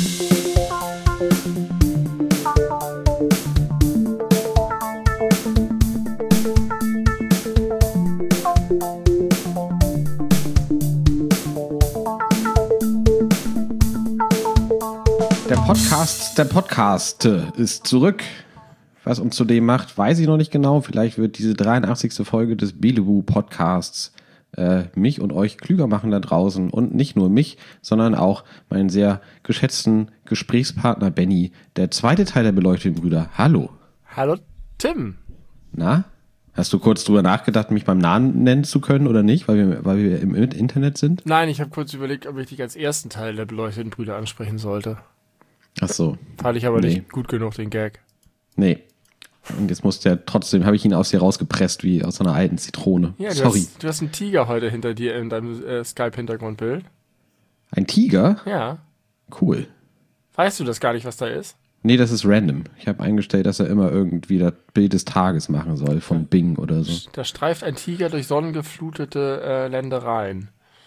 Der Podcast ist zurück. Was uns zu dem macht, weiß ich noch nicht genau. Vielleicht wird diese 83. Folge des Belebu Podcasts mich und euch klüger machen da draußen. Und nicht nur mich, sondern auch meinen sehr geschätzten Gesprächspartner Benny. Der zweite Teil der beleuchteten Brüder. Hallo. Hallo Tim. Na? Hast du kurz drüber nachgedacht, mich beim Namen nennen zu können oder nicht, weil wir im Internet sind? Nein, ich habe kurz überlegt, ob ich dich als ersten Teil der beleuchteten Brüder ansprechen sollte. Ach so. Fand ich aber nicht gut genug, den Gag. Nee. Und jetzt musste er trotzdem, habe ich ihn aus dir rausgepresst, wie aus so einer alten Zitrone. Ja, Sorry. Du hast einen Tiger heute hinter dir in deinem Skype-Hintergrundbild. Ein Tiger? Ja. Cool. Weißt du das gar nicht, was da ist? Nee, das ist random. Ich habe eingestellt, dass er immer irgendwie das Bild des Tages machen soll von Bing oder so. Da streift ein Tiger durch sonnengeflutete Ländereien.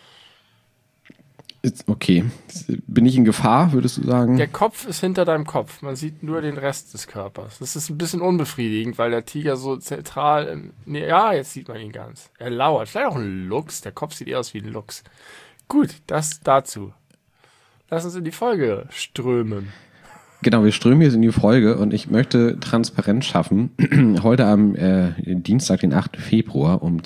Okay. Bin ich in Gefahr, würdest du sagen? Der Kopf ist hinter deinem Kopf. Man sieht nur den Rest des Körpers. Das ist ein bisschen unbefriedigend, weil der Tiger so zentral... ja, jetzt sieht man ihn ganz. Er lauert. Vielleicht auch ein Luchs. Der Kopf sieht eher aus wie ein Luchs. Gut, das dazu. Lass uns in die Folge strömen. Genau, wir strömen jetzt in die Folge und ich möchte Transparenz schaffen. Heute am Dienstag, den 8. Februar um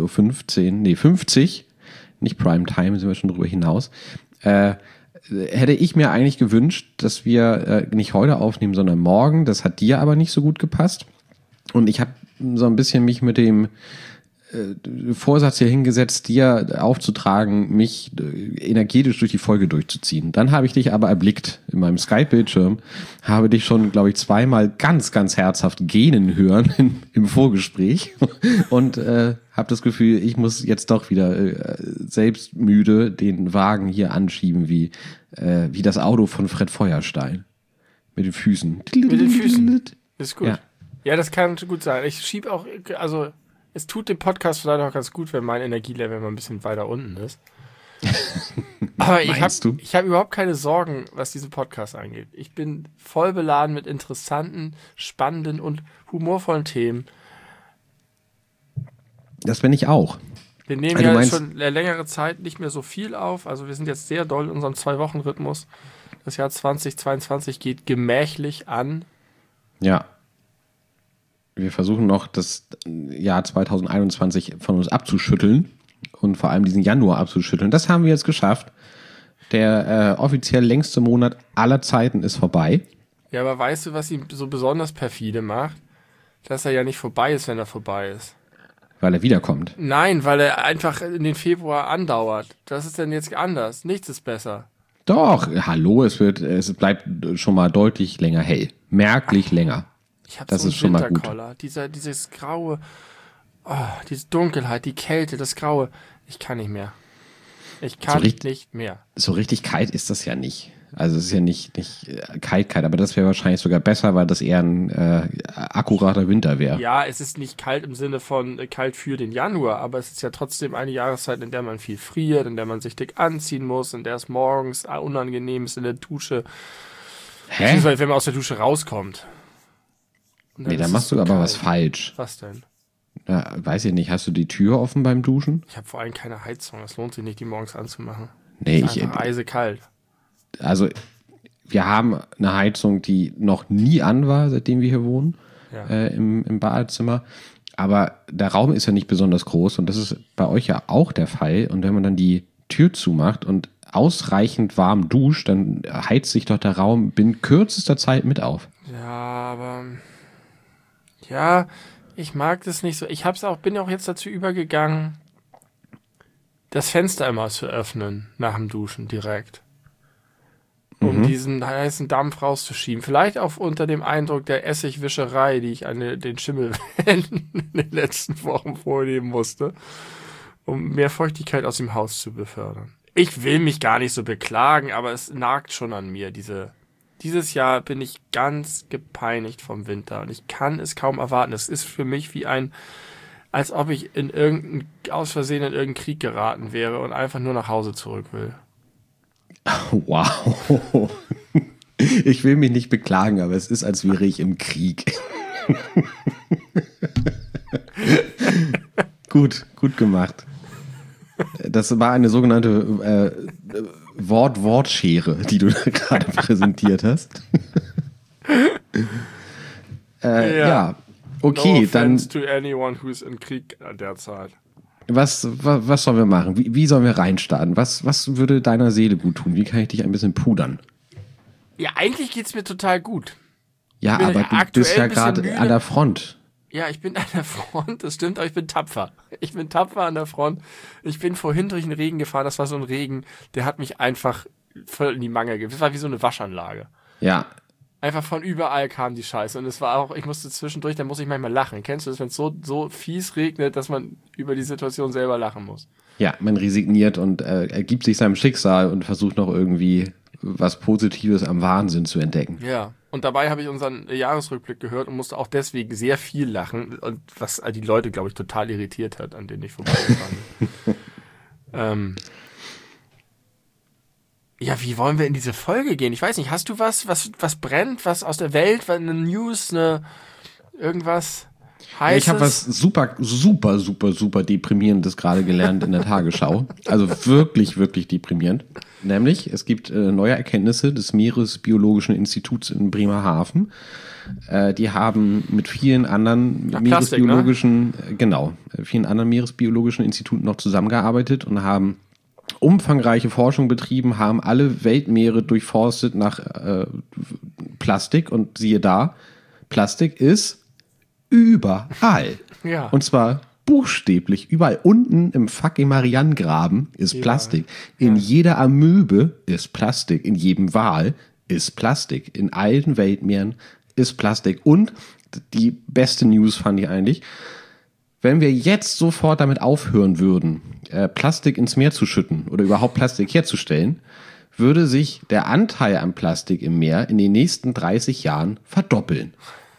50 Uhr, nicht Primetime, sind wir schon drüber hinaus, hätte ich mir eigentlich gewünscht, dass wir nicht heute aufnehmen, sondern morgen. Das hat dir aber nicht so gut gepasst. Und ich habe so ein bisschen mich mit dem Vorsatz hier hingesetzt, dir aufzutragen, mich energetisch durch die Folge durchzuziehen. Dann habe ich dich aber erblickt in meinem Skype-Bildschirm, habe dich schon, glaube ich, zweimal ganz, ganz herzhaft gähnen hören im Vorgespräch und habe das Gefühl, ich muss jetzt doch wieder selbst müde den Wagen hier anschieben, wie das Auto von Fred Feuerstein. Mit den Füßen. Mit den Füßen. Ist gut. Ja, ja, das kann gut sein. Ich schiebe auch, also es tut dem Podcast vielleicht auch ganz gut, wenn mein Energielevel mal ein bisschen weiter unten ist. Aber ich habe überhaupt keine Sorgen, was diesen Podcast angeht. Ich bin voll beladen mit interessanten, spannenden und humorvollen Themen. das bin ich auch. Wir nehmen ja schon längere Zeit nicht mehr so viel auf. Also wir sind jetzt sehr doll in unserem 2-Wochen-Rhythmus. Das Jahr 2022 geht gemächlich an. Ja. Wir versuchen noch das Jahr 2021 von uns abzuschütteln und vor allem diesen Januar abzuschütteln. Das haben wir jetzt geschafft. Der offiziell längste Monat aller Zeiten ist vorbei. Ja, aber weißt du, was ihn so besonders perfide macht? Dass er ja nicht vorbei ist, wenn er vorbei ist. Weil er wiederkommt. Nein, weil er einfach in den Februar andauert. Das ist denn jetzt anders. Nichts ist besser. Doch, hallo, es bleibt schon mal deutlich länger hell. Merklich länger. Ich habe so einen Winterkoller. Dieses Graue, diese Dunkelheit, die Kälte, das Graue. Ich kann nicht mehr. Ich kann nicht mehr. So richtig kalt ist das ja nicht. Also es ist ja nicht kalt, aber das wäre wahrscheinlich sogar besser, weil das eher ein akkurater Winter wäre. Ja, es ist nicht kalt im Sinne von kalt für den Januar, aber es ist ja trotzdem eine Jahreszeit, in der man viel friert, in der man sich dick anziehen muss, in der es morgens unangenehm ist in der Dusche. Beziehungsweise wenn man aus der Dusche rauskommt. Nee, da machst du aber was falsch. Was denn? Ja, weiß ich nicht, hast du die Tür offen beim Duschen? Ich habe vor allem keine Heizung, es lohnt sich nicht, die morgens anzumachen. Nee, ist einfach eisekalt. Also, wir haben eine Heizung, die noch nie an war, seitdem wir hier wohnen, im Badezimmer. Aber der Raum ist ja nicht besonders groß und das ist bei euch ja auch der Fall. Und wenn man dann die Tür zumacht und ausreichend warm duscht, dann heizt sich doch der Raum binnen kürzester Zeit mit auf. Ja, aber... Ja, ich mag das nicht so. Bin auch jetzt dazu übergegangen, das Fenster immer zu öffnen nach dem Duschen direkt. Um diesen heißen Dampf rauszuschieben. Vielleicht auch unter dem Eindruck der Essigwischerei, die ich an den Schimmel in den letzten Wochen vornehmen musste, um mehr Feuchtigkeit aus dem Haus zu befördern. Ich will mich gar nicht so beklagen, aber es nagt schon an mir, Dieses Jahr bin ich ganz gepeinigt vom Winter und ich kann es kaum erwarten. Es ist für mich wie als ob ich aus Versehen in irgendeinen Krieg geraten wäre und einfach nur nach Hause zurück will. Wow. Ich will mich nicht beklagen, aber es ist, als wäre ich im Krieg. Gut gemacht. Das war eine sogenannte Wort-Wort-Schere, die du da gerade präsentiert hast. Ja, okay, no dann. To anyone who's in Krieg derzeit. Was sollen wir machen? Wie sollen wir reinstarten? Was würde deiner Seele gut tun? Wie kann ich dich ein bisschen pudern? Ja, eigentlich geht's mir total gut. Ja, aber du bist ja gerade an der Front. Ja, ich bin an der Front, das stimmt, aber ich bin tapfer. Ich bin tapfer an der Front. Ich bin vorhin durch den Regen gefahren, das war so ein Regen, der hat mich einfach voll in die Mangel gegeben. Das war wie so eine Waschanlage. Ja. Einfach von überall kam die Scheiße. Und es war auch, ich musste zwischendurch, da muss ich manchmal lachen. Kennst du das, wenn es so fies regnet, dass man über die Situation selber lachen muss? Ja, man resigniert und ergibt sich seinem Schicksal und versucht noch irgendwie was Positives am Wahnsinn zu entdecken. Ja, und dabei habe ich unseren Jahresrückblick gehört und musste auch deswegen sehr viel lachen. Und was die Leute, glaube ich, total irritiert hat, an denen ich vorbeigefahren bin. Ja, wie wollen wir in diese Folge gehen? Ich weiß nicht, hast du was brennt, was aus der Welt, eine News, irgendwas Heißes? Ja, ich habe was super deprimierendes gerade gelernt in der Tagesschau. Also wirklich deprimierend. Nämlich, es gibt neue Erkenntnisse des Meeresbiologischen Instituts in Bremerhaven. Die haben mit vielen anderen meeresbiologischen Instituten noch zusammengearbeitet und haben umfangreiche Forschung betrieben, haben alle Weltmeere durchforstet nach Plastik und siehe da, Plastik ist überall. Ja. Und zwar buchstäblich überall. Unten im fucking Marianengraben ist Plastik. In jeder Amöbe ist Plastik. In jedem Wal ist Plastik. In allen Weltmeeren ist Plastik. Und die beste News fand ich eigentlich, wenn wir jetzt sofort damit aufhören würden, Plastik ins Meer zu schütten oder überhaupt Plastik herzustellen, würde sich der Anteil an Plastik im Meer in den nächsten 30 Jahren verdoppeln.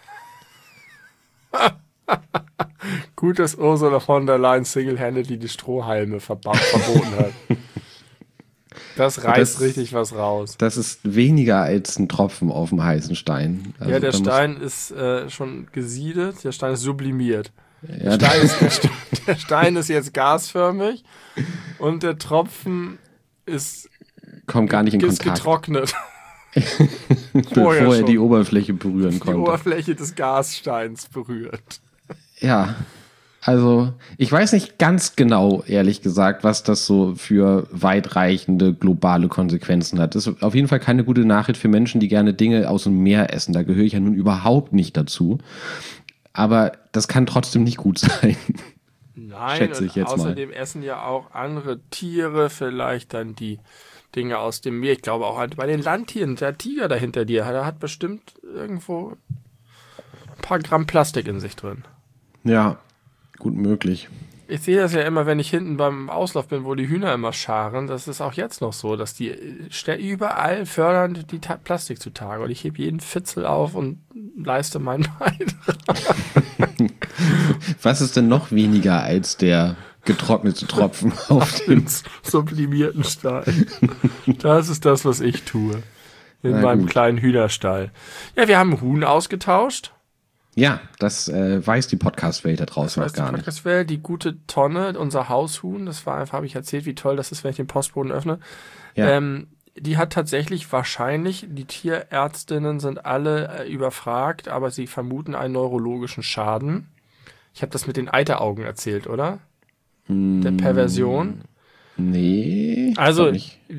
Gut, dass Ursula von der Leyen single-handedly die Strohhalme verboten hat. Das reißt richtig was raus. Das ist weniger als ein Tropfen auf dem heißen Stein. Also ja, der Stein ist schon gesiedet, der Stein ist sublimiert. Ja, Der Stein ist jetzt gasförmig und der Tropfen kommt gar nicht in Kontakt. Getrocknet. Bevor er die Oberfläche berühren konnte. Die Oberfläche des Gassteins berührt. Ja, also ich weiß nicht ganz genau, ehrlich gesagt, was das so für weitreichende globale Konsequenzen hat. Das ist auf jeden Fall keine gute Nachricht für Menschen, die gerne Dinge aus dem Meer essen. Da gehöre ich ja nun überhaupt nicht dazu. Aber das kann trotzdem nicht gut sein. Nein, schätze ich jetzt außerdem essen ja auch andere Tiere vielleicht dann die Dinge aus dem Meer. Ich glaube auch bei den Landtieren, der Tiger da hinter dir, der hat bestimmt irgendwo ein paar Gramm Plastik in sich drin. Ja, gut möglich. Ich sehe das ja immer, wenn ich hinten beim Auslauf bin, wo die Hühner immer scharen. Das ist auch jetzt noch so, dass die überall fördern die Plastik zutage. Und ich hebe jeden Fitzel auf und leiste meinen Beitrag. Was ist denn noch weniger als der getrocknete Tropfen auf dem sublimierten Stein? Das ist das, was ich tue. In meinem kleinen Hühnerstall. Ja, wir haben Huhn ausgetauscht. Ja, das weiß die Podcast-Welt da draußen noch gar nicht. Die Podcast-Welt, die gute Tonne, unser Haushuhn, das war einfach, habe ich erzählt, wie toll das ist, wenn ich den Postboden öffne. Ja. Die hat tatsächlich wahrscheinlich, die Tierärztinnen sind alle überfragt, aber sie vermuten einen neurologischen Schaden. Ich habe das mit den Eiteraugen erzählt, oder? Der Perversion. Nee. Also,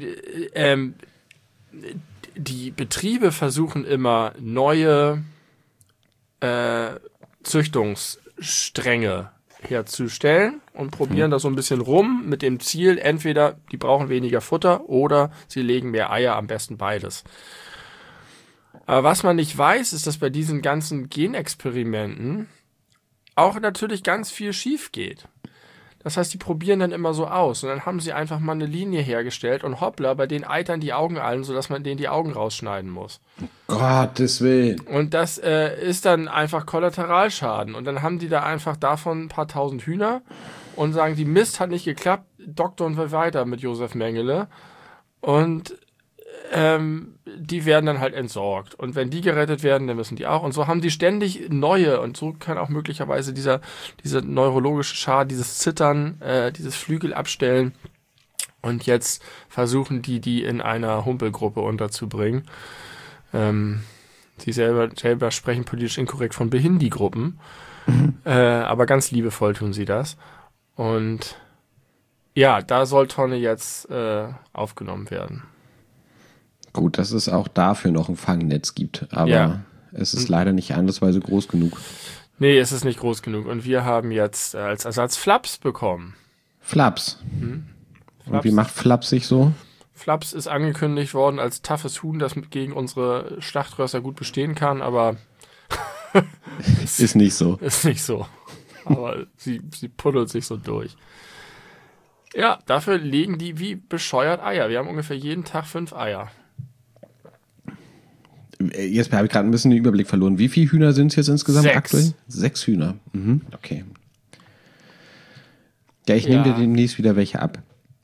die Betriebe versuchen immer neue Züchtungsstränge herzustellen und probieren da so ein bisschen rum mit dem Ziel, entweder die brauchen weniger Futter oder sie legen mehr Eier, am besten beides. Aber was man nicht weiß, ist, dass bei diesen ganzen Genexperimenten auch natürlich ganz viel schief geht. Das heißt, die probieren dann immer so aus und dann haben sie einfach mal eine Linie hergestellt und hoppla, bei denen eitern die Augen allen, sodass man denen die Augen rausschneiden muss. Gottes Willen. Und das ist dann einfach Kollateralschaden. Und dann haben die da einfach davon ein paar tausend Hühner und sagen, die Mist hat nicht geklappt, doktern wir weiter mit Josef Mengele. Und die werden dann halt entsorgt. Und wenn die gerettet werden, dann müssen die auch. Und so haben die ständig neue. Und so kann auch möglicherweise dieser neurologische Schaden, dieses Zittern, dieses Flügel abstellen. Und jetzt versuchen die in einer Humpelgruppe unterzubringen. Sie selber sprechen politisch inkorrekt von Behindi-Gruppen. Aber ganz liebevoll tun sie das. Und ja, da soll Tonne jetzt aufgenommen werden. Gut, dass es auch dafür noch ein Fangnetz gibt, aber es ist leider nicht andersweise groß genug. Nee, es ist nicht groß genug. Und wir haben jetzt als Ersatz Flaps bekommen. Flaps. Und wie macht Flaps sich so? Flaps ist angekündigt worden als toughes Huhn, das gegen unsere Schlachtrösser gut bestehen kann, aber ist nicht so. Ist nicht so. Aber sie puddelt sich so durch. Ja, dafür legen die wie bescheuert Eier. Wir haben ungefähr jeden Tag 5 Eier. Jetzt habe ich gerade ein bisschen den Überblick verloren. Wie viele Hühner sind es jetzt insgesamt 6. aktuell? 6 Hühner. Okay. Ja, ich nehme dir demnächst wieder welche ab.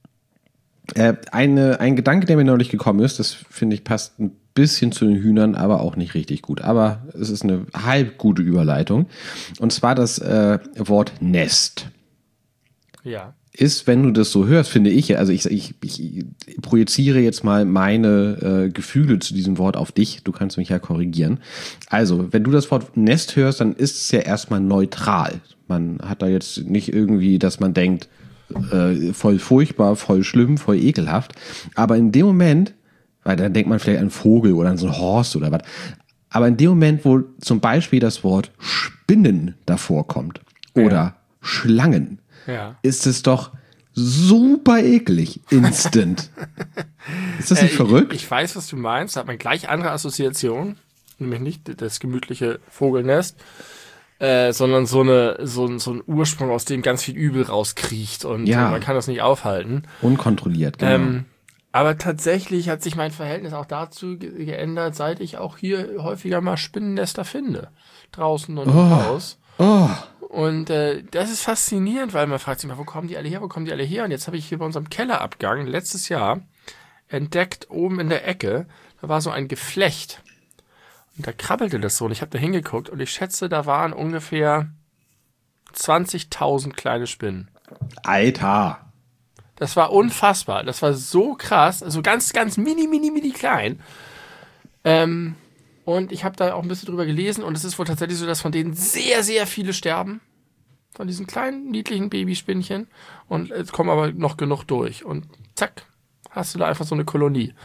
Ein Gedanke, der mir neulich gekommen ist, das finde ich passt ein bisschen zu den Hühnern, aber auch nicht richtig gut. Aber es ist eine halb gute Überleitung. Und zwar das Wort Nest. Ja. Ist, wenn du das so hörst, finde ich, also ich projiziere jetzt mal meine Gefühle zu diesem Wort auf dich. Du kannst mich ja korrigieren. Also, wenn du das Wort Nest hörst, dann ist es ja erstmal neutral. Man hat da jetzt nicht irgendwie, dass man denkt, voll furchtbar, voll schlimm, voll ekelhaft. Aber in dem Moment, weil dann denkt man vielleicht an einen Vogel oder an so einen Horst oder was. Aber in dem Moment, wo zum Beispiel das Wort Spinnen davor kommt oder Schlangen, ist es doch super eklig, instant. Ist das nicht verrückt? Ich weiß, was du meinst. Da hat man gleich andere Assoziationen. Nämlich nicht das gemütliche Vogelnest, sondern so ein Ursprung, aus dem ganz viel Übel rauskriecht. Und man kann das nicht aufhalten. Unkontrolliert, genau. Aber tatsächlich hat sich mein Verhältnis auch dazu geändert, seit ich auch hier häufiger mal Spinnennester finde. Draußen und im Haus. Und das ist faszinierend, weil man fragt sich mal, wo kommen die alle her? Und jetzt habe ich hier bei unserem Kellerabgang letztes Jahr entdeckt, oben in der Ecke, da war so ein Geflecht. Und da krabbelte das so. Und ich habe da hingeguckt und ich schätze, da waren ungefähr 20.000 kleine Spinnen. Alter! Das war unfassbar. Das war so krass. Also ganz, ganz mini klein. Und ich habe da auch ein bisschen drüber gelesen und es ist wohl tatsächlich so, dass von denen sehr, sehr viele sterben. Von diesen kleinen, niedlichen Babyspinnchen. Und es kommen aber noch genug durch. Und zack, hast du da einfach so eine Kolonie.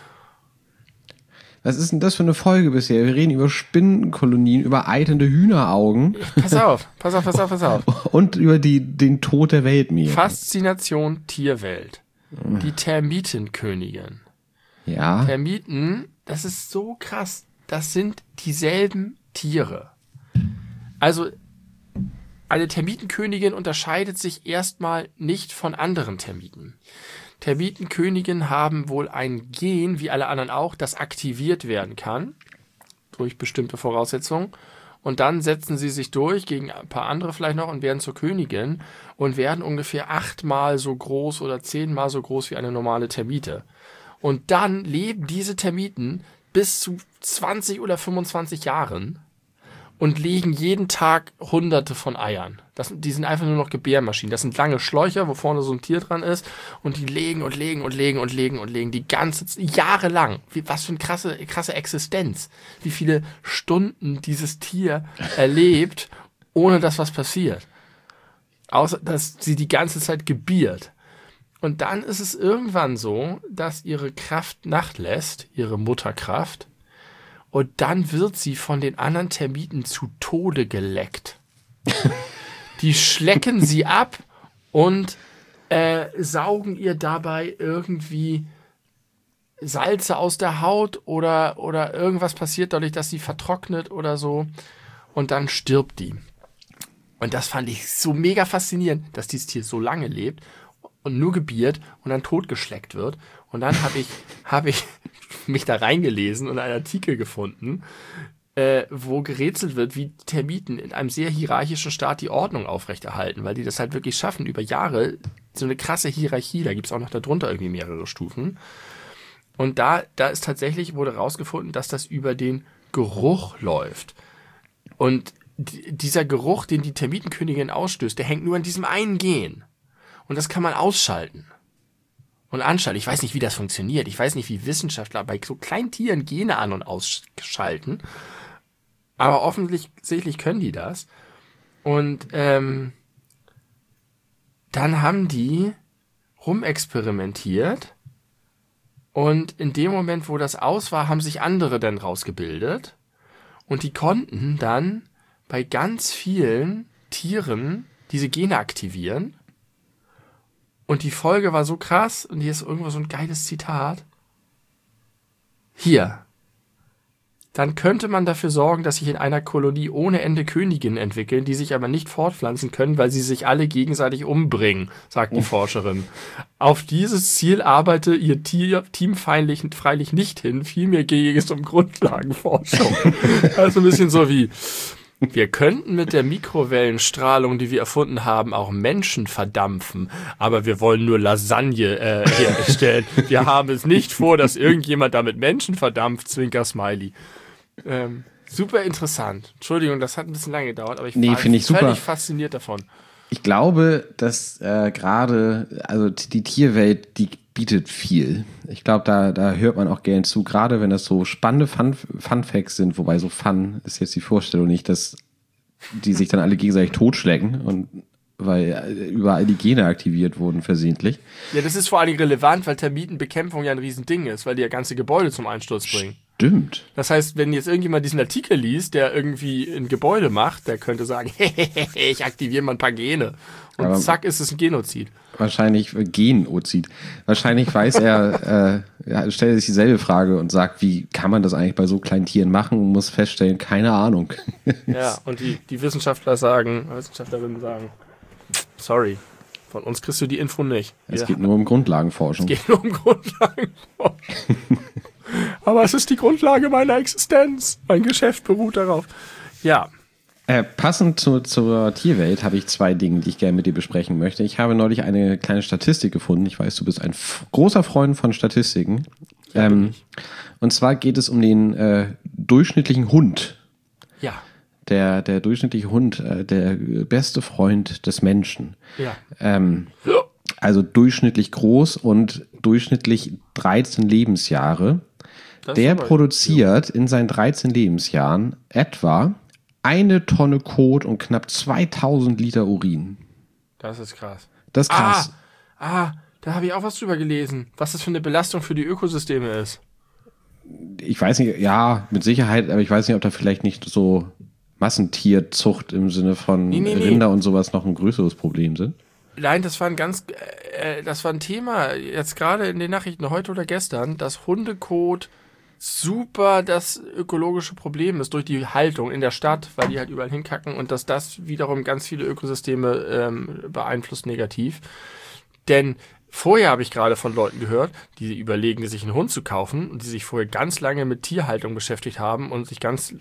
Was ist denn das für eine Folge bisher? Wir reden über Spinnenkolonien, über eiternde Hühneraugen. Pass auf. Und über den Tod der Weltmeere. Faszination Tierwelt. Die Termitenkönigin. Ja. Termiten, das ist so krass. Das sind dieselben Tiere. Also, eine Termitenkönigin unterscheidet sich erstmal nicht von anderen Termiten. Termitenköniginnen haben wohl ein Gen, wie alle anderen auch, das aktiviert werden kann, durch bestimmte Voraussetzungen. Und dann setzen sie sich durch, gegen ein paar andere vielleicht noch, und werden zur Königin und werden ungefähr 8-mal so groß oder 10-mal so groß wie eine normale Termite. Und dann leben diese Termiten bis zu 20 oder 25 Jahren und legen jeden Tag Hunderte von Eiern. Die sind einfach nur noch Gebärmaschinen. Das sind lange Schläucher, wo vorne so ein Tier dran ist. Und die legen die ganze Jahre lang. Was für eine krasse Existenz. Wie viele Stunden dieses Tier erlebt, ohne dass was passiert. Außer, dass sie die ganze Zeit gebiert. Und dann ist es irgendwann so, dass ihre Kraft nachlässt, ihre Mutterkraft. Und dann wird sie von den anderen Termiten zu Tode geleckt. Die schlecken sie ab und saugen ihr dabei irgendwie Salze aus der Haut oder irgendwas passiert dadurch, dass sie vertrocknet oder so. Und dann stirbt die. Und das fand ich so mega faszinierend, dass dieses Tier so lange lebt und nur gebiert und dann totgeschleckt wird. Und dann habe ich mich da reingelesen und einen Artikel gefunden, wo gerätselt wird, wie Termiten in einem sehr hierarchischen Staat die Ordnung aufrechterhalten, weil die das halt wirklich schaffen, über Jahre so eine krasse Hierarchie, da gibt es auch noch darunter irgendwie mehrere Stufen. Und da ist tatsächlich, wurde rausgefunden, dass das über den Geruch läuft. Und dieser Geruch, den die Termitenkönigin ausstößt, der hängt nur an diesem einen Gen. Und das kann man ausschalten. Und anschalten. Ich weiß nicht, wie das funktioniert. Ich weiß nicht, wie Wissenschaftler bei so kleinen Tieren Gene an- und ausschalten. Aber offensichtlich können die das. Und dann haben die rumexperimentiert. Und in dem Moment, wo das aus war, haben sich andere dann rausgebildet. Und die konnten dann bei ganz vielen Tieren diese Gene aktivieren. Und die Folge war so krass. Und hier ist irgendwo so ein geiles Zitat. Hier. Dann könnte man dafür sorgen, dass sich in einer Kolonie ohne Ende Königinnen entwickeln, die sich aber nicht fortpflanzen können, weil sie sich alle gegenseitig umbringen, sagt die Forscherin. Auf dieses Ziel arbeite ihr Team freilich nicht hin, vielmehr gehe es um Grundlagenforschung. Also ein bisschen so wie, wir könnten mit der Mikrowellenstrahlung, die wir erfunden haben, auch Menschen verdampfen, aber wir wollen nur Lasagne herstellen. Wir haben es nicht vor, dass irgendjemand damit Menschen verdampft, Zwinker-Smiley. Super interessant. Entschuldigung, das hat ein bisschen lange gedauert, aber ich war völlig fasziniert davon. Ich glaube, dass also die Tierwelt, die bietet viel. Ich glaube, da hört man auch gern zu, gerade wenn das so spannende Fun-Facts sind, wobei so Fun ist jetzt die Vorstellung nicht, dass die sich dann alle gegenseitig totschlecken und weil überall die Gene aktiviert wurden versehentlich. Ja, das ist vor allem relevant, weil Termitenbekämpfung ja ein Riesending ist, weil die ja ganze Gebäude zum Einsturz bringen. Stimmt. Das heißt, wenn jetzt irgendjemand diesen Artikel liest, der irgendwie ein Gebäude macht, der könnte sagen, ich aktiviere mal ein paar Gene. Und aber zack, ist es ein Genozid. Wahrscheinlich Genozid. Wahrscheinlich weiß er, stellt sich dieselbe Frage und sagt, wie kann man das eigentlich bei so kleinen Tieren machen und muss feststellen, keine Ahnung. Ja, und die Wissenschaftlerinnen sagen, sorry, von uns kriegst du die Info nicht. Es geht nur um Grundlagenforschung. Aber es ist die Grundlage meiner Existenz. Mein Geschäft beruht darauf. Ja. Passend zur Tierwelt habe ich 2 Dinge, die ich gerne mit dir besprechen möchte. Ich habe neulich eine kleine Statistik gefunden. Ich weiß, du bist ein großer Freund von Statistiken. Ja, und zwar geht es um den durchschnittlichen Hund. Ja. Der durchschnittliche Hund, der beste Freund des Menschen. Ja. Also durchschnittlich groß und durchschnittlich 13 Lebensjahre. Der produziert in seinen 13 Lebensjahren etwa 1 Tonne Kot und knapp 2000 Liter Urin. Das ist krass. Das ist krass. Da habe ich auch was drüber gelesen, was das für eine Belastung für die Ökosysteme ist. Ich weiß nicht, ja, mit Sicherheit, aber ich weiß nicht, ob da vielleicht nicht so Massentierzucht im Sinne von Rinder und sowas noch ein größeres Problem sind. Nein, das war ein Thema, jetzt gerade in den Nachrichten heute oder gestern, dass Hundekot super das ökologische Problem ist durch die Haltung in der Stadt, weil die halt überall hinkacken und dass das wiederum ganz viele Ökosysteme beeinflusst negativ. Denn vorher habe ich gerade von Leuten gehört, die überlegen, sich einen Hund zu kaufen und die sich vorher ganz lange mit Tierhaltung beschäftigt haben und sich ganz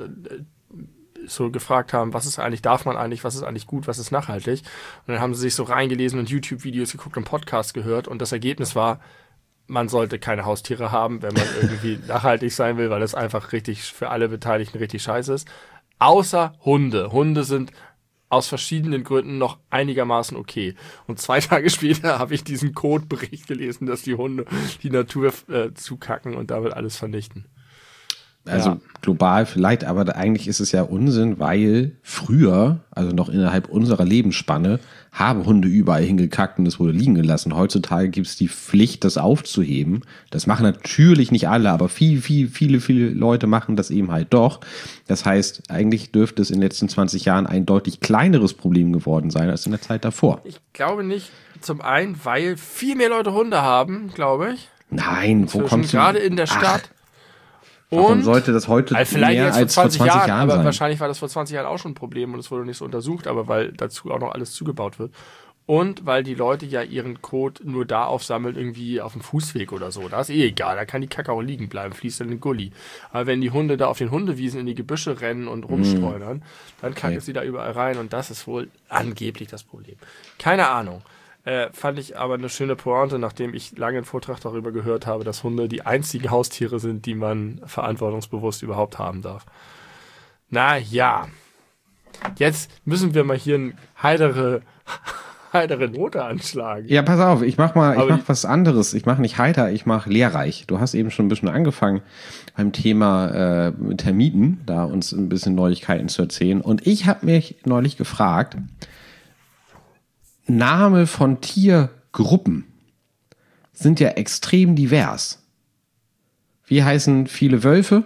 so gefragt haben, was ist eigentlich, darf man eigentlich, was ist eigentlich gut, was ist nachhaltig. Und dann haben sie sich so reingelesen und YouTube-Videos geguckt und Podcasts gehört und das Ergebnis war, man sollte keine Haustiere haben, wenn man irgendwie nachhaltig sein will, weil das einfach richtig für alle Beteiligten richtig scheiße ist. Außer Hunde. Hunde sind aus verschiedenen Gründen noch einigermaßen okay. Und 2 Tage später habe ich diesen Codebericht gelesen, dass die Hunde die Natur zukacken und damit alles vernichten. Also global vielleicht, aber eigentlich ist es ja Unsinn, weil früher, also noch innerhalb unserer Lebensspanne, haben Hunde überall hingekackt und es wurde liegen gelassen. Heutzutage gibt es die Pflicht, das aufzuheben. Das machen natürlich nicht alle, aber viele Leute machen das eben halt doch. Das heißt, eigentlich dürfte es in den letzten 20 Jahren ein deutlich kleineres Problem geworden sein als in der Zeit davor. Ich glaube nicht, zum einen, weil viel mehr Leute Hunde haben, glaube ich. Nein, wo kommst du? Gerade in der Stadt. Warum sollte das heute vielleicht mehr als vor 20 Jahren aber sein? Wahrscheinlich war das vor 20 Jahren auch schon ein Problem und es wurde nicht so untersucht, aber weil dazu auch noch alles zugebaut wird. Und weil die Leute ja ihren Kot nur da aufsammeln, irgendwie auf dem Fußweg oder so. Da ist egal, da kann die Kacke auch liegen bleiben, fließt in den Gully. Aber wenn die Hunde da auf den Hundewiesen in die Gebüsche rennen und rumstreunern, dann kacken sie da überall rein und das ist wohl angeblich das Problem. Keine Ahnung. Fand ich aber eine schöne Pointe, nachdem ich lange einen Vortrag darüber gehört habe, dass Hunde die einzigen Haustiere sind, die man verantwortungsbewusst überhaupt haben darf. Na ja, jetzt müssen wir mal hier eine heitere Note anschlagen. Ja, pass auf, ich mach was anderes. Ich mach nicht heiter, ich mach lehrreich. Du hast eben schon ein bisschen angefangen beim Thema Termiten, da uns ein bisschen Neuigkeiten zu erzählen. Und ich habe mich neulich gefragt, Name von Tiergruppen sind ja extrem divers. Wie heißen viele Wölfe?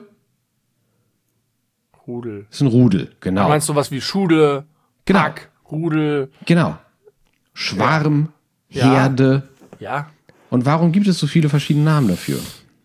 Rudel. Das ist ein Rudel, genau. Du meinst sowas wie Schule, Genau. Pack, Rudel. Genau. Schwarm, Ja. Herde. Ja, Und warum gibt es so viele verschiedene Namen dafür?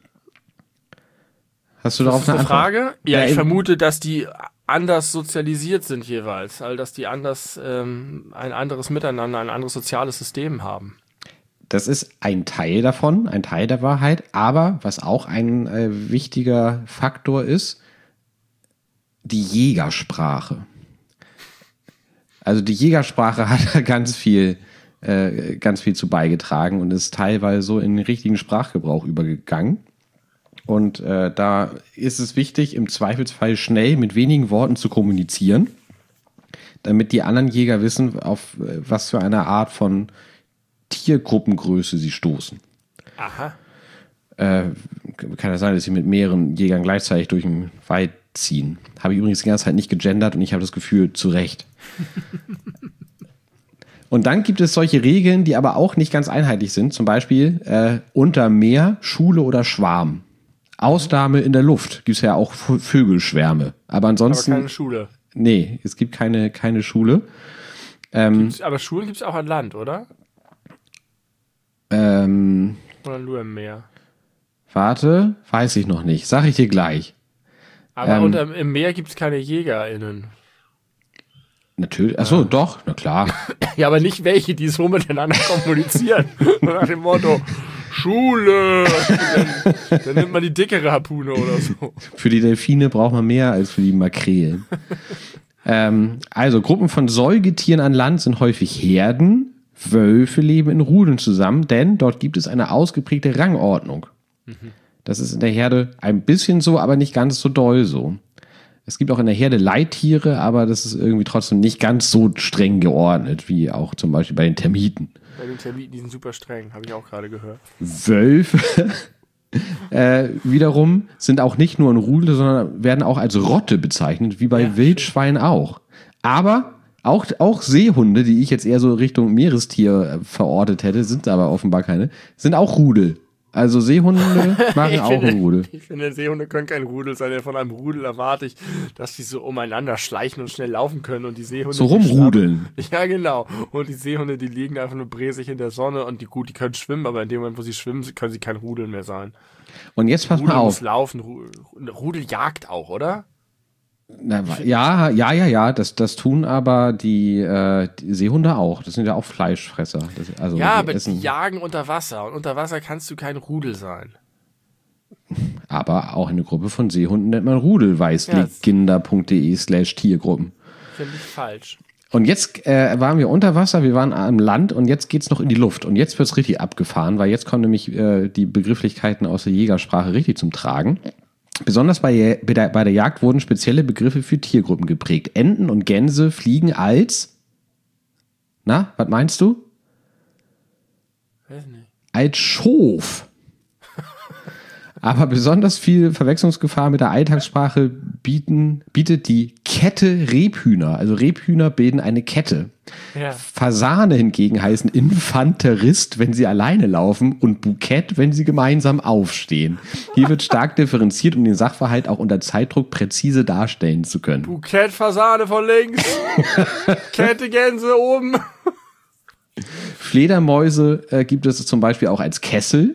Hast du das darauf ist eine Antwort? Frage. Ja, ich eben. vermute, dass die anders sozialisiert sind jeweils, also dass die anders ein anderes Miteinander, ein anderes soziales System haben. Das ist ein Teil davon, ein Teil der Wahrheit. Aber was auch ein wichtiger Faktor ist, die Jägersprache. Also die Jägersprache hat da ganz viel zu beigetragen und ist teilweise so in den richtigen Sprachgebrauch übergegangen. Und da ist es wichtig, im Zweifelsfall schnell mit wenigen Worten zu kommunizieren, damit die anderen Jäger wissen, auf was für eine Art von Tiergruppengröße sie stoßen. Aha. Kann ja sein, dass sie mit mehreren Jägern gleichzeitig durch den Wald ziehen. Habe ich übrigens die ganze Zeit nicht gegendert und ich habe das Gefühl, zu Recht. Und dann gibt es solche Regeln, die aber auch nicht ganz einheitlich sind. Zum Beispiel unter Meer, Schule oder Schwarm. Ausnahme in der Luft. Gibt es ja auch Vögelschwärme. Aber ansonsten. Aber keine Schule. Nee, es gibt keine Schule. Aber Schulen gibt es auch an Land, oder? Oder nur im Meer? Warte, weiß ich noch nicht. Sag ich dir gleich. Aber im Meer gibt es keine JägerInnen. Natürlich. Achso, doch, na klar. Ja, aber nicht welche, die so miteinander kommunizieren. Nach dem Motto, Schule. Dann nimmt man die dickere Harpune oder so. Für die Delfine braucht man mehr als für die Makrelen. Also Gruppen von Säugetieren an Land sind häufig Herden. Wölfe leben in Rudeln zusammen, denn dort gibt es eine ausgeprägte Rangordnung. Das ist in der Herde ein bisschen so, aber nicht ganz so doll so. Es gibt auch in der Herde Leittiere, aber das ist irgendwie trotzdem nicht ganz so streng geordnet, wie auch zum Beispiel bei den Termiten. Bei den Termiten, die sind super streng, habe ich auch gerade gehört. Wölfe wiederum sind auch nicht nur ein Rudel, sondern werden auch als Rotte bezeichnet, wie bei Wildschweinen auch. Aber auch Seehunde, die ich jetzt eher so Richtung Meerestier verortet hätte, sind aber offenbar keine, sind auch Rudel. Also Seehunde machen auch ein Rudel. Ich finde, Seehunde können kein Rudel sein. Von einem Rudel erwarte ich, dass die so umeinander schleichen und schnell laufen können. Und die Seehunde. So rumrudeln. Ja, genau. Und die Seehunde, die liegen einfach nur bräsig in der Sonne und die können schwimmen, aber in dem Moment, wo sie schwimmen, können sie kein Rudel mehr sein. Und jetzt pass Rudel mal muss auf. laufen. Rudel jagt auch, oder? Ja, das tun aber die Seehunde auch. Das sind ja auch Fleischfresser. Also ja, aber die jagen unter Wasser. Und unter Wasser kannst du kein Rudel sein. Aber auch eine Gruppe von Seehunden nennt man Rudel, weißlegkinder.de/Tiergruppen. Finde ich falsch. Und jetzt waren wir unter Wasser, wir waren am Land und jetzt geht's noch in die Luft. Und jetzt wird's richtig abgefahren, weil jetzt kommen nämlich die Begrifflichkeiten aus der Jägersprache richtig zum Tragen. Besonders bei der Jagd wurden spezielle Begriffe für Tiergruppen geprägt. Enten und Gänse fliegen als, na, was meinst du? Weiß nicht. Als Schof. Aber besonders viel Verwechslungsgefahr mit der Alltagssprache bietet die Kette Rebhühner. Also Rebhühner bilden eine Kette. Ja. Fasane hingegen heißen Infanterist, wenn sie alleine laufen, und Bukett, wenn sie gemeinsam aufstehen. Hier wird stark differenziert, um den Sachverhalt auch unter Zeitdruck präzise darstellen zu können. Bukett Fasane von links. Kette Gänse oben. Fledermäuse gibt es zum Beispiel auch als Kessel.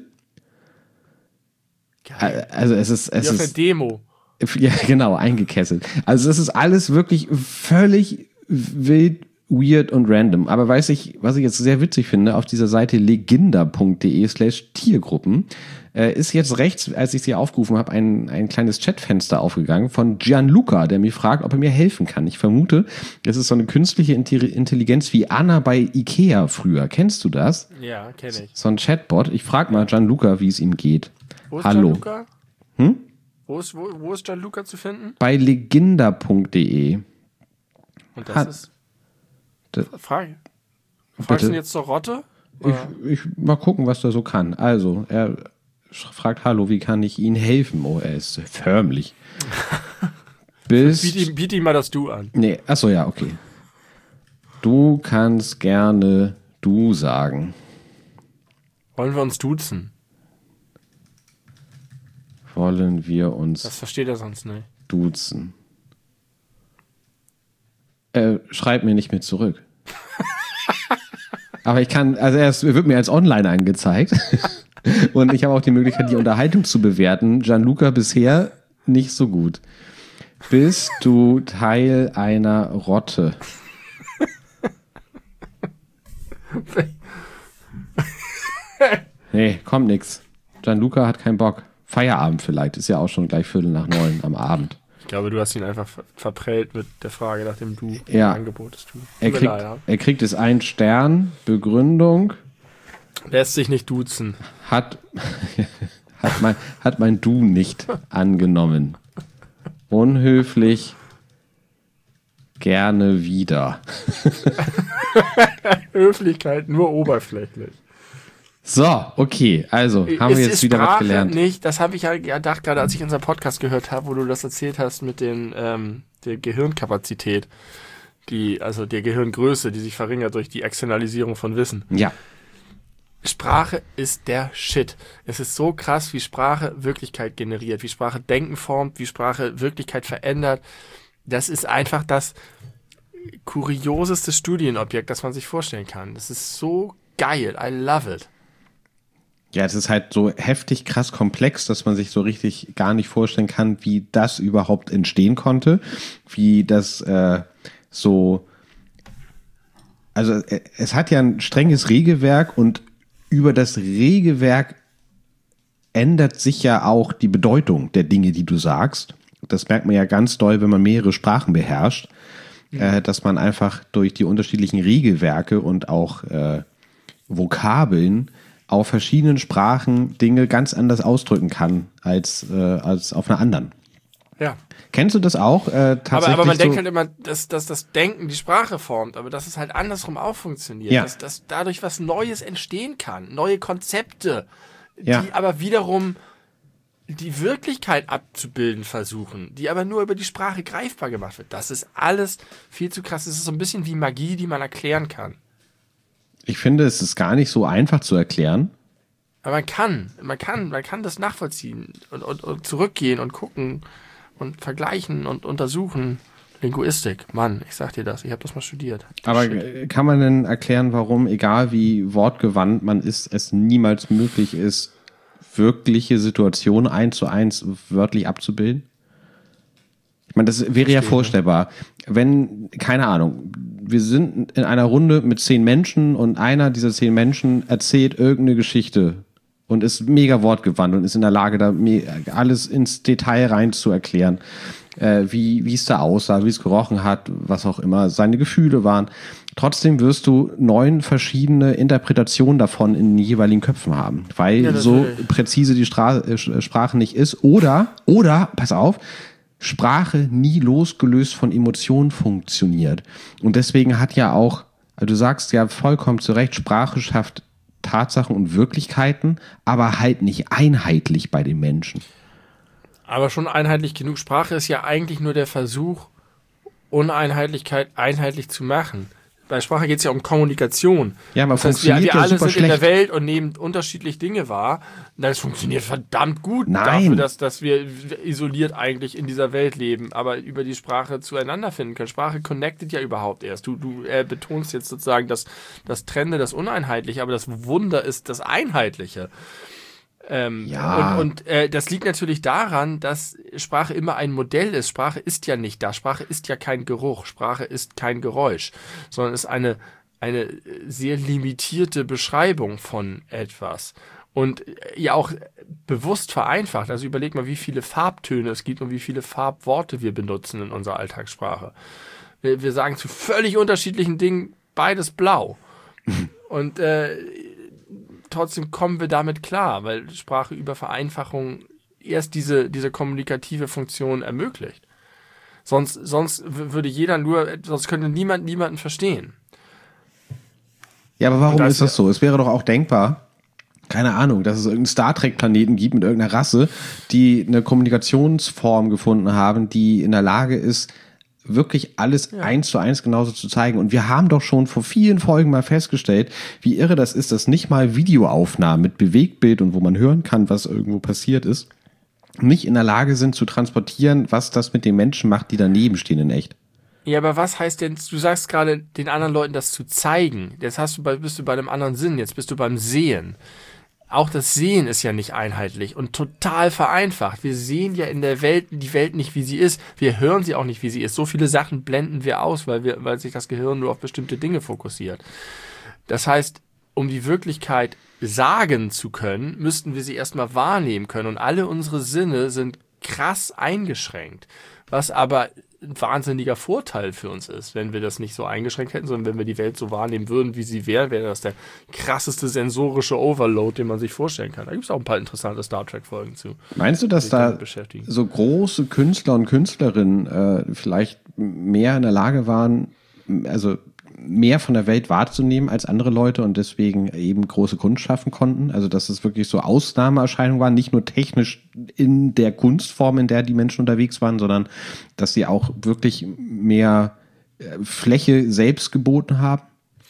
Also es ist Wie auf der Demo. Ja, genau, eingekesselt. Also das ist alles wirklich völlig wild weird und random. Aber was ich jetzt sehr witzig finde, auf dieser Seite leginda.de/Tiergruppen ist jetzt rechts, als ich sie aufgerufen habe, ein kleines Chatfenster aufgegangen von Gianluca, der mich fragt, ob er mir helfen kann. Ich vermute, das ist so eine künstliche Intelligenz wie Anna bei Ikea früher. Kennst du das? Ja, kenne ich. So ein Chatbot. Ich frage mal Gianluca, wie es ihm geht. Wo ist Hallo. Gianluca? Wo ist Gianluca zu finden? Bei leginda.de. Und das ist... Frage. Fragst du ihn jetzt zur Rotte? Ich mal gucken, was der so kann. Also, er fragt, hallo, wie kann ich Ihnen helfen? Oh, er ist förmlich. Biet ihm mal das Du an. Nee, achso, ja, okay. Du kannst gerne Du sagen. Wollen wir uns duzen? Wollen wir uns Das versteht er sonst nicht. duzen? Schreib mir nicht mehr zurück. Aber ich kann, also er wird mir als online angezeigt. Und ich habe auch die Möglichkeit, die Unterhaltung zu bewerten. Gianluca bisher nicht so gut. Bist du Teil einer Rotte? Nee, kommt nix. Gianluca hat keinen Bock. Feierabend vielleicht, ist ja auch schon gleich 8:45 am Abend. Ich glaube, du hast ihn einfach verprellt mit der Frage nach dem Du. Ja. Angebotest Du. Er kriegt es 1 Stern. Begründung. Lässt sich nicht duzen. Hat mein Du nicht angenommen. Unhöflich. Gerne wieder. Höflichkeit nur oberflächlich. So, okay, also haben wir jetzt wieder was gelernt. Nicht, das habe ich ja gedacht, gerade als ich unseren Podcast gehört habe, wo du das erzählt hast mit der Gehirnkapazität, also der Gehirngröße, die sich verringert durch die Externalisierung von Wissen. Ja. Sprache ist der Shit. Es ist so krass, wie Sprache Wirklichkeit generiert, wie Sprache Denken formt, wie Sprache Wirklichkeit verändert. Das ist einfach das kurioseste Studienobjekt, das man sich vorstellen kann. Das ist so geil. I love it. Ja, es ist halt so heftig krass komplex, dass man sich so richtig gar nicht vorstellen kann, wie das überhaupt entstehen konnte, wie das also es hat ja ein strenges Regelwerk und über das Regelwerk ändert sich ja auch die Bedeutung der Dinge, die du sagst. Das merkt man ja ganz doll, wenn man mehrere Sprachen beherrscht, dass man einfach durch die unterschiedlichen Regelwerke und auch Vokabeln auf verschiedenen Sprachen Dinge ganz anders ausdrücken kann als auf einer anderen. Ja. Kennst du das auch? Tatsächlich aber man denkt so, halt immer, dass das Denken die Sprache formt, aber dass es halt andersrum auch funktioniert. Ja. Dass dadurch was Neues entstehen kann, neue Konzepte, Ja. die aber wiederum die Wirklichkeit abzubilden versuchen, die aber nur über die Sprache greifbar gemacht wird. Das ist alles viel zu krass. Es ist so ein bisschen wie Magie, die man erklären kann. ich finde, es ist gar nicht so einfach zu erklären. Aber man kann das nachvollziehen und zurückgehen und gucken und vergleichen und untersuchen. Linguistik, Mann, ich sag dir das, ich habe das mal studiert. Aber Shit. kann man denn erklären, warum, egal wie wortgewandt man ist, es niemals möglich ist, wirkliche Situationen 1:1 wörtlich abzubilden? Ich meine, das wäre ja vorstellbar. Wenn, keine Ahnung, wir sind in einer Runde mit 10 Menschen und einer dieser 10 Menschen erzählt irgendeine Geschichte und ist mega wortgewandt und ist in der Lage, da alles ins Detail rein zu erklären, wie es da aussah, wie es gerochen hat, was auch immer seine Gefühle waren. Trotzdem wirst du 9 verschiedene Interpretationen davon in den jeweiligen Köpfen haben, weil so präzise die Sprache nicht ist. Oder, pass auf, Sprache nie losgelöst von Emotionen funktioniert. Und deswegen hat ja auch, also du sagst ja vollkommen zu Recht, Sprache schafft Tatsachen und Wirklichkeiten, aber halt nicht einheitlich bei den Menschen. Aber schon einheitlich genug. Sprache ist ja eigentlich nur der Versuch, Uneinheitlichkeit einheitlich zu machen. Bei Sprache geht es ja um Kommunikation. Ja, aber das heißt, funktioniert wir ja alle super sind in der schlecht. Welt und nehmen unterschiedlich Dinge wahr. Das funktioniert verdammt gut Nein. dafür, dass wir isoliert eigentlich in dieser Welt leben, aber über die Sprache zueinander finden können. Sprache connectet ja überhaupt erst. Du betonst jetzt sozusagen das Trennende, das Uneinheitliche, aber das Wunder ist das Einheitliche. Und das liegt natürlich daran, dass Sprache immer ein Modell ist. Sprache ist ja nicht das. Sprache ist ja kein Geruch. Sprache ist kein Geräusch, sondern ist eine sehr limitierte Beschreibung von etwas. Und ja auch bewusst vereinfacht. Also überleg mal, wie viele Farbtöne es gibt und wie viele Farbworte wir benutzen in unserer Alltagssprache. Wir sagen zu völlig unterschiedlichen Dingen beides blau. Und trotzdem kommen wir damit klar, weil Sprache über Vereinfachung erst diese kommunikative Funktion ermöglicht. Sonst würde sonst könnte niemanden verstehen. Ja, aber warum ist das so? Es wäre doch auch denkbar, keine Ahnung, dass es irgendeinen Star Trek-Planeten gibt mit irgendeiner Rasse, die eine Kommunikationsform gefunden haben, die in der Lage ist, wirklich alles 1:1 genauso zu zeigen. Und wir haben doch schon vor vielen Folgen mal festgestellt, wie irre das ist, dass nicht mal Videoaufnahmen mit Bewegtbild und wo man hören kann, was irgendwo passiert ist, nicht in der Lage sind zu transportieren, was das mit den Menschen macht, die daneben stehen in echt. Ja, aber was heißt denn, du sagst gerade, den anderen Leuten das zu zeigen. Jetzt bist du bei einem anderen Sinn, jetzt bist du beim Sehen. Auch das Sehen ist ja nicht einheitlich und total vereinfacht. Wir sehen ja in der Welt die Welt nicht, wie sie ist. Wir hören sie auch nicht, wie sie ist. So viele Sachen blenden wir aus, weil sich das Gehirn nur auf bestimmte Dinge fokussiert. Das heißt, um die Wirklichkeit sagen zu können, müssten wir sie erstmal wahrnehmen können. Und alle unsere Sinne sind krass eingeschränkt. Was aber ein wahnsinniger Vorteil für uns ist, wenn wir das nicht so eingeschränkt hätten, sondern wenn wir die Welt so wahrnehmen würden, wie sie wäre das der krasseste sensorische Overload, den man sich vorstellen kann. Da gibt es auch ein paar interessante Star Trek-Folgen zu. Meinst du, dass da so große Künstler und Künstlerinnen vielleicht mehr in der Lage waren, also mehr von der Welt wahrzunehmen als andere Leute und deswegen eben große Kunst schaffen konnten? Also dass es wirklich so Ausnahmeerscheinungen waren, nicht nur technisch in der Kunstform, in der die Menschen unterwegs waren, sondern dass sie auch wirklich mehr Fläche selbst geboten haben?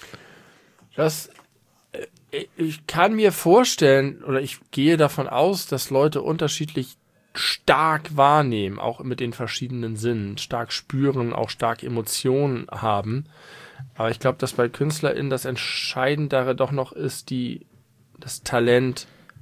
Ich kann mir vorstellen, oder ich gehe davon aus, dass Leute unterschiedlich stark wahrnehmen, auch mit den verschiedenen Sinnen, stark spüren, auch stark Emotionen haben. Aber ich glaube, dass bei KünstlerInnen das Entscheidendere doch noch ist, das Talent,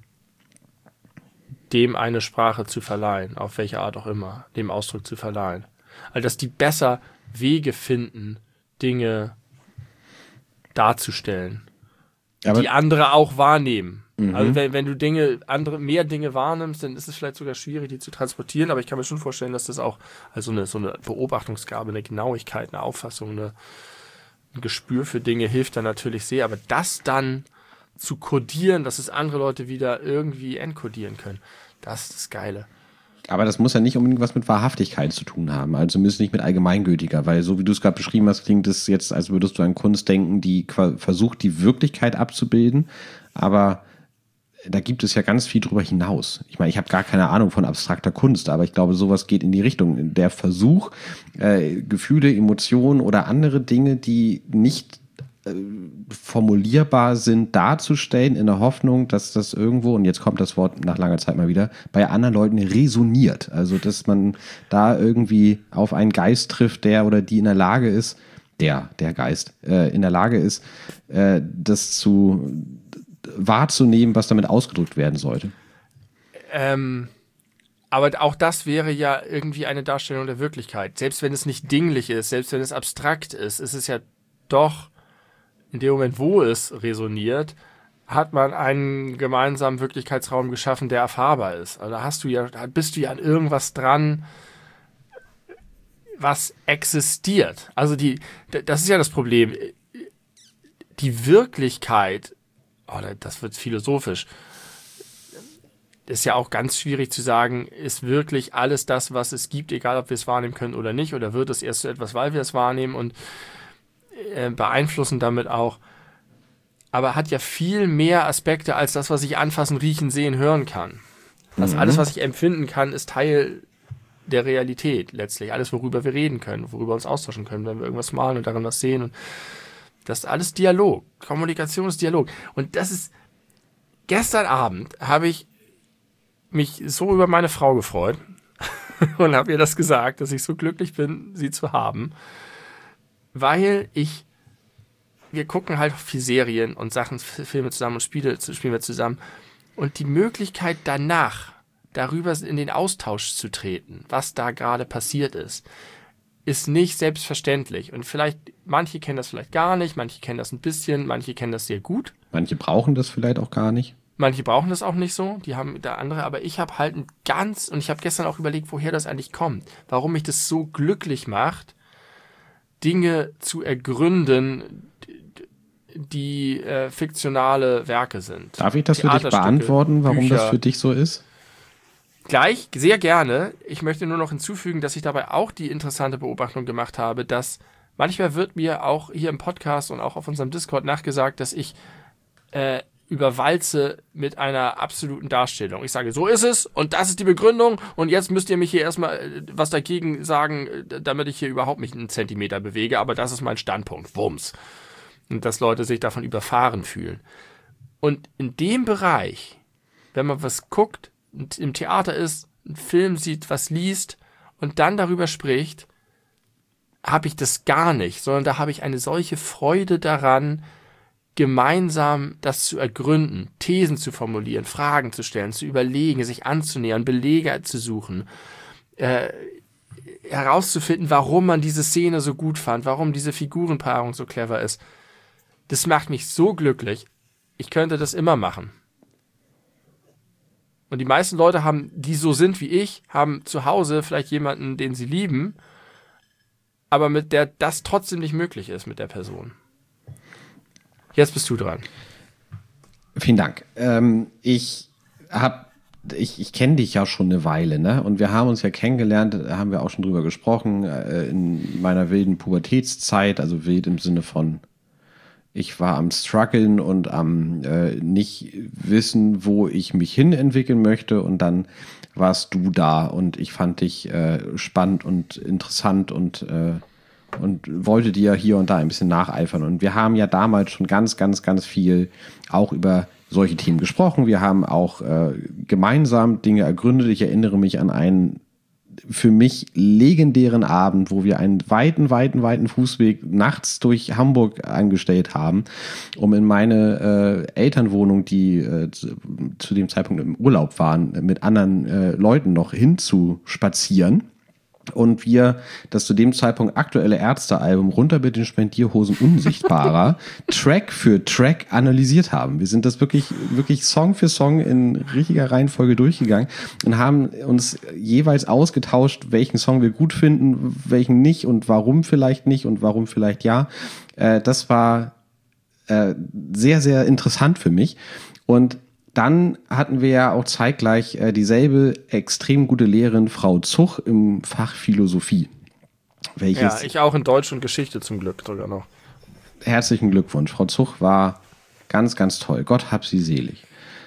dem eine Sprache zu verleihen, auf welche Art auch immer, dem Ausdruck zu verleihen. Also, dass die besser Wege finden, Dinge darzustellen, die andere auch wahrnehmen. Mhm. Also wenn du mehr Dinge wahrnimmst, dann ist es vielleicht sogar schwierig, die zu transportieren, aber ich kann mir schon vorstellen, dass das auch so eine Beobachtungsgabe, eine Genauigkeit, eine Auffassung, ein Gespür für Dinge hilft dann natürlich sehr, aber das dann zu kodieren, dass es andere Leute wieder irgendwie entkodieren können, das ist das Geile. Aber das muss ja nicht unbedingt was mit Wahrhaftigkeit zu tun haben, also zumindest nicht mit allgemeingültiger, weil so wie du es gerade beschrieben hast, klingt es jetzt, als würdest du an Kunst denken, die versucht, die Wirklichkeit abzubilden, aber da gibt es ja ganz viel drüber hinaus. Ich meine, ich habe gar keine Ahnung von abstrakter Kunst, aber ich glaube, sowas geht in die Richtung. Der Versuch, Gefühle, Emotionen oder andere Dinge, die nicht formulierbar sind, darzustellen, in der Hoffnung, dass das irgendwo, und jetzt kommt das Wort nach langer Zeit mal wieder, bei anderen Leuten resoniert. Also, dass man da irgendwie auf einen Geist trifft, der oder die in der Lage ist, der Geist, in der Lage ist, das wahrzunehmen, was damit ausgedrückt werden sollte. Aber auch das wäre ja irgendwie eine Darstellung der Wirklichkeit. Selbst wenn es nicht dinglich ist, selbst wenn es abstrakt ist, ist es ja doch in dem Moment, wo es resoniert, hat man einen gemeinsamen Wirklichkeitsraum geschaffen, der erfahrbar ist. Also da bist du ja an irgendwas dran, was existiert. Also das ist ja das Problem. Die Wirklichkeit, das wird philosophisch. Das ist ja auch ganz schwierig zu sagen, ist wirklich alles das, was es gibt, egal ob wir es wahrnehmen können oder nicht, oder wird es erst so etwas, weil wir es wahrnehmen und beeinflussen damit auch. Aber hat ja viel mehr Aspekte als das, was ich anfassen, riechen, sehen, hören kann. Also alles, was ich empfinden kann, ist Teil der Realität letztlich. Alles, worüber wir reden können, worüber wir uns austauschen können, wenn wir irgendwas malen und darin was sehen. Und das ist alles Dialog. Kommunikation ist Dialog. Und das ist, gestern Abend habe ich mich so über meine Frau gefreut und habe ihr das gesagt, dass ich so glücklich bin, sie zu haben, weil wir gucken halt viel Serien und Sachen, Filme zusammen und spielen wir zusammen. Und die Möglichkeit danach, darüber in den Austausch zu treten, was da gerade passiert ist nicht selbstverständlich. Und vielleicht, manche kennen das vielleicht gar nicht, manche kennen das ein bisschen, manche kennen das sehr gut. Manche brauchen das vielleicht auch gar nicht. Manche brauchen das auch nicht so, die haben da andere, aber ich habe halt und ich habe gestern auch überlegt, woher das eigentlich kommt, warum mich das so glücklich macht, Dinge zu ergründen, die fiktionale Werke sind. Darf ich das für dich beantworten, warum Bücher. Das für dich so ist? Gleich, sehr gerne. Ich möchte nur noch hinzufügen, dass ich dabei auch die interessante Beobachtung gemacht habe, dass manchmal wird mir auch hier im Podcast und auch auf unserem Discord nachgesagt, dass ich überwalze mit einer absoluten Darstellung. Ich sage, so ist es und das ist die Begründung und jetzt müsst ihr mich hier erstmal was dagegen sagen, damit ich hier überhaupt nicht einen Zentimeter bewege, aber das ist mein Standpunkt. Wumms. Und dass Leute sich davon überfahren fühlen. Und in dem Bereich, wenn man was guckt, im Theater ist, einen Film sieht, was liest und dann darüber spricht, habe ich das gar nicht, sondern da habe ich eine solche Freude daran, gemeinsam das zu ergründen, Thesen zu formulieren, Fragen zu stellen, zu überlegen, sich anzunähern, Belege zu suchen, herauszufinden, warum man diese Szene so gut fand, warum diese Figurenpaarung so clever ist. Das macht mich so glücklich. Ich könnte das immer machen. Und die meisten Leute haben, die so sind wie ich, haben zu Hause vielleicht jemanden, den sie lieben, aber mit der das trotzdem nicht möglich ist mit der Person. Jetzt bist du dran. Vielen Dank. Ich kenne dich ja schon eine Weile, ne? Und wir haben uns ja kennengelernt, da haben wir auch schon drüber gesprochen, in meiner wilden Pubertätszeit, also wild im Sinne von ich war am Struggeln und am nicht wissen, wo ich mich hin entwickeln möchte. Und dann warst du da und ich fand dich spannend und interessant und wollte dir hier und da ein bisschen nacheifern. Und wir haben ja damals schon ganz, ganz, ganz viel auch über solche Themen gesprochen. Wir haben auch gemeinsam Dinge ergründet. Ich erinnere mich an einen für mich legendären Abend, wo wir einen weiten Fußweg nachts durch Hamburg angestellt haben, um in meine Elternwohnung, die zu dem Zeitpunkt im Urlaub waren, mit anderen Leuten noch hinzuspazieren. Und wir das zu dem Zeitpunkt aktuelle Ärzte-Album Runter mit den Spendierhosen Unsichtbarer Track für Track analysiert haben. Wir sind das wirklich Song für Song in richtiger Reihenfolge durchgegangen und haben uns jeweils ausgetauscht, welchen Song wir gut finden, welchen nicht und warum vielleicht nicht und warum vielleicht ja. Das war sehr, sehr interessant für mich. Und dann hatten wir ja auch zeitgleich dieselbe extrem gute Lehrerin, Frau Zuch, im Fach Philosophie. Ja, ich auch in Deutsch und Geschichte zum Glück sogar noch. Herzlichen Glückwunsch. Frau Zuch war ganz, ganz toll. Gott hab sie selig.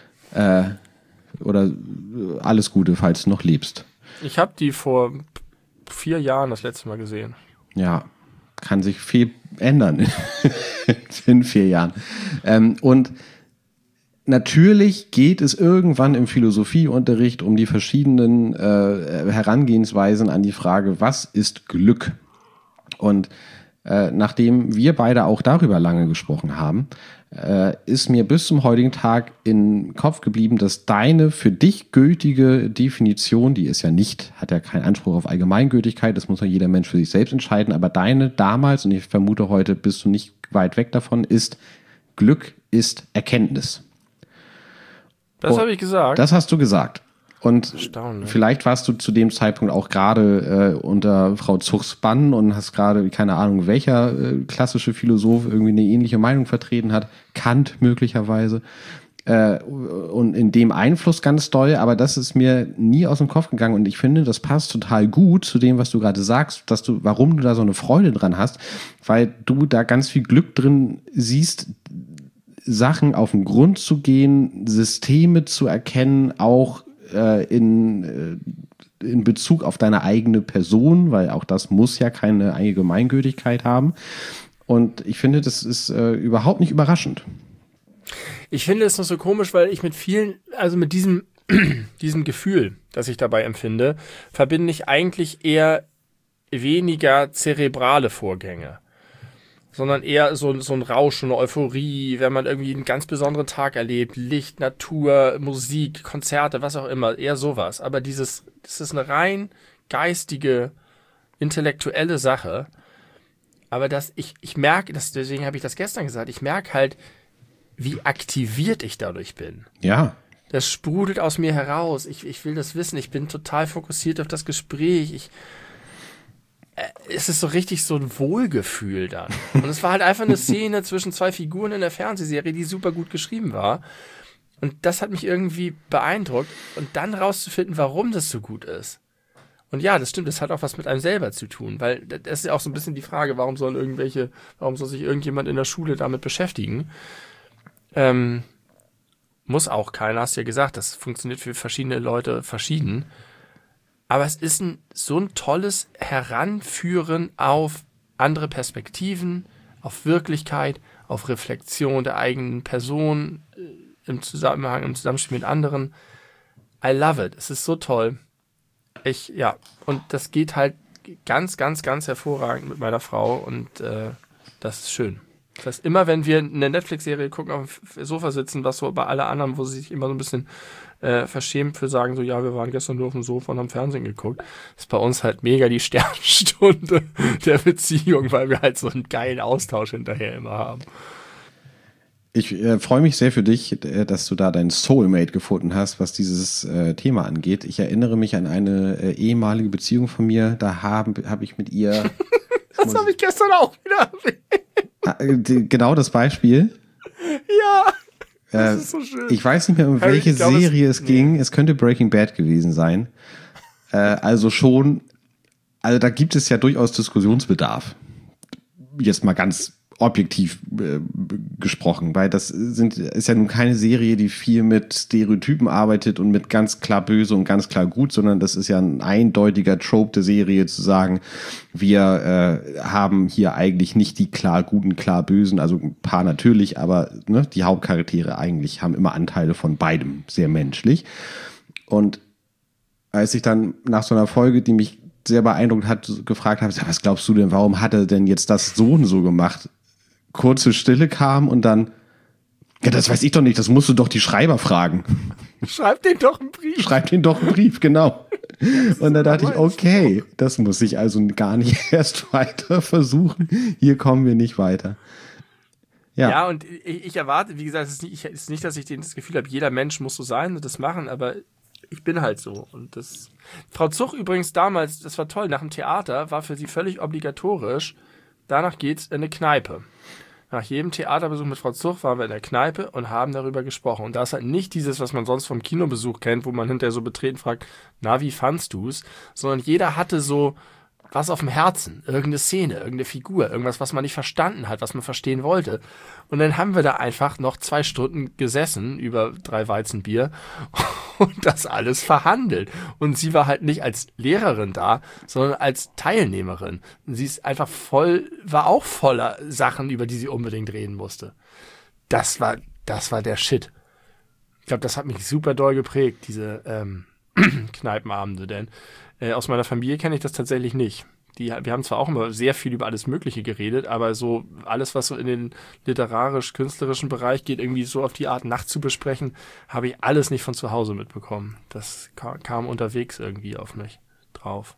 Oder alles Gute, falls du noch lebst. Ich habe die vor 4 Jahren das letzte Mal gesehen. Ja, kann sich viel ändern in 4 Jahren. Und natürlich geht es irgendwann im Philosophieunterricht um die verschiedenen Herangehensweisen an die Frage, was ist Glück? Und nachdem wir beide auch darüber lange gesprochen haben, ist mir bis zum heutigen Tag in den Kopf geblieben, dass deine für dich gültige Definition, die ist ja nicht, hat ja keinen Anspruch auf Allgemeingültigkeit, das muss ja jeder Mensch für sich selbst entscheiden, aber deine damals, und ich vermute heute bist du nicht weit weg davon, ist Glück ist Erkenntnis. Das habe ich gesagt. Das hast du gesagt. Und vielleicht warst du zu dem Zeitpunkt auch gerade unter Frau Zuchs Bann und hast gerade, keine Ahnung, welcher klassische Philosoph irgendwie eine ähnliche Meinung vertreten hat. Kant möglicherweise. Und in dem Einfluss ganz doll, aber das ist mir nie aus dem Kopf gegangen. Und ich finde, das passt total gut zu dem, was du gerade sagst, warum du da so eine Freude dran hast, weil du da ganz viel Glück drin siehst, Sachen auf den Grund zu gehen, Systeme zu erkennen, auch in Bezug auf deine eigene Person, weil auch das muss ja keine Allgemeingültigkeit haben. Und ich finde, das ist überhaupt nicht überraschend. Ich finde es noch so komisch, weil ich mit vielen, also mit diesem Gefühl, das ich dabei empfinde, verbinde ich eigentlich eher weniger zerebrale Vorgänge. sondern eher so ein Rausch, eine Euphorie, wenn man irgendwie einen ganz besonderen Tag erlebt, Licht, Natur, Musik, Konzerte, was auch immer, eher sowas. Aber das ist eine rein geistige, intellektuelle Sache. Aber ich merke, deswegen habe ich das gestern gesagt, ich merke halt, wie aktiviert ich dadurch bin. Ja. Das sprudelt aus mir heraus. Ich will das wissen. Ich bin total fokussiert auf das Gespräch. Es ist so richtig so ein Wohlgefühl dann. Und es war halt einfach eine Szene zwischen zwei Figuren in der Fernsehserie, die super gut geschrieben war. Und das hat mich irgendwie beeindruckt. Und dann rauszufinden, warum das so gut ist. Und ja, das stimmt, das hat auch was mit einem selber zu tun. Weil das ist ja auch so ein bisschen die Frage, warum soll sich irgendjemand in der Schule damit beschäftigen? Muss auch keiner, hast ja gesagt, das funktioniert für verschiedene Leute verschieden. Aber es ist so ein tolles Heranführen auf andere Perspektiven, auf Wirklichkeit, auf Reflexion der eigenen Person, im Zusammenspiel mit anderen. I love it. Es ist so toll. Und das geht halt ganz, ganz, ganz hervorragend mit meiner Frau und das ist schön. Das heißt, immer wenn wir eine Netflix-Serie gucken, auf dem Sofa sitzen, was so bei alle anderen, wo sie sich immer so ein bisschen verschämt für sagen, so, ja, wir waren gestern nur auf dem Sofa und haben Fernsehen geguckt, ist bei uns halt mega die Sternstunde der Beziehung, weil wir halt so einen geilen Austausch hinterher immer haben. Ich freue mich sehr für dich, dass du da deinen Soulmate gefunden hast, was dieses Thema angeht. Ich erinnere mich an eine ehemalige Beziehung von mir, da hab ich mit ihr... Das habe ich gestern auch wieder. Genau das Beispiel. Ja, das ist so schön. Ich weiß nicht mehr, um welche Serie es ging. Es könnte Breaking Bad gewesen sein. Also da gibt es ja durchaus Diskussionsbedarf. Jetzt mal ganz objektiv gesprochen, weil das ist ja nun keine Serie, die viel mit Stereotypen arbeitet und mit ganz klar böse und ganz klar gut, sondern das ist ja ein eindeutiger Trope der Serie zu sagen, wir haben hier eigentlich nicht die klar guten, klar bösen, also ein paar natürlich, aber die Hauptcharaktere eigentlich haben immer Anteile von beidem, sehr menschlich. Und als ich dann nach so einer Folge, die mich sehr beeindruckt hat, gefragt habe, was glaubst du denn, warum hat er denn jetzt das so und so gemacht? Kurze Stille kam und dann, ja, das weiß ich doch nicht, das musst du doch die Schreiber fragen. Schreib denen doch einen Brief. Schreib denen doch einen Brief, genau. Und da dachte ich, okay, das muss ich also gar nicht erst weiter versuchen. Hier kommen wir nicht weiter. Ja, und ich erwarte, wie gesagt, es ist nicht, dass ich das Gefühl habe, jeder Mensch muss so sein und das machen, aber ich bin halt so. Und das. Frau Zuch übrigens damals, das war toll, nach dem Theater war für sie völlig obligatorisch, danach geht's in eine Kneipe. Nach jedem Theaterbesuch mit Frau Zuch waren wir in der Kneipe und haben darüber gesprochen. Und da ist halt nicht dieses, was man sonst vom Kinobesuch kennt, wo man hinterher so betreten fragt, na, wie fandst du's? Sondern jeder hatte so was auf dem Herzen, irgendeine Szene, irgendeine Figur, irgendwas, was man nicht verstanden hat, was man verstehen wollte. Und dann haben wir da einfach noch 2 Stunden gesessen über 3 Weizenbier und das alles verhandelt. Und sie war halt nicht als Lehrerin da, sondern als Teilnehmerin. Und sie ist einfach war auch voller Sachen, über die sie unbedingt reden musste. Das war der Shit. Ich glaube, das hat mich super doll geprägt, diese Kneipenabende, denn aus meiner Familie kenne ich das tatsächlich nicht. Wir haben zwar auch immer sehr viel über alles Mögliche geredet, aber so alles, was so in den literarisch-künstlerischen Bereich geht, irgendwie so auf die Art Nacht zu besprechen, habe ich alles nicht von zu Hause mitbekommen. Das kam unterwegs irgendwie auf mich drauf.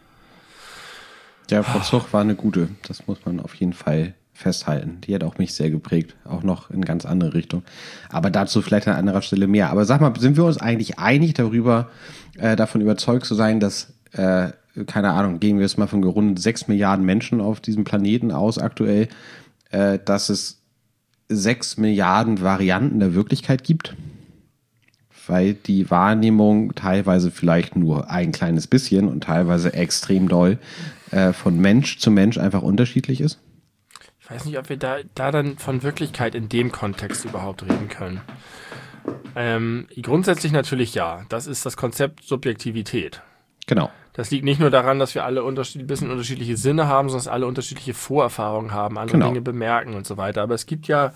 Ja, Frau Zuch war eine gute. Das muss man auf jeden Fall festhalten. Die hat auch mich sehr geprägt. Auch noch in ganz andere Richtung. Aber dazu vielleicht an anderer Stelle mehr. Aber sag mal, sind wir uns eigentlich einig darüber, davon überzeugt zu sein, dass keine Ahnung, gehen wir jetzt mal von rund 6 Milliarden Menschen auf diesem Planeten aus aktuell, dass es 6 Milliarden Varianten der Wirklichkeit gibt? Weil die Wahrnehmung teilweise vielleicht nur ein kleines bisschen und teilweise extrem doll von Mensch zu Mensch einfach unterschiedlich ist? Ich weiß nicht, ob wir da dann von Wirklichkeit in dem Kontext überhaupt reden können. Grundsätzlich natürlich ja. Das ist das Konzept Subjektivität. Genau. Das liegt nicht nur daran, dass wir alle ein bisschen unterschiedliche Sinne haben, sondern dass alle unterschiedliche Vorerfahrungen haben, andere Dinge bemerken und so weiter. Aber es gibt ja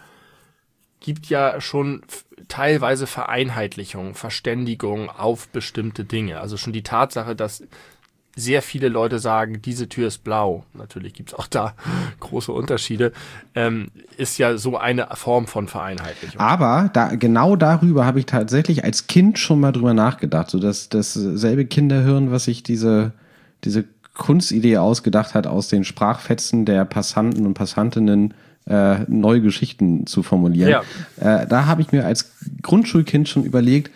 schon teilweise Vereinheitlichung, Verständigung auf bestimmte Dinge. Also schon die Tatsache, dass sehr viele Leute sagen, diese Tür ist blau. Natürlich gibt's auch da große Unterschiede. Ist ja so eine Form von Vereinheitlichung. Aber genau darüber habe ich tatsächlich als Kind schon mal drüber nachgedacht. So dasselbe Kinderhirn, was sich diese Kunstidee ausgedacht hat, aus den Sprachfetzen der Passanten und Passantinnen neue Geschichten zu formulieren. Ja. Da habe ich mir als Grundschulkind schon überlegt,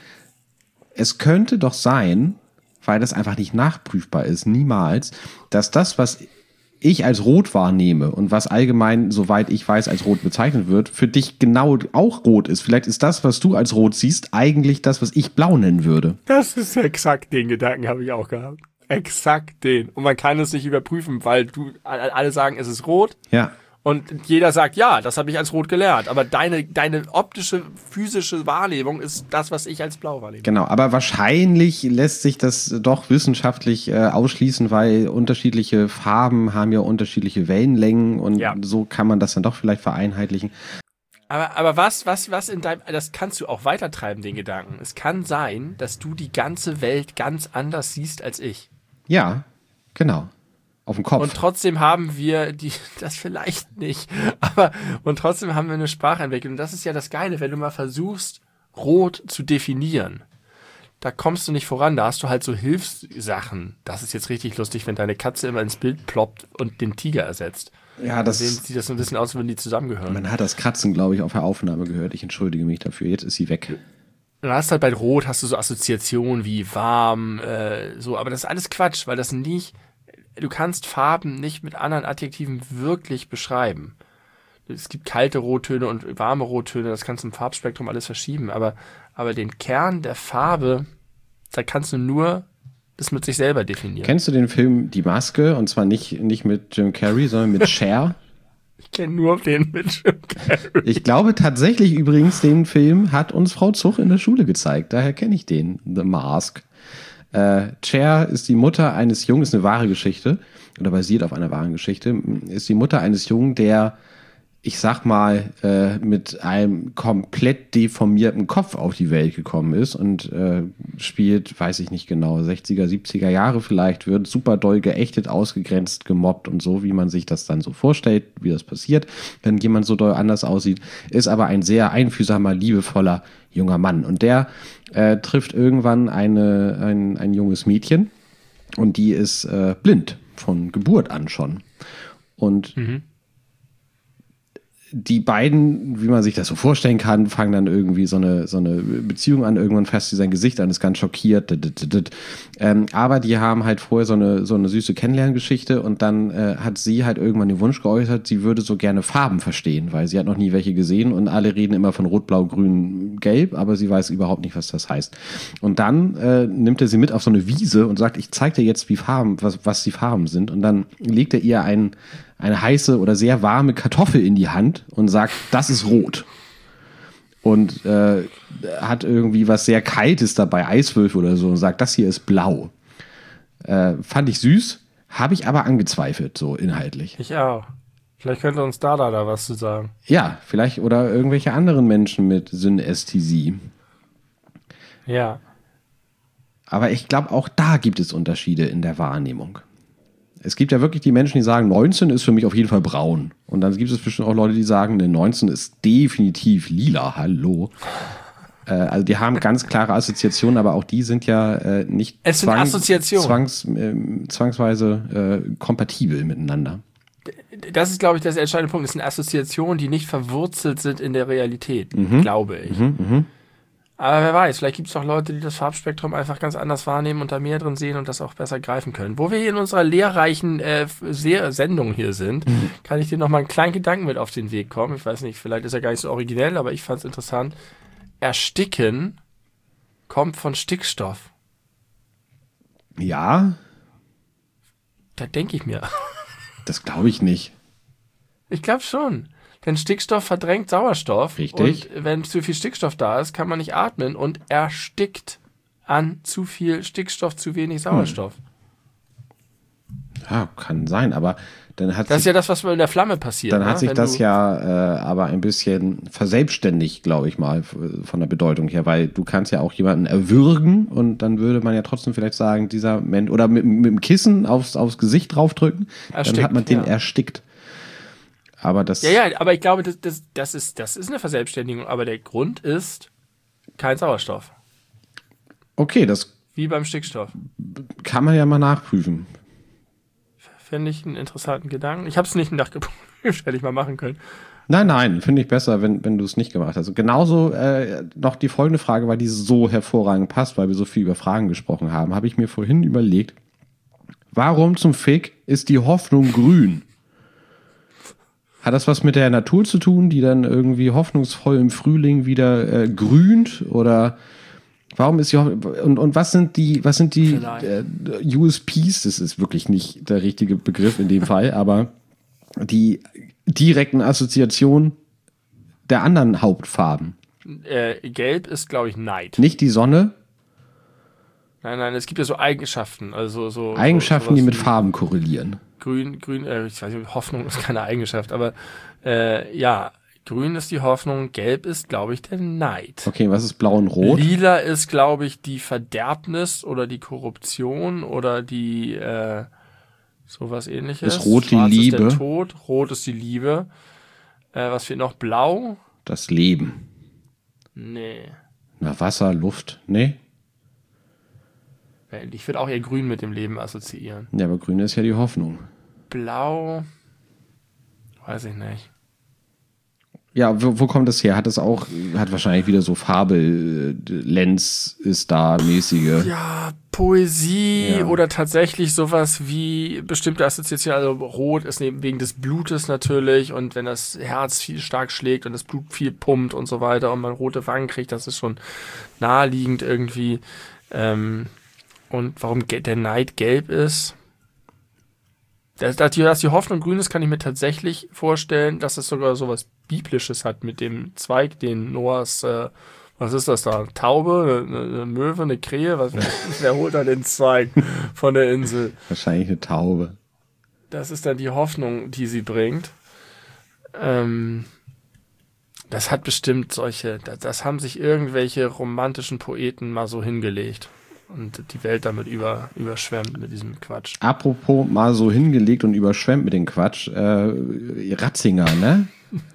es könnte doch sein, weil das einfach nicht nachprüfbar ist, niemals, dass das, was ich als rot wahrnehme und was allgemein, soweit ich weiß, als rot bezeichnet wird, für dich genau auch rot ist. Vielleicht ist das, was du als rot siehst, eigentlich das, was ich blau nennen würde. Das ist exakt den Gedanken, habe ich auch gehabt. Exakt den. Und man kann es nicht überprüfen, weil alle sagen, es ist rot. Ja. Und jeder sagt, ja, das habe ich als rot gelernt. Aber deine optische, physische Wahrnehmung ist das, was ich als blau wahrnehme. Genau, aber wahrscheinlich lässt sich das doch wissenschaftlich ausschließen, weil unterschiedliche Farben haben ja unterschiedliche Wellenlängen und so kann man das dann doch vielleicht vereinheitlichen. Aber was in deinem, das kannst du auch weitertreiben, den Gedanken. Es kann sein, dass du die ganze Welt ganz anders siehst als ich. Ja, genau. Auf dem Kopf. Und trotzdem haben wir das vielleicht nicht, und trotzdem haben wir eine Sprache entwickelt. Und das ist ja das Geile, wenn du mal versuchst, rot zu definieren. Da kommst du nicht voran, da hast du halt so Hilfssachen. Das ist jetzt richtig lustig, wenn deine Katze immer ins Bild ploppt und den Tiger ersetzt. Ja, das sieht das so ein bisschen aus, wenn die zusammengehören. Man hat das Kratzen, glaube ich, auf der Aufnahme gehört. Ich entschuldige mich dafür. Jetzt ist sie weg. Du hast halt bei Rot hast du so Assoziationen wie warm, so, aber das ist alles Quatsch, weil das nicht. Du kannst Farben nicht mit anderen Adjektiven wirklich beschreiben. Es gibt kalte Rottöne und warme Rottöne, das kannst du im Farbspektrum alles verschieben, aber den Kern der Farbe, da kannst du nur das mit sich selber definieren. Kennst du den Film Die Maske? Und zwar nicht mit Jim Carrey, sondern mit Cher? Ich kenne nur den mit Jim Carrey. Ich glaube tatsächlich übrigens, den Film hat uns Frau Zuch in der Schule gezeigt. Daher kenne ich den, The Mask. Cher ist die Mutter eines Jungen, ist eine wahre Geschichte, oder basiert auf einer wahren Geschichte, ist die Mutter eines Jungen, der, ich sag mal, mit einem komplett deformierten Kopf auf die Welt gekommen ist und spielt, weiß ich nicht genau, 60er, 70er Jahre vielleicht, wird super doll geächtet, ausgegrenzt, gemobbt und so, wie man sich das dann so vorstellt, wie das passiert, wenn jemand so doll anders aussieht, ist aber ein sehr einfühlsamer, liebevoller junger Mann. Und der trifft irgendwann ein junges Mädchen und die ist blind, von Geburt an schon. Und die beiden, wie man sich das so vorstellen kann, fangen dann irgendwie so eine Beziehung an. Irgendwann fasst sie sein Gesicht an, ist ganz schockiert. Aber die haben halt vorher so eine süße Kennenlerngeschichte und dann hat sie halt irgendwann den Wunsch geäußert, sie würde so gerne Farben verstehen, weil sie hat noch nie welche gesehen und alle reden immer von Rot, Blau, Grün, Gelb, aber sie weiß überhaupt nicht, was das heißt. Und dann nimmt er sie mit auf so eine Wiese und sagt, ich zeig dir jetzt, wie Farben, was die Farben sind. Und dann legt er ihr eine heiße oder sehr warme Kartoffel in die Hand und sagt, das ist rot. Und hat irgendwie was sehr Kaltes dabei, Eiswürfel oder so, und sagt, das hier ist blau. Fand ich süß, habe ich aber angezweifelt, so inhaltlich. Ich auch. Vielleicht könnte uns da was zu sagen. Ja, vielleicht, oder irgendwelche anderen Menschen mit Synästhesie. Ja. Aber ich glaube, auch da gibt es Unterschiede in der Wahrnehmung. Es gibt ja wirklich die Menschen, die sagen, 19 ist für mich auf jeden Fall braun. Und dann gibt es bestimmt auch Leute, die sagen, 19 ist definitiv lila. Hallo. Also die haben ganz klare Assoziationen, aber auch die sind ja nicht zwangsweise kompatibel miteinander. Das ist, glaube ich, der entscheidende Punkt. Es sind Assoziationen, die nicht verwurzelt sind in der Realität, glaube ich. Aber wer weiß, vielleicht gibt es auch Leute, die das Farbspektrum einfach ganz anders wahrnehmen und da mehr drin sehen und das auch besser greifen können. Wo wir hier in unserer lehrreichen Sendung hier sind, kann ich dir noch mal einen kleinen Gedanken mit auf den Weg kommen. Ich weiß nicht, vielleicht ist er gar nicht so originell, aber ich fand es interessant. Ersticken kommt von Stickstoff. Ja? Da denke ich mir. Das glaube ich nicht. Ich glaube schon. Denn Stickstoff verdrängt Sauerstoff. Richtig. Und wenn zu viel Stickstoff da ist, kann man nicht atmen und erstickt an zu viel Stickstoff, zu wenig Sauerstoff. Ja, kann sein, aber dann hat Das ist ja das, was in der Flamme passiert. dann hat ne? sich Wenn das du- ja aber ein bisschen verselbstständigt, glaube ich mal, von der Bedeutung her, weil du kannst ja auch jemanden erwürgen und dann würde man ja trotzdem vielleicht sagen, dieser Mensch, oder mit dem Kissen aufs Gesicht draufdrücken, dann Erstickt, hat man den ja. erstickt. Aber das, Ja, aber ich glaube, das ist eine Verselbstständigung, aber der Grund ist kein Sauerstoff. okay, das Wie beim Stickstoff. kann man ja mal nachprüfen. Fände ich einen interessanten Gedanken. Ich habe es nicht nachgeprüft, hätte ich mal machen können. Nein, finde ich besser, wenn du es nicht gemacht hast. Genauso noch die folgende Frage, weil die so hervorragend passt, weil wir so viel über Fragen gesprochen haben, habe ich mir vorhin überlegt, warum zum Fick ist die Hoffnung grün? Hat das was mit der Natur zu tun, die dann irgendwie hoffnungsvoll im Frühling wieder grünt? Oder warum ist die Hoffnung, und was sind die USPs? Das ist wirklich nicht der richtige Begriff in dem Fall, aber die direkten Assoziationen der anderen Hauptfarben. Gelb ist, glaube ich, Neid. Nicht die Sonne, Nein, es gibt ja so Eigenschaften. Also so Eigenschaften, die sowas mit wie Farben korrelieren. Grün, ich weiß nicht, Hoffnung ist keine Eigenschaft, aber ja, grün ist die Hoffnung, gelb ist, glaube ich, der Neid. Okay, was ist blau und rot? Lila ist, glaube ich, die Verderbnis oder die Korruption oder die sowas ähnliches. Ist rot die Schwarz Liebe? ist der Tod, rot ist die Liebe. Was fehlt noch? Blau? Das Leben. Nee. Na, Wasser, Luft, nee? Ich würde auch eher grün mit dem Leben assoziieren. Ja, aber grün ist ja die Hoffnung. Blau? Weiß ich nicht. Ja, wo kommt das her? Hat wahrscheinlich wieder so Farbe, Lenz ist da mäßige. Ja, Poesie Ja. oder tatsächlich sowas wie bestimmte Assoziationen. Also rot ist wegen des Blutes natürlich und wenn das Herz viel stark schlägt und das Blut viel pumpt und so weiter und man rote Wangen kriegt, das ist schon naheliegend irgendwie. Und warum der Neid gelb ist? Dass die Hoffnung grün ist, kann ich mir tatsächlich vorstellen, dass es sogar sowas Biblisches hat mit dem Zweig, den Noahs, was ist das da? Taube, eine Möwe, eine Krähe? Wer holt da den Zweig von der Insel? Wahrscheinlich eine Taube. Das ist dann die Hoffnung, die sie bringt. Das hat bestimmt das haben sich irgendwelche romantischen Poeten mal so hingelegt. Und die Welt damit überschwemmt mit diesem Quatsch. Apropos mal so hingelegt und überschwemmt mit dem Quatsch. Ratzinger, ne?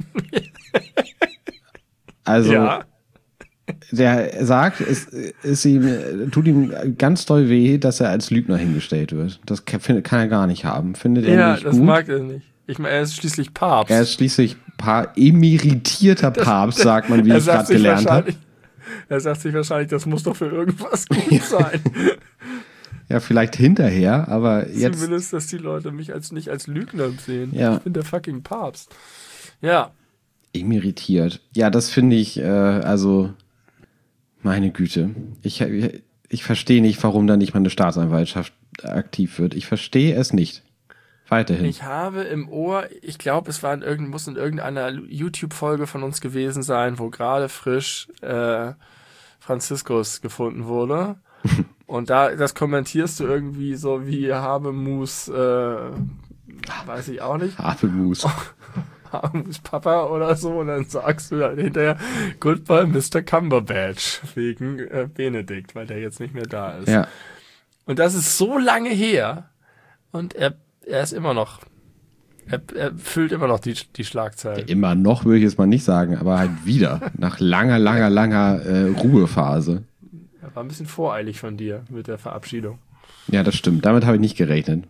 Also, Ja. der sagt, tut ihm ganz doll weh, dass er als Lügner hingestellt wird. Das kann er gar nicht haben. Findet er Ja, nicht das gut. mag er nicht. Ich meine, er ist schließlich Papst. Er ist schließlich emeritierter Papst, sagt man, wie ich gerade gelernt habe. Er sagt sich wahrscheinlich, das muss doch für irgendwas gut sein. Ja, vielleicht hinterher, aber jetzt. Zumindest, dass die Leute mich nicht als Lügner sehen. Ja. Ich bin der fucking Papst. Ja. Emeritiert. Ja, das finde ich, also, meine Güte. Ich verstehe nicht, warum da nicht mal eine Staatsanwaltschaft aktiv wird. Ich verstehe es nicht. Weiterhin. Ich habe im Ohr, ich glaube, es muss in irgendeiner YouTube-Folge von uns gewesen sein, wo gerade frisch Franziskus gefunden wurde. Und das kommentierst du irgendwie so wie Habemus, weiß ich auch nicht. Habemus. Habemus Papa oder so. Und dann sagst du halt hinterher, Goodbye Mr. Cumberbatch, wegen Benedikt, weil der jetzt nicht mehr da ist. Ja. Und das ist so lange her. Und er ist immer noch, er füllt immer noch die Schlagzeilen. Immer noch würde ich jetzt mal nicht sagen, aber halt wieder. Nach langer Ruhephase. Er war ein bisschen voreilig von dir mit der Verabschiedung. Ja, das stimmt. Damit habe ich nicht gerechnet.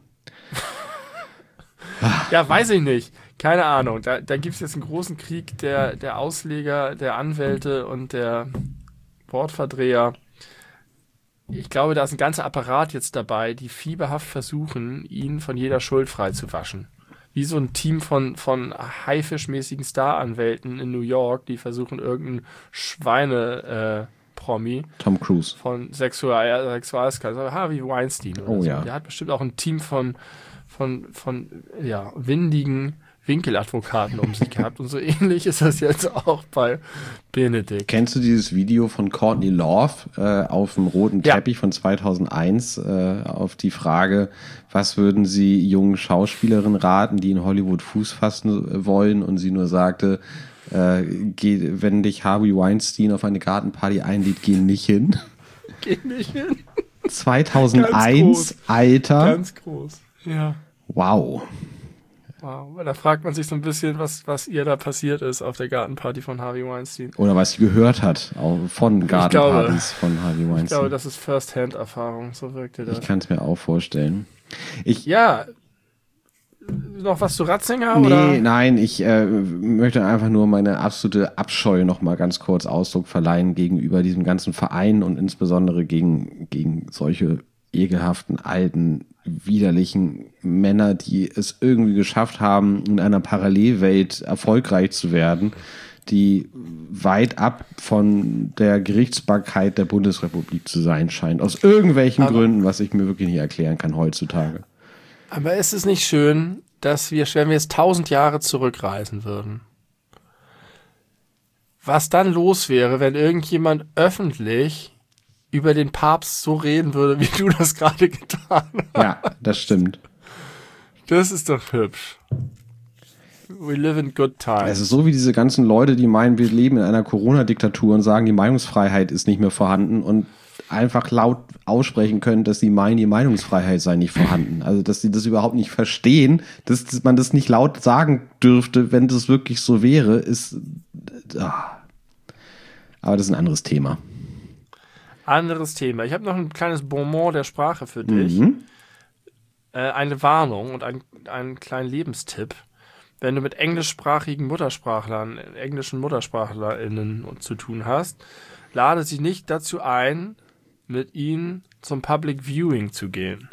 Ja, weiß ich nicht. Keine Ahnung. Da gibt es jetzt einen großen Krieg der Ausleger, der Anwälte und der Wortverdreher. Ich glaube, da ist ein ganzer Apparat jetzt dabei, die fieberhaft versuchen, ihn von jeder Schuld frei zu waschen. Wie so ein Team von haifischmäßigen Staranwälten in New York, die versuchen, irgendeinen Schweine-Promi Tom Cruise. von Sexualskandal, Harvey Weinstein oder Oh so. ja. Der hat bestimmt auch ein Team von windigen Winkeladvokaten um sich gehabt. Und so ähnlich ist das jetzt auch bei Benedikt. Kennst du dieses Video von Courtney Love auf dem roten Teppich von 2001 auf die Frage, was würden Sie jungen Schauspielerinnen raten, die in Hollywood Fuß fassen wollen? Und sie nur sagte, wenn dich Harvey Weinstein auf eine Gartenparty einlädt, geh nicht hin. Geh nicht hin. 2001, Alter. Ganz groß, ja. Wow. Wow, da fragt man sich so ein bisschen, was ihr da passiert ist auf der Gartenparty von Harvey Weinstein. Oder was sie gehört hat von Gartenpartys von Harvey Weinstein. Ich glaube, das ist First-Hand-Erfahrung, so wirkte das. Ich kann es mir auch vorstellen. Noch was zu Ratzinger? Oder? Nein, ich möchte einfach nur meine absolute Abscheu noch mal ganz kurz Ausdruck verleihen gegenüber diesem ganzen Verein und insbesondere gegen solche ekelhaften, alten, widerlichen Männer, die es irgendwie geschafft haben, in einer Parallelwelt erfolgreich zu werden, die weit ab von der Gerichtsbarkeit der Bundesrepublik zu sein scheint. Aus irgendwelchen Gründen, was ich mir wirklich nicht erklären kann heutzutage. Aber ist es nicht schön, dass wenn wir jetzt 1000 Jahre zurückreisen würden, was dann los wäre, wenn irgendjemand öffentlich über den Papst so reden würde, wie du das gerade getan hast. Ja, das stimmt. Das ist doch hübsch. We live in good times. Es ist so wie diese ganzen Leute, die meinen, wir leben in einer Corona-Diktatur und sagen, die Meinungsfreiheit ist nicht mehr vorhanden und einfach laut aussprechen können, dass sie meinen, die Meinungsfreiheit sei nicht vorhanden. Also, dass sie das überhaupt nicht verstehen, dass man das nicht laut sagen dürfte, wenn das wirklich so wäre, ist... Aber das ist ein anderes Thema. Anderes Thema. Ich habe noch ein kleines Bonbon der Sprache für dich. Eine Warnung und einen kleinen Lebenstipp. Wenn du mit englischsprachigen englischen MuttersprachlerInnen zu tun hast, lade sie nicht dazu ein, mit ihnen zum Public Viewing zu gehen.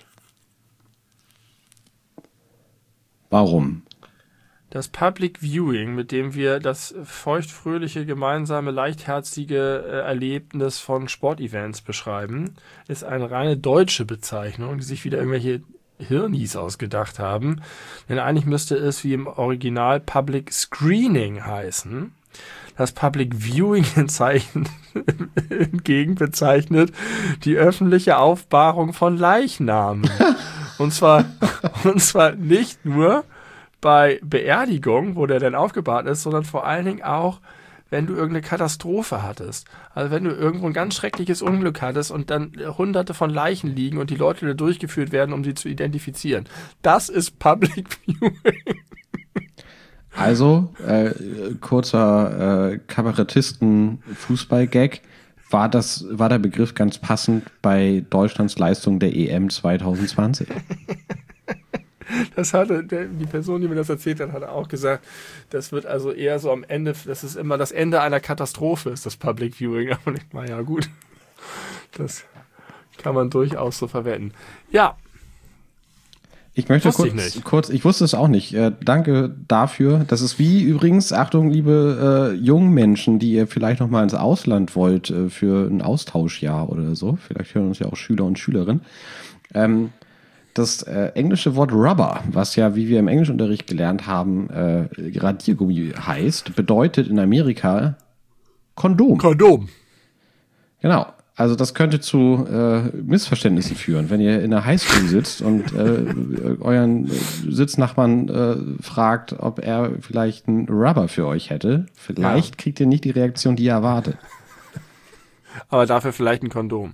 Warum? Das Public Viewing, mit dem wir das feuchtfröhliche, gemeinsame, leichtherzige Erlebnis von Sportevents beschreiben, ist eine reine deutsche Bezeichnung, die sich wieder irgendwelche Hirnis ausgedacht haben. Denn eigentlich müsste es wie im Original Public Screening heißen. Das Public Viewing hingegen bezeichnet die öffentliche Aufbahrung von Leichnamen. und zwar nicht nur bei Beerdigung, wo der dann aufgebahrt ist, sondern vor allen Dingen auch, wenn du irgendeine Katastrophe hattest. Also wenn du irgendwo ein ganz schreckliches Unglück hattest und dann hunderte von Leichen liegen und die Leute da durchgeführt werden, um sie zu identifizieren. Das ist Public Viewing. Also, kurzer Kabarettisten-Fußball-Gag. War der Begriff ganz passend bei Deutschlands Leistung der EM 2020? Das hatte die Person, die mir das erzählt hat, auch gesagt, das wird also eher so am Ende, das ist immer das Ende einer Katastrophe, ist das Public Viewing. Aber ich meine, ja gut, das kann man durchaus so verwenden. Ja. Ich möchte kurz, ich wusste es auch nicht. Danke dafür. Das ist wie übrigens, Achtung, liebe jungen Menschen, die ihr vielleicht noch mal ins Ausland wollt für ein Austauschjahr oder so. Vielleicht hören uns ja auch Schüler und Schülerinnen. Das englische Wort Rubber, was ja, wie wir im Englischunterricht gelernt haben, Radiergummi heißt, bedeutet in Amerika Kondom. Kondom. Genau. Also das könnte zu Missverständnissen führen, wenn ihr in der Highschool sitzt und euren Sitznachbarn fragt, ob er vielleicht einen Rubber für euch hätte. Vielleicht kriegt ihr nicht die Reaktion, die ihr erwartet. Aber dafür vielleicht ein Kondom.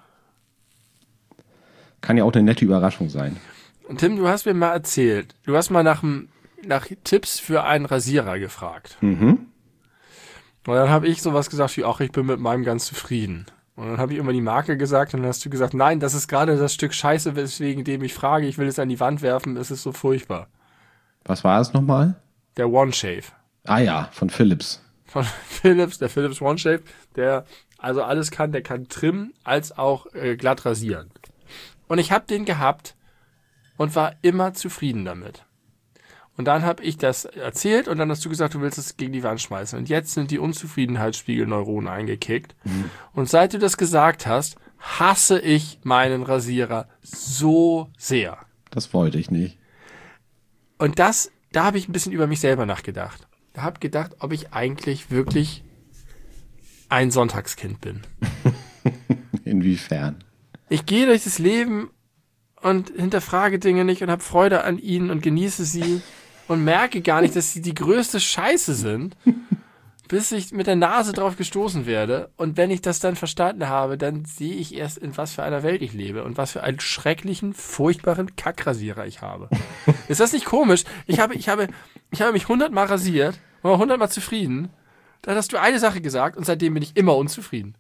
Kann ja auch eine nette Überraschung sein. Und Tim, du hast mir mal erzählt, du hast mal nach Tipps für einen Rasierer gefragt. Mhm. Und dann habe ich sowas gesagt wie, ach, ich bin mit meinem ganz zufrieden. Und dann habe ich immer die Marke gesagt und dann hast du gesagt, nein, das ist gerade das Stück Scheiße, weswegen dem ich frage, ich will es an die Wand werfen, es ist so furchtbar. Was war es nochmal? Der One Shave. Ah ja, von Philips. Von Philips, der Philips One Shave, der also alles kann, der kann trimmen als auch glatt rasieren. Und ich habe den gehabt und war immer zufrieden damit. Und dann habe ich das erzählt und dann hast du gesagt, du willst es gegen die Wand schmeißen. Und jetzt sind die Unzufriedenheitsspiegelneuronen eingekickt. Mhm. Und seit du das gesagt hast, hasse ich meinen Rasierer so sehr. Das wollte ich nicht. Und da habe ich ein bisschen über mich selber nachgedacht. Da habe gedacht, ob ich eigentlich wirklich ein Sonntagskind bin. Inwiefern? Ich gehe durch das Leben und hinterfrage Dinge nicht und habe Freude an ihnen und genieße sie und merke gar nicht, dass sie die größte Scheiße sind, bis ich mit der Nase drauf gestoßen werde. Und wenn ich das dann verstanden habe, dann sehe ich erst, in was für einer Welt ich lebe und was für einen schrecklichen, furchtbaren Kackrasierer ich habe. Ist das nicht komisch? Ich habe mich 100-mal rasiert und war 100-mal zufrieden. Dann hast du eine Sache gesagt und seitdem bin ich immer unzufrieden.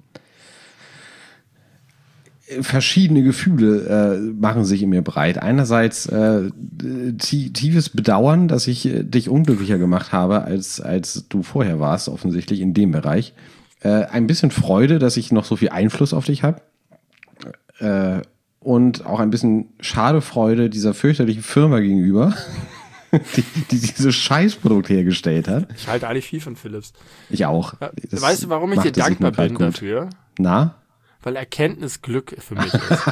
Verschiedene Gefühle machen sich in mir breit. Einerseits tiefes Bedauern, dass ich dich unglücklicher gemacht habe, als du vorher warst, offensichtlich in dem Bereich. Ein bisschen Freude, dass ich noch so viel Einfluss auf dich habe. Und auch ein bisschen Schadefreude dieser fürchterlichen Firma gegenüber, die dieses Scheißprodukt hergestellt hat. Ich halte eigentlich viel von Philips. Ich auch. Das weißt du, warum ich dir dankbar bin dafür? Na? Weil Erkenntnis Glück für mich ist.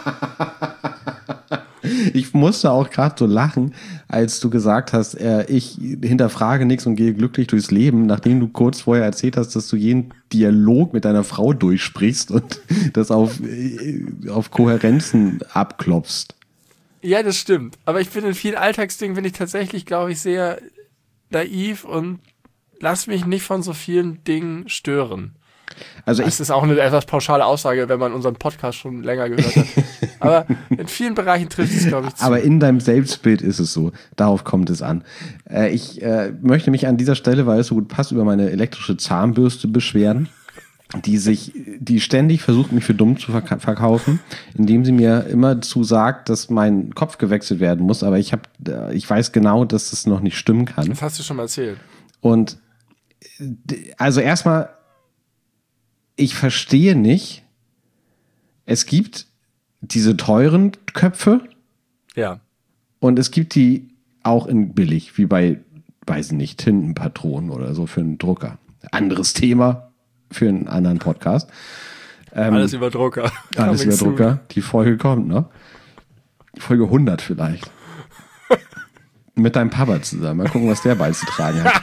Ich musste auch gerade so lachen, als du gesagt hast, ich hinterfrage nichts und gehe glücklich durchs Leben, nachdem du kurz vorher erzählt hast, dass du jeden Dialog mit deiner Frau durchsprichst und das auf Kohärenzen abklopfst. Ja, das stimmt. Aber ich bin in vielen Alltagsdingen, bin ich tatsächlich, glaube ich, sehr naiv und lass mich nicht von so vielen Dingen stören. Also das ist auch eine etwas pauschale Aussage, wenn man unseren Podcast schon länger gehört hat. Aber in vielen Bereichen trifft es, glaube ich, zu. Aber in deinem Selbstbild ist es so. Darauf kommt es an. Ich möchte mich an dieser Stelle, weil es so gut passt, über meine elektrische Zahnbürste beschweren, die ständig versucht, mich für dumm zu verkaufen, indem sie mir immer zu sagt, dass mein Kopf gewechselt werden muss. Aber ich weiß genau, dass das noch nicht stimmen kann. Das hast du schon mal erzählt. Und also erstmal, ich verstehe nicht, es gibt diese teuren Köpfe. Ja. Und es gibt die auch in billig, wie bei, weiß ich nicht, Tintenpatronen oder so für einen Drucker. Anderes Thema für einen anderen Podcast. Alles über Drucker. Alles über Drucker. Die Folge kommt, ne? Folge 100 vielleicht. Mit deinem Papa zusammen. Mal gucken, was der beizutragen hat.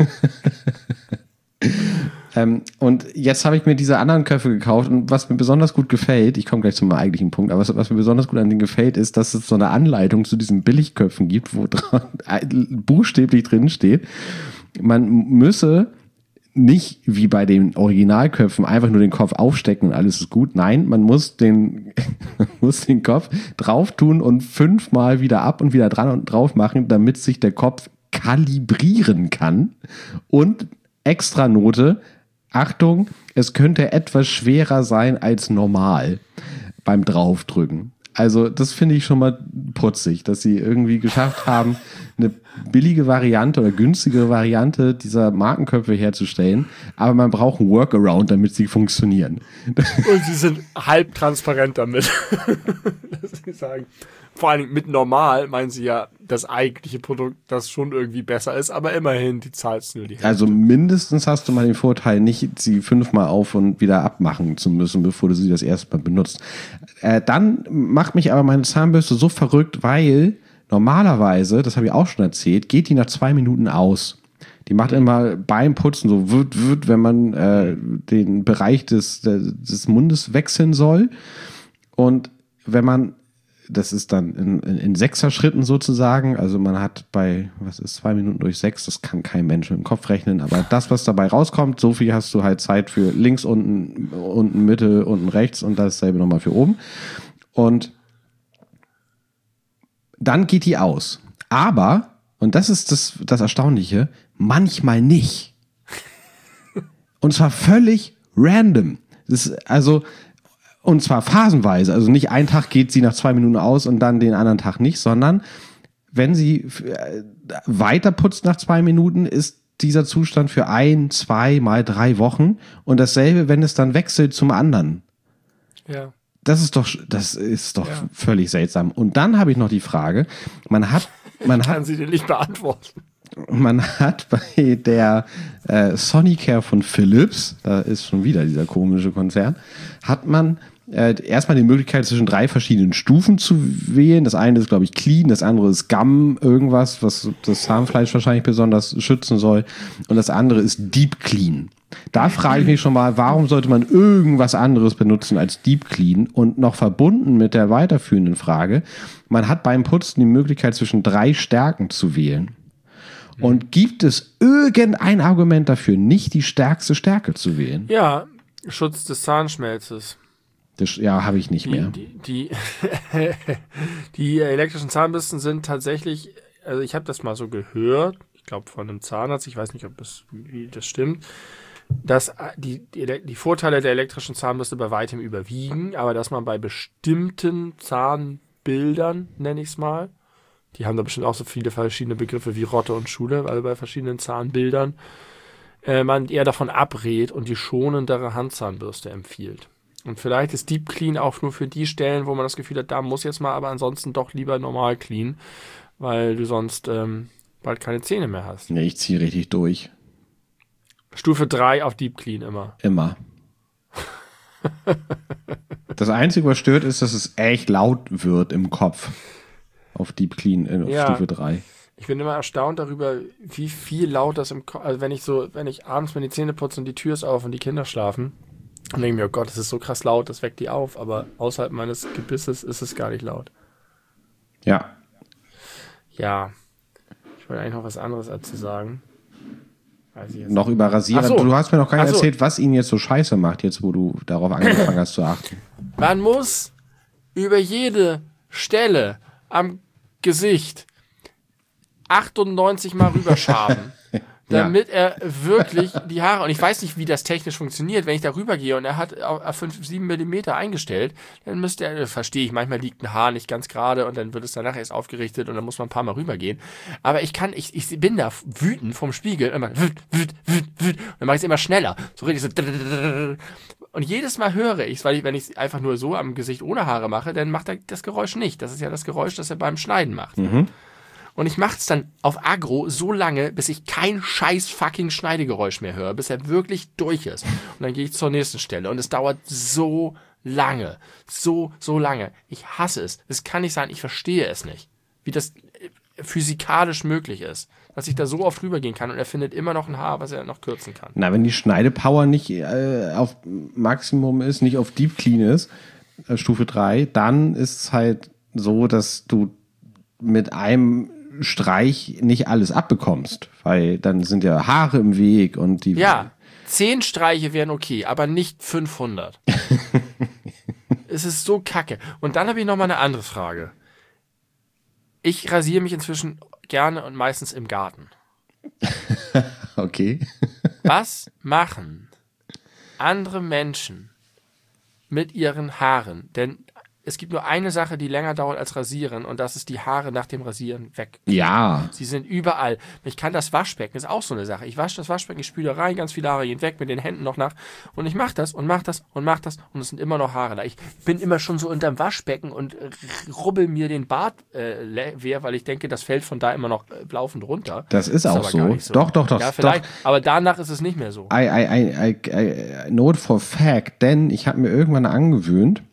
Und jetzt habe ich mir diese anderen Köpfe gekauft und was mir besonders gut gefällt, ich komme gleich zum eigentlichen Punkt, aber was mir besonders gut an denen gefällt, ist, dass es so eine Anleitung zu diesen Billigköpfen gibt, wo buchstäblich drin steht, man müsse nicht wie bei den Originalköpfen einfach nur den Kopf aufstecken und alles ist gut. Nein, man muss den Kopf drauf tun und 5-mal wieder ab und wieder dran und drauf machen, damit sich der Kopf kalibrieren kann. Und extra Note, Achtung, es könnte etwas schwerer sein als normal beim Draufdrücken. Also das finde ich schon mal putzig, dass sie irgendwie geschafft haben, eine billige Variante oder günstigere Variante dieser Markenköpfe herzustellen, aber man braucht einen Workaround, damit sie funktionieren. Und sie sind halb transparent damit. Das muss ich sagen. Vor allem mit normal meinen sie ja das eigentliche Produkt, das schon irgendwie besser ist, aber immerhin, die zahlst nur die Hälfte. Also mindestens hast du mal den Vorteil, nicht sie 5-mal auf und wieder abmachen zu müssen, bevor du sie das erste Mal benutzt. Dann macht mich aber meine Zahnbürste so verrückt, weil normalerweise, das habe ich auch schon erzählt, geht die nach 2 Minuten aus. Die macht immer beim Putzen so wird, wenn man den Bereich des Mundes wechseln soll. Und wenn man, das ist dann in 6er-Schritten sozusagen, also man hat bei, 2 Minuten durch 6, das kann kein Mensch mit dem Kopf rechnen, aber das, was dabei rauskommt, so viel hast du halt Zeit für links, unten Mitte, unten rechts und dasselbe nochmal für oben. Und dann geht die aus. Aber, und das ist das Erstaunliche, manchmal nicht. Und zwar völlig random. Das ist also, und zwar phasenweise. Also nicht ein Tag geht sie nach 2 Minuten aus und dann den anderen Tag nicht, sondern wenn sie weiter putzt nach 2 Minuten, ist dieser Zustand für 1, 2, mal 3 Wochen. Und dasselbe, wenn es dann wechselt zum anderen. Ja. Das ist doch ja völlig seltsam. Und dann habe ich noch die Frage, kann sie dir nicht beantworten. Man hat bei der Sonicare von Philips, da ist schon wieder dieser komische Konzern, hat man erstmal die Möglichkeit, zwischen 3 verschiedenen Stufen zu wählen. Das eine ist, glaube ich, Clean, das andere ist Gum, irgendwas, was das Zahnfleisch wahrscheinlich besonders schützen soll. Und das andere ist Deep Clean. Da frage ich mich schon mal, warum sollte man irgendwas anderes benutzen als Deep Clean? Und noch verbunden mit der weiterführenden Frage, man hat beim Putzen die Möglichkeit, zwischen 3 Stärken zu wählen. Und gibt es irgendein Argument dafür, nicht die stärkste Stärke zu wählen? Ja, Schutz des Zahnschmelzes. Ja, habe ich nicht mehr. Die elektrischen Zahnbürsten sind tatsächlich, also ich habe das mal so gehört, ich glaube von einem Zahnarzt, ich weiß nicht, wie das stimmt, dass die Vorteile der elektrischen Zahnbürste bei weitem überwiegen, aber dass man bei bestimmten Zahnbildern, nenne ich es mal, die haben da bestimmt auch so viele verschiedene Begriffe wie Rotte und Schule, also bei verschiedenen Zahnbildern, man eher davon abrät und die schonendere Handzahnbürste empfiehlt. Und vielleicht ist Deep Clean auch nur für die Stellen, wo man das Gefühl hat, da muss jetzt mal, aber ansonsten doch lieber normal clean, weil du sonst bald keine Zähne mehr hast. Nee, ich ziehe richtig durch. Stufe 3 auf Deep Clean immer. Immer. Das Einzige, was stört, ist, dass es echt laut wird im Kopf. Auf Deep Clean auf Stufe 3. Ich bin immer erstaunt darüber, wie viel laut das im Kopf, also wenn ich abends mir die Zähne putze und die Tür ist auf und die Kinder schlafen, dann denke ich mir, oh Gott, das ist so krass laut, das weckt die auf, aber außerhalb meines Gebisses ist es gar nicht laut. Ja. Ja. Ich wollte eigentlich noch was anderes dazu sagen. Noch über Rasierer. So. Du hast mir noch gar nicht erzählt, was ihn jetzt so scheiße macht, jetzt wo du darauf angefangen hast zu achten. Man muss über jede Stelle am Gesicht 98 Mal rüberschaben, damit er wirklich die Haare, und ich weiß nicht, wie das technisch funktioniert, wenn ich da rübergehe und er hat auf 7 mm eingestellt, dann müsste er, verstehe ich, manchmal liegt ein Haar nicht ganz gerade und dann wird es danach erst aufgerichtet und dann muss man ein paar Mal rübergehen. Aber ich bin da wütend vom Spiegel, immer wüt, dann mache ich es immer schneller, so richtig so. Und jedes Mal höre ich es, wenn ich es einfach nur so am Gesicht ohne Haare mache, dann macht er das Geräusch nicht. Das ist ja das Geräusch, das er beim Schneiden macht. Mhm. Und ich mache es dann auf Agro so lange, bis ich kein scheiß fucking Schneidegeräusch mehr höre, bis er wirklich durch ist. Und dann gehe ich zur nächsten Stelle. Und es dauert so lange. So lange. Ich hasse es. Es kann nicht sein, ich verstehe es nicht. Wie das physikalisch möglich ist. Dass ich da so oft rübergehen kann und er findet immer noch ein Haar, was er noch kürzen kann. Na, wenn die Schneidepower nicht auf Maximum ist, nicht auf Deep Clean ist, Stufe 3, dann ist es halt so, dass du mit einem Streich nicht alles abbekommst, weil dann sind ja Haare im Weg und die... Ja, 10 Streiche wären okay, aber nicht 500. Es ist so kacke. Und dann habe ich noch mal eine andere Frage. Ich rasiere mich inzwischen gerne und meistens im Garten. Okay. Was machen andere Menschen mit ihren Haaren? Denn es gibt nur eine Sache, die länger dauert als Rasieren und das ist die Haare nach dem Rasieren weg. Ja. Sie sind überall. Ich kann das Waschbecken, ist auch so eine Sache. Ich wasche das Waschbecken, ich spüle rein, ganz viele Haare gehen weg, mit den Händen noch nach und ich mache das und mache das und mache das und es sind immer noch Haare da. Ich bin immer schon so unterm Waschbecken und rubbel mir den Bart leer, weil ich denke, das fällt von da immer noch laufend runter. Das ist auch so. Doch. Ja, vielleicht, aber danach ist es nicht mehr so. I know it for fact, denn ich habe mir irgendwann angewöhnt,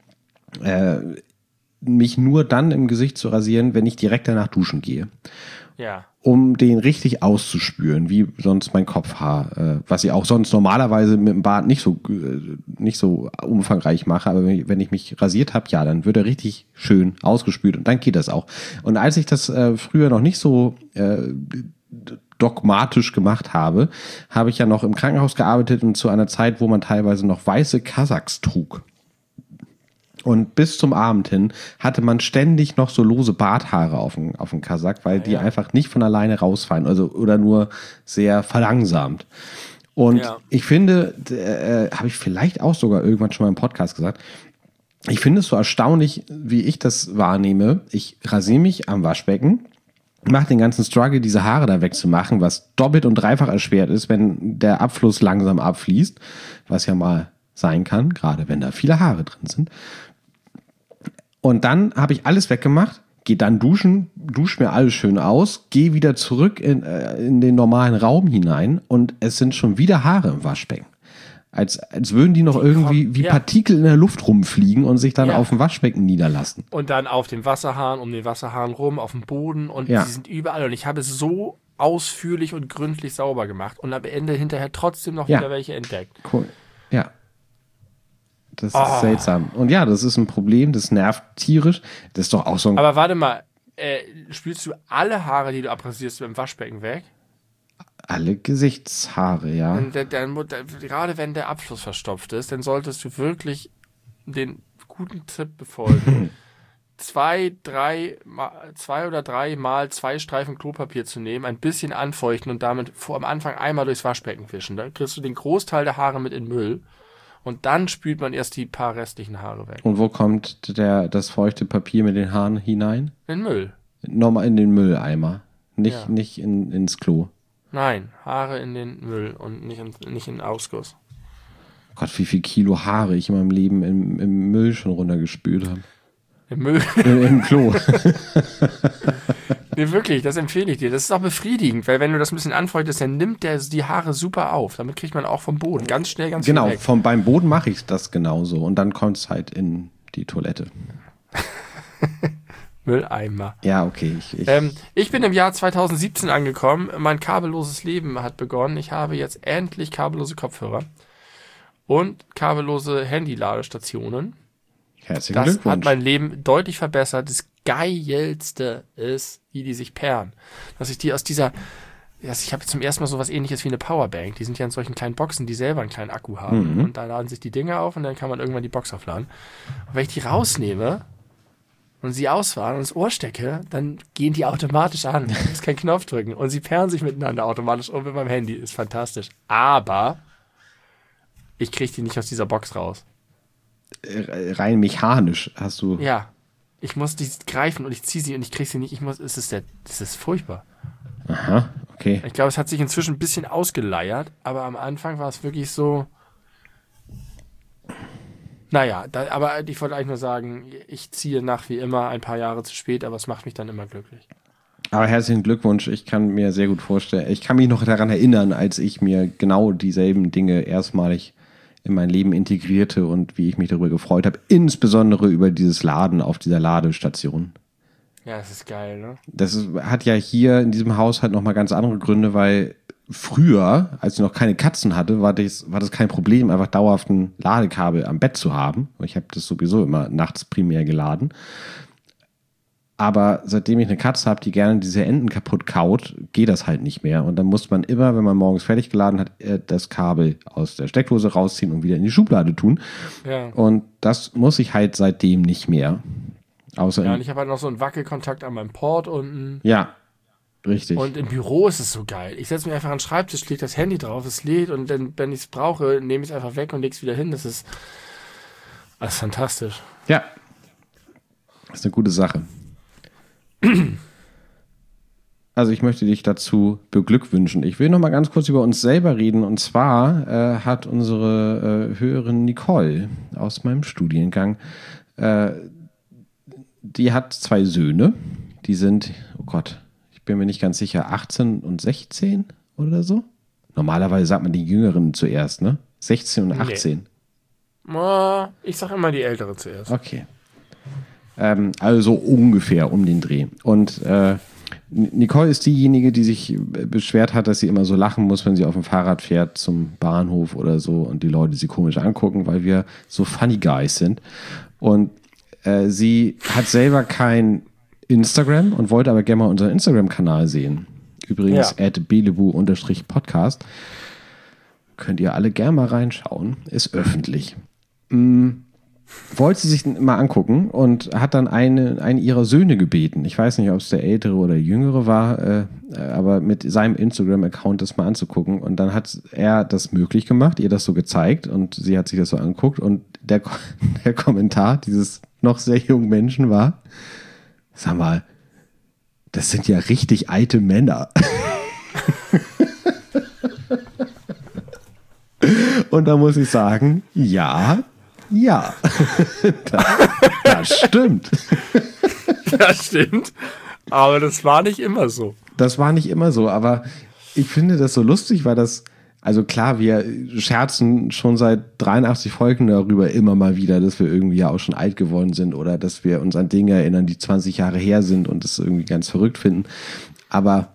mich nur dann im Gesicht zu rasieren, wenn ich direkt danach duschen gehe. Ja. Um den richtig auszuspüren, wie sonst mein Kopfhaar, was ich auch sonst normalerweise mit dem Bart nicht so umfangreich mache, aber wenn ich mich rasiert habe, ja, dann wird er richtig schön ausgespült und dann geht das auch. Und als ich das früher noch nicht so dogmatisch gemacht habe, habe ich ja noch im Krankenhaus gearbeitet und zu einer Zeit, wo man teilweise noch weiße Kasachs trug. Und bis zum Abend hin hatte man ständig noch so lose Barthaare auf dem Kasach, weil die einfach nicht von alleine rausfallen, oder nur sehr verlangsamt. Und ich finde, habe ich vielleicht auch sogar irgendwann schon mal im Podcast gesagt, ich finde es so erstaunlich, wie ich das wahrnehme. Ich rasiere mich am Waschbecken, mache den ganzen Struggle, diese Haare da wegzumachen, was doppelt und dreifach erschwert ist, wenn der Abfluss langsam abfließt, was ja mal sein kann, gerade wenn da viele Haare drin sind. Und dann habe ich alles weggemacht, gehe dann duschen, dusche mir alles schön aus, gehe wieder zurück in den normalen Raum hinein und es sind schon wieder Haare im Waschbecken. Als würden die noch irgendwie wie Partikel in der Luft rumfliegen und sich dann auf dem Waschbecken niederlassen. Und dann auf dem Wasserhahn, um den Wasserhahn rum, auf dem Boden und die sind überall. Und ich habe es so ausführlich und gründlich sauber gemacht und am Ende hinterher trotzdem noch wieder welche entdeckt. Cool. Ja. Das ist seltsam. Und ja, das ist ein Problem, das nervt tierisch. Das ist doch auch so ein... Aber warte mal, spülst du alle Haare, die du abrasierst, im Waschbecken weg? Alle Gesichtshaare, ja. Gerade wenn der Abfluss verstopft ist, dann solltest du wirklich den guten Tipp befolgen. 2 oder 3 Mal 2 Streifen Klopapier zu nehmen, ein bisschen anfeuchten und damit am Anfang einmal durchs Waschbecken wischen. Dann kriegst du den Großteil der Haare mit in Müll und dann spült man erst die paar restlichen Haare weg. Und wo kommt das feuchte Papier mit den Haaren hinein? In den Müll. Nochmal in den Mülleimer, nicht ins Klo. Nein, Haare in den Müll und nicht in den Ausguss. Gott, wie viel Kilo Haare ich in meinem Leben im Müll schon runtergespült habe. Im Müll? Im Klo. Nee, wirklich, das empfehle ich dir. Das ist auch befriedigend, weil wenn du das ein bisschen anfeuchtest, dann nimmt der die Haare super auf. Damit kriegt man auch vom Boden ganz schnell viel weg. Genau, beim Boden mache ich das genauso. Und dann kommt es halt in die Toilette. Mülleimer. Ja, okay. Ich bin im Jahr 2017 angekommen. Mein kabelloses Leben hat begonnen. Ich habe jetzt endlich kabellose Kopfhörer und kabellose Handy-Ladestationen. Herzlichen Glückwunsch. Das hat mein Leben deutlich verbessert. Das Geilste ist, wie die sich pairen. Dass ich die aus dieser... Ich habe zum ersten Mal sowas Ähnliches wie eine Powerbank. Die sind ja in solchen kleinen Boxen, die selber einen kleinen Akku haben. Und da laden sich die Dinger auf und dann kann man irgendwann die Box aufladen. Und wenn ich die rausnehme und sie ausfahren und ins Ohr stecke, dann gehen die automatisch an. Du musst keinen Knopf drücken. Und sie pairen sich miteinander automatisch um mit meinem Handy. Ist fantastisch. Aber ich kriege die nicht aus dieser Box raus. Rein mechanisch hast du... Ja. Ich muss die greifen und ich ziehe sie und ich kriege sie nicht. Das ist furchtbar. Aha, okay. Ich glaube, es hat sich inzwischen ein bisschen ausgeleiert, aber am Anfang war es wirklich so... Naja, aber ich wollte eigentlich nur sagen, ich ziehe nach wie immer ein paar Jahre zu spät, aber es macht mich dann immer glücklich. Aber herzlichen Glückwunsch, ich kann mir sehr gut vorstellen, ich kann mich noch daran erinnern, als ich mir genau dieselben Dinge erstmalig in mein Leben integrierte und wie ich mich darüber gefreut habe, insbesondere über dieses Laden auf dieser Ladestation. Ja, das ist geil, ne? Hat ja hier in diesem Haus halt nochmal ganz andere Gründe, weil früher, als ich noch keine Katzen hatte, war das kein Problem, einfach dauerhaft ein Ladekabel am Bett zu haben. Ich habe das sowieso immer nachts primär geladen. Aber seitdem ich eine Katze habe, die gerne diese Enden kaputt kaut, geht das halt nicht mehr. Und dann muss man immer, wenn man morgens fertig geladen hat, das Kabel aus der Steckdose rausziehen und wieder in die Schublade tun. Ja. Und das muss ich halt seitdem nicht mehr. Und ich habe halt noch so einen Wackelkontakt an meinem Port unten. Ja, richtig. Und im Büro ist es so geil. Ich setze mich einfach an den Schreibtisch, lege das Handy drauf, es lädt und dann, wenn ich es brauche, nehme ich es einfach weg und lege es wieder hin. Das ist fantastisch. Ja, das ist eine gute Sache. Also ich möchte dich dazu beglückwünschen. Ich will noch mal ganz kurz über uns selber reden. Und zwar hat unsere Hörerin Nicole aus meinem Studiengang, die hat 2 Söhne. Die sind, oh Gott, ich bin mir nicht ganz sicher, 18 und 16 oder so. Normalerweise sagt man die Jüngeren zuerst, ne? 16 und 18. Nee. Ich sag immer die Ältere zuerst. Okay. Also ungefähr um den Dreh. Und Nicole ist diejenige, die sich beschwert hat, dass sie immer so lachen muss, wenn sie auf dem Fahrrad fährt zum Bahnhof oder so und die Leute sie komisch angucken, weil wir so funny guys sind. Und sie hat selber kein Instagram und wollte aber gerne mal unseren Instagram-Kanal sehen. Übrigens @belebu_podcast. Könnt ihr alle gerne mal reinschauen. Ist öffentlich. Wollte sie sich mal angucken und hat dann einen ihrer Söhne gebeten. Ich weiß nicht, ob es der ältere oder jüngere war, aber mit seinem Instagram-Account das mal anzugucken. Und dann hat er das möglich gemacht, ihr das so gezeigt und sie hat sich das so angeguckt. Und der Kommentar dieses noch sehr jungen Menschen war: Sag mal, das sind ja richtig alte Männer. Und da muss ich sagen, ja, das stimmt. Das stimmt, aber das war nicht immer so. Das war nicht immer so, aber ich finde das so lustig, weil das Also klar, wir scherzen schon seit 83 Folgen darüber immer mal wieder, dass wir irgendwie ja auch schon alt geworden sind oder dass wir uns an Dinge erinnern, die 20 Jahre her sind und das irgendwie ganz verrückt finden. Aber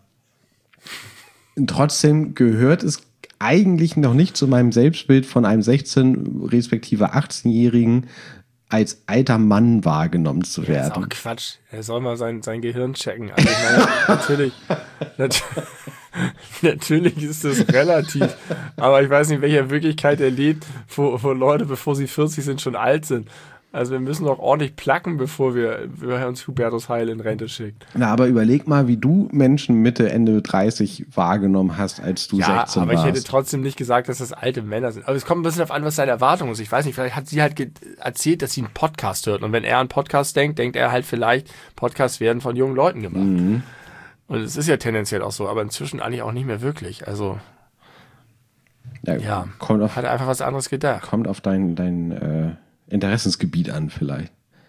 trotzdem gehört es eigentlich noch nicht zu meinem Selbstbild von einem 16- respektive 18-Jährigen als alter Mann wahrgenommen zu werden. Das ist auch Quatsch. Er soll mal sein Gehirn checken. Also ich meine, natürlich ist das relativ, aber ich weiß nicht, in welcher Wirklichkeit er lebt, wo Leute, bevor sie 40 sind, schon alt sind. Also wir müssen doch ordentlich placken, bevor wir uns Hubertus Heil in Rente schicken. Na, aber überleg mal, wie du Menschen Mitte, Ende 30 wahrgenommen hast, als du 16 warst. Ja, aber ich hätte trotzdem nicht gesagt, dass das alte Männer sind. Aber es kommt ein bisschen darauf an, was seine Erwartung ist. Ich weiß nicht, vielleicht hat sie halt erzählt, dass sie einen Podcast hört. Und wenn er an Podcast denkt er halt vielleicht, Podcasts werden von jungen Leuten gemacht. Mhm. Und es ist ja tendenziell auch so, aber inzwischen eigentlich auch nicht mehr wirklich. Also, hat er einfach was anderes gedacht. Kommt auf dein Interessensgebiet an vielleicht.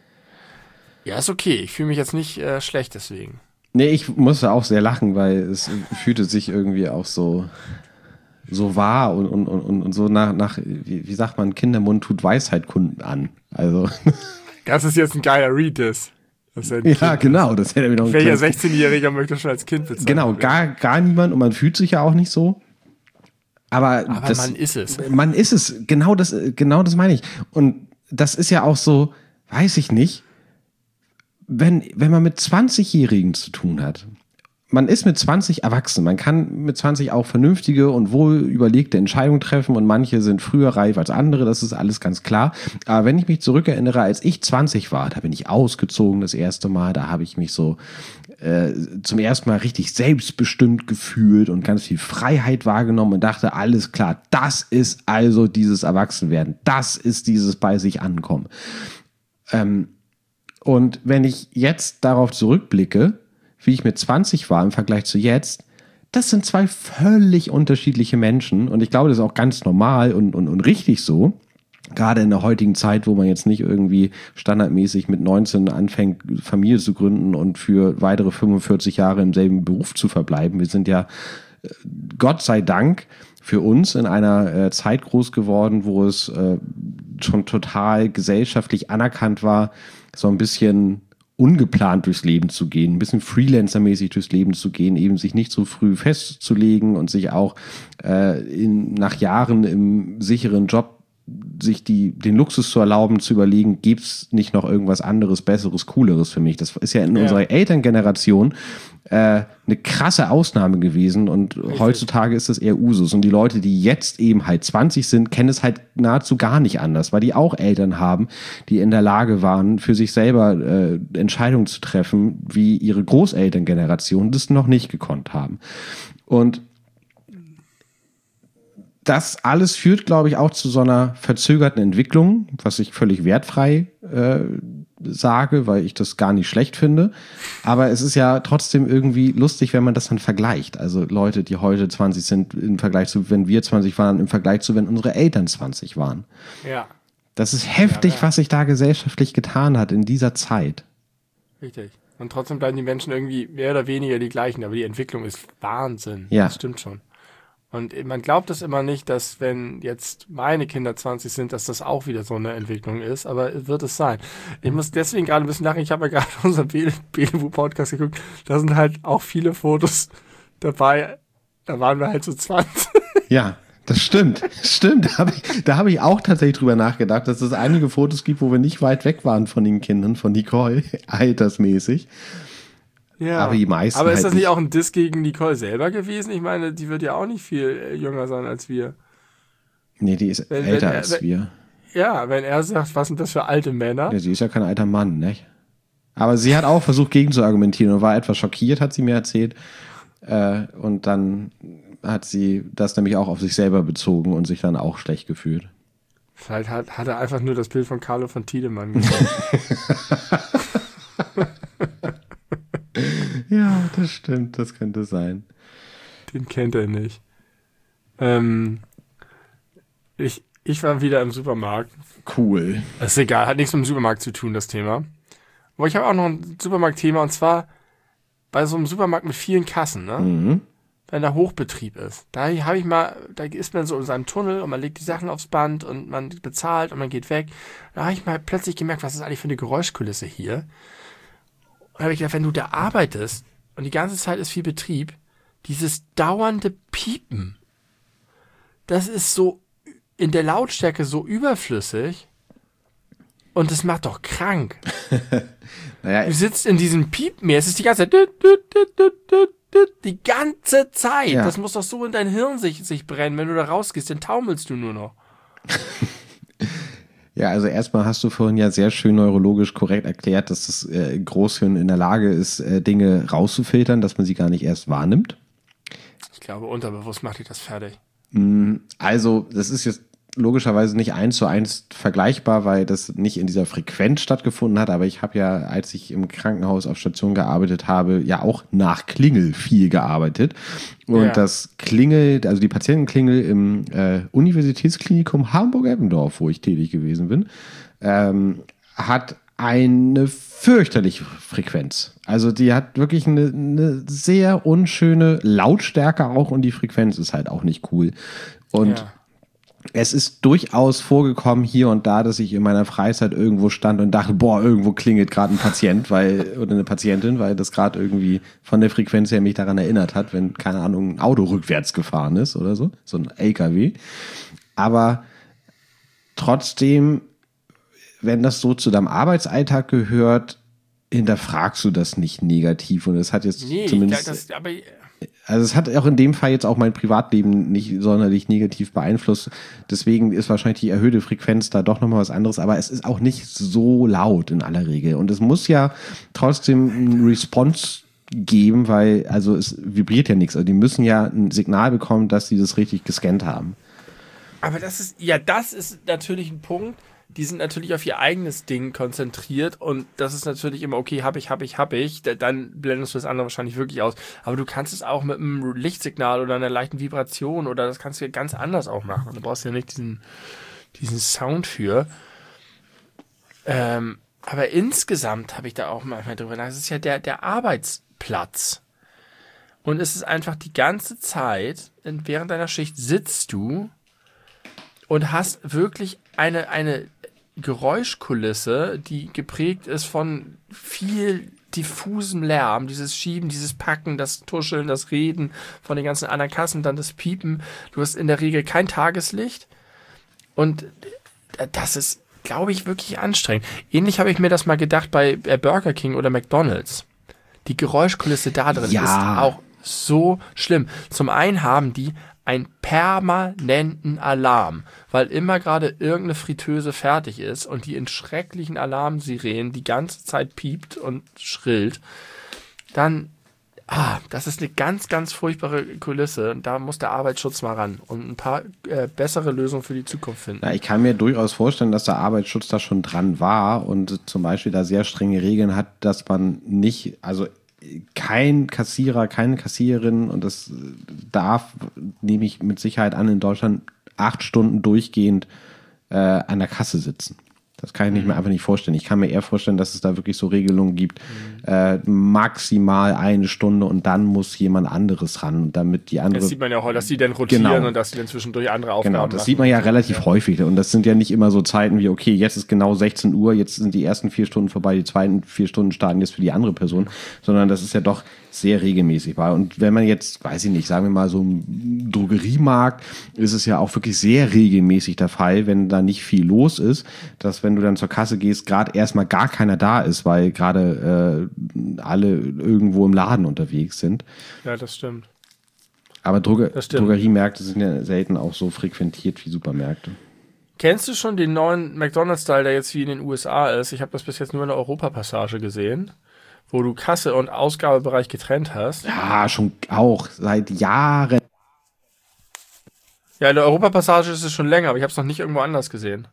Ja, ist okay. Ich fühle mich jetzt nicht schlecht deswegen. Nee, ich musste auch sehr lachen, weil es fühlte sich irgendwie auch so wahr und so nach wie sagt man, Kindermund tut Weisheit kunden an. Also. Das ist jetzt ein geiler Read, das. Ja, genau. Das hätte mir noch welcher 16-Jähriger möchte schon als Kind bezeichnen? Genau, gar niemand und man fühlt sich ja auch nicht so. Aber man ist es. Man ist es. Genau das meine ich. Und das ist ja auch so, weiß ich nicht, wenn man mit 20-Jährigen zu tun hat. Man ist mit 20 erwachsen. Man kann mit 20 auch vernünftige und wohl überlegte Entscheidungen treffen und manche sind früher reif als andere. Das ist alles ganz klar. Aber wenn ich mich zurückerinnere, als ich 20 war, da bin ich ausgezogen das erste Mal. Da habe ich mich so zum ersten Mal richtig selbstbestimmt gefühlt und ganz viel Freiheit wahrgenommen und dachte, alles klar, das ist also dieses Erwachsenwerden. Das ist dieses bei sich ankommen. Und wenn ich jetzt darauf zurückblicke, wie ich mit 20 war im Vergleich zu jetzt, das sind zwei völlig unterschiedliche Menschen. Und ich glaube, das ist auch ganz normal und richtig so. Gerade in der heutigen Zeit, wo man jetzt nicht irgendwie standardmäßig mit 19 anfängt, Familie zu gründen und für weitere 45 Jahre im selben Beruf zu verbleiben. Wir sind ja, Gott sei Dank, für uns in einer Zeit groß geworden, wo es schon total gesellschaftlich anerkannt war, so ein bisschen ungeplant durchs Leben zu gehen, ein bisschen Freelancer-mäßig durchs Leben zu gehen, eben sich nicht so früh festzulegen und sich auch nach Jahren im sicheren Job sich den Luxus zu erlauben, zu überlegen, gibt's nicht noch irgendwas anderes, Besseres, Cooleres für mich. Das ist ja in unserer Elterngeneration eine krasse Ausnahme gewesen und heutzutage ist das eher Usus. Und die Leute, die jetzt eben halt 20 sind, kennen es halt nahezu gar nicht anders, weil die auch Eltern haben, die in der Lage waren, für sich selber Entscheidungen zu treffen, wie ihre Großelterngeneration das noch nicht gekonnt haben. Und das alles führt, glaube ich, auch zu so einer verzögerten Entwicklung, was ich völlig wertfrei sage, weil ich das gar nicht schlecht finde. Aber es ist ja trotzdem irgendwie lustig, wenn man das dann vergleicht. Also Leute, die heute 20 sind, im Vergleich zu, wenn wir 20 waren, im Vergleich zu, wenn unsere Eltern 20 waren. Ja. Das ist heftig, was sich da gesellschaftlich getan hat in dieser Zeit. Richtig. Und trotzdem bleiben die Menschen irgendwie mehr oder weniger die gleichen, aber die Entwicklung ist Wahnsinn. Ja. Das stimmt schon. Und man glaubt es immer nicht, dass wenn jetzt meine Kinder 20 sind, dass das auch wieder so eine Entwicklung ist, aber wird es sein. Ich muss deswegen gerade ein bisschen lachen, ich habe ja gerade unseren Belewu-Podcast geguckt, da sind halt auch viele Fotos dabei, da waren wir halt so 20. Ja, das stimmt. Da habe ich auch tatsächlich drüber nachgedacht, dass es einige Fotos gibt, wo wir nicht weit weg waren von den Kindern, von Nicole, altersmäßig. Ja, aber die meisten aber ist halt das nicht auch ein Diss gegen Nicole selber gewesen? Ich meine, die wird ja auch nicht viel jünger sein als wir. Nee, die ist älter als wir. Ja, wenn er sagt, was sind das für alte Männer? Ja, sie ist ja kein alter Mann, ne? Aber sie hat auch versucht, gegen zu argumentieren und war etwas schockiert, hat sie mir erzählt. Und dann hat sie das nämlich auch auf sich selber bezogen und sich dann auch schlecht gefühlt. Vielleicht hat er einfach nur das Bild von Carlo von Tiedemann gesehen. Ja, das stimmt, das könnte sein. Den kennt er nicht. Ich war wieder im Supermarkt. Cool. Das ist egal, hat nichts mit dem Supermarkt zu tun, das Thema. Aber ich habe auch noch ein Supermarktthema und zwar bei so einem Supermarkt mit vielen Kassen, ne? Mhm. wenn da Hochbetrieb ist. Da ist man so in seinem Tunnel und man legt die Sachen aufs Band und man bezahlt und man geht weg. Da habe ich mal plötzlich gemerkt, was ist eigentlich für eine Geräuschkulisse hier? Und da habe ich gedacht, wenn du da arbeitest und die ganze Zeit ist viel Betrieb, dieses dauernde Piepen, das ist so in der Lautstärke so überflüssig und das macht doch krank. Naja, Du sitzt in diesem Piepmeer, es ist die ganze Zeit, die ganze Zeit. Ja. Das muss doch so in dein Hirn sich brennen. Wenn du da rausgehst, dann taumelst du nur noch. ja, also erstmal hast du vorhin ja sehr schön neurologisch korrekt erklärt, dass das Großhirn in der Lage ist, Dinge rauszufiltern, dass man sie gar nicht erst wahrnimmt. Ich glaube, unterbewusst macht dich das fertig. Also, das ist jetzt logischerweise nicht 1:1 vergleichbar, weil das nicht in dieser Frequenz stattgefunden hat, aber ich habe ja, als ich im Krankenhaus auf Station gearbeitet habe, ja auch nach Klingel viel gearbeitet. Und das Klingel, also die Patientenklingel im Universitätsklinikum Hamburg-Eppendorf, wo ich tätig gewesen bin, hat eine fürchterliche Frequenz. Also die hat wirklich eine sehr unschöne Lautstärke auch und die Frequenz ist halt auch nicht cool. Und es ist durchaus vorgekommen hier und da, dass ich in meiner Freizeit irgendwo stand und dachte, boah, irgendwo klingelt gerade ein Patient oder eine Patientin, weil das gerade irgendwie von der Frequenz her mich daran erinnert hat, wenn, keine Ahnung, ein Auto rückwärts gefahren ist oder so ein LKW. Aber trotzdem, wenn das so zu deinem Arbeitsalltag gehört, hinterfragst du das nicht negativ und es hat jetzt zumindest... Also es hat auch in dem Fall jetzt auch mein Privatleben nicht sonderlich negativ beeinflusst. Deswegen ist wahrscheinlich die erhöhte Frequenz da doch nochmal was anderes. Aber es ist auch nicht so laut in aller Regel. Und es muss ja trotzdem einen Response geben, weil also es vibriert ja nichts. Also die müssen ja ein Signal bekommen, dass sie das richtig gescannt haben. Aber das ist natürlich ein Punkt. Die sind natürlich auf ihr eigenes Ding konzentriert und das ist natürlich immer, okay, hab ich, dann blendest du das andere wahrscheinlich wirklich aus. Aber du kannst es auch mit einem Lichtsignal oder einer leichten Vibration oder das kannst du ja ganz anders auch machen. Du brauchst ja nicht diesen Sound für. Aber insgesamt habe ich da auch manchmal drüber nachgedacht, es ist ja der Arbeitsplatz. Und es ist einfach die ganze Zeit, während deiner Schicht sitzt du und hast wirklich eine Geräuschkulisse, die geprägt ist von viel diffusem Lärm, dieses Schieben, dieses Packen, das Tuscheln, das Reden von den ganzen anderen Kassen, dann das Piepen. Du hast in der Regel kein Tageslicht und das ist, glaube ich, wirklich anstrengend. Ähnlich habe ich mir das mal gedacht bei Burger King oder McDonald's. Die Geräuschkulisse da drin ist auch so schlimm. Zum einen haben die einen permanenten Alarm, weil immer gerade irgendeine Fritteuse fertig ist und die in schrecklichen Alarmsirenen die ganze Zeit piept und schrillt, dann, das ist eine ganz, ganz furchtbare Kulisse und da muss der Arbeitsschutz mal ran und ein paar bessere Lösungen für die Zukunft finden. Ja, ich kann mir durchaus vorstellen, dass der Arbeitsschutz da schon dran war und zum Beispiel da sehr strenge Regeln hat, dass man nicht, also kein Kassierer, keine Kassiererin und das darf, nehme ich mit Sicherheit an, in Deutschland 8 Stunden durchgehend an der Kasse sitzen. Das kann ich mir einfach nicht vorstellen. Ich kann mir eher vorstellen, dass es da wirklich so Regelungen gibt, maximal 1 Stunde und dann muss jemand anderes ran, damit die andere... Das sieht man ja auch, dass die dann rotieren und dass die dann zwischendurch andere Aufgaben machen. Genau, das sieht man ja relativ häufig und das sind ja nicht immer so Zeiten wie, okay, jetzt ist genau 16 Uhr, jetzt sind die ersten 4 Stunden vorbei, die zweiten 4 Stunden starten jetzt für die andere Person, sondern das ist ja doch sehr regelmäßig war. Und wenn man jetzt, weiß ich nicht, sagen wir mal so im Drogeriemarkt, ist es ja auch wirklich sehr regelmäßig der Fall, wenn da nicht viel los ist, dass wenn du dann zur Kasse gehst, gerade erstmal gar keiner da ist, weil gerade alle irgendwo im Laden unterwegs sind. Ja, das stimmt. Aber Drogeriemärkte sind ja selten auch so frequentiert wie Supermärkte. Kennst du schon den neuen McDonald's-Style, der jetzt wie in den USA ist? Ich habe das bis jetzt nur in der Europapassage gesehen, wo du Kasse und Ausgabebereich getrennt hast. Ja, schon auch seit Jahren. Ja, in der Europapassage ist es schon länger, aber ich habe es noch nicht irgendwo anders gesehen.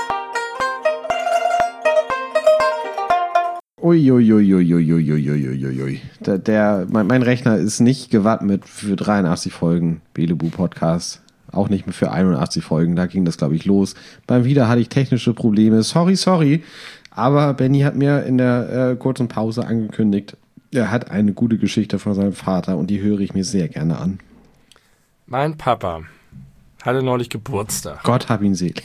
Uiuiuiuiuiuiuiuiui. Mein Rechner ist nicht gewappnet für 83 Folgen Belebu Podcast. Auch nicht mehr für 81 Folgen. Da ging das, glaube ich, los. Beim Wieder hatte ich technische Probleme. Sorry. Aber Benny hat mir in der kurzen Pause angekündigt, Er hat eine gute Geschichte von seinem Vater und die höre ich mir sehr gerne an. Mein Papa hatte neulich Geburtstag. Gott hab ihn selig.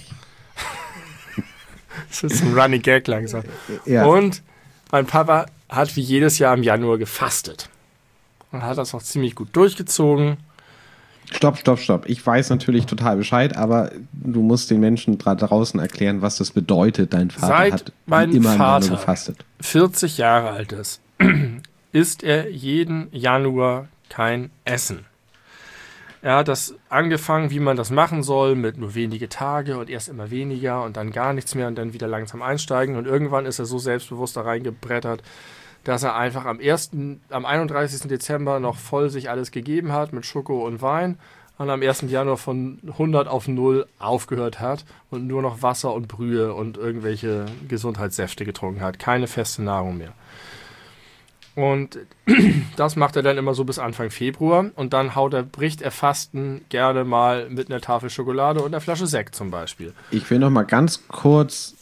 Das ist ein Running Gag langsam. Ja. Und mein Papa hat wie jedes Jahr im Januar gefastet. Und hat das auch ziemlich gut durchgezogen. Stopp. Ich weiß natürlich total Bescheid, aber du musst den Menschen draußen erklären, was das bedeutet. Dein Vater Seit hat mein immer im Januar Vater gefastet. 40 Jahre alt ist, isst er jeden Januar kein Essen. Er hat das angefangen, wie man das machen soll, mit nur wenige Tage und erst immer weniger und dann gar nichts mehr und dann wieder langsam einsteigen. Und irgendwann ist er so selbstbewusst da reingebrettert, dass er einfach am 31. Dezember noch voll sich alles gegeben hat mit Schoko und Wein und am 1. Januar von 100 auf 0 aufgehört hat und nur noch Wasser und Brühe und irgendwelche Gesundheitssäfte getrunken hat. Keine feste Nahrung mehr. Und das macht er dann immer so bis Anfang Februar und dann bricht er Fasten gerne mal mit einer Tafel Schokolade und einer Flasche Sekt zum Beispiel. Ich will noch mal ganz kurz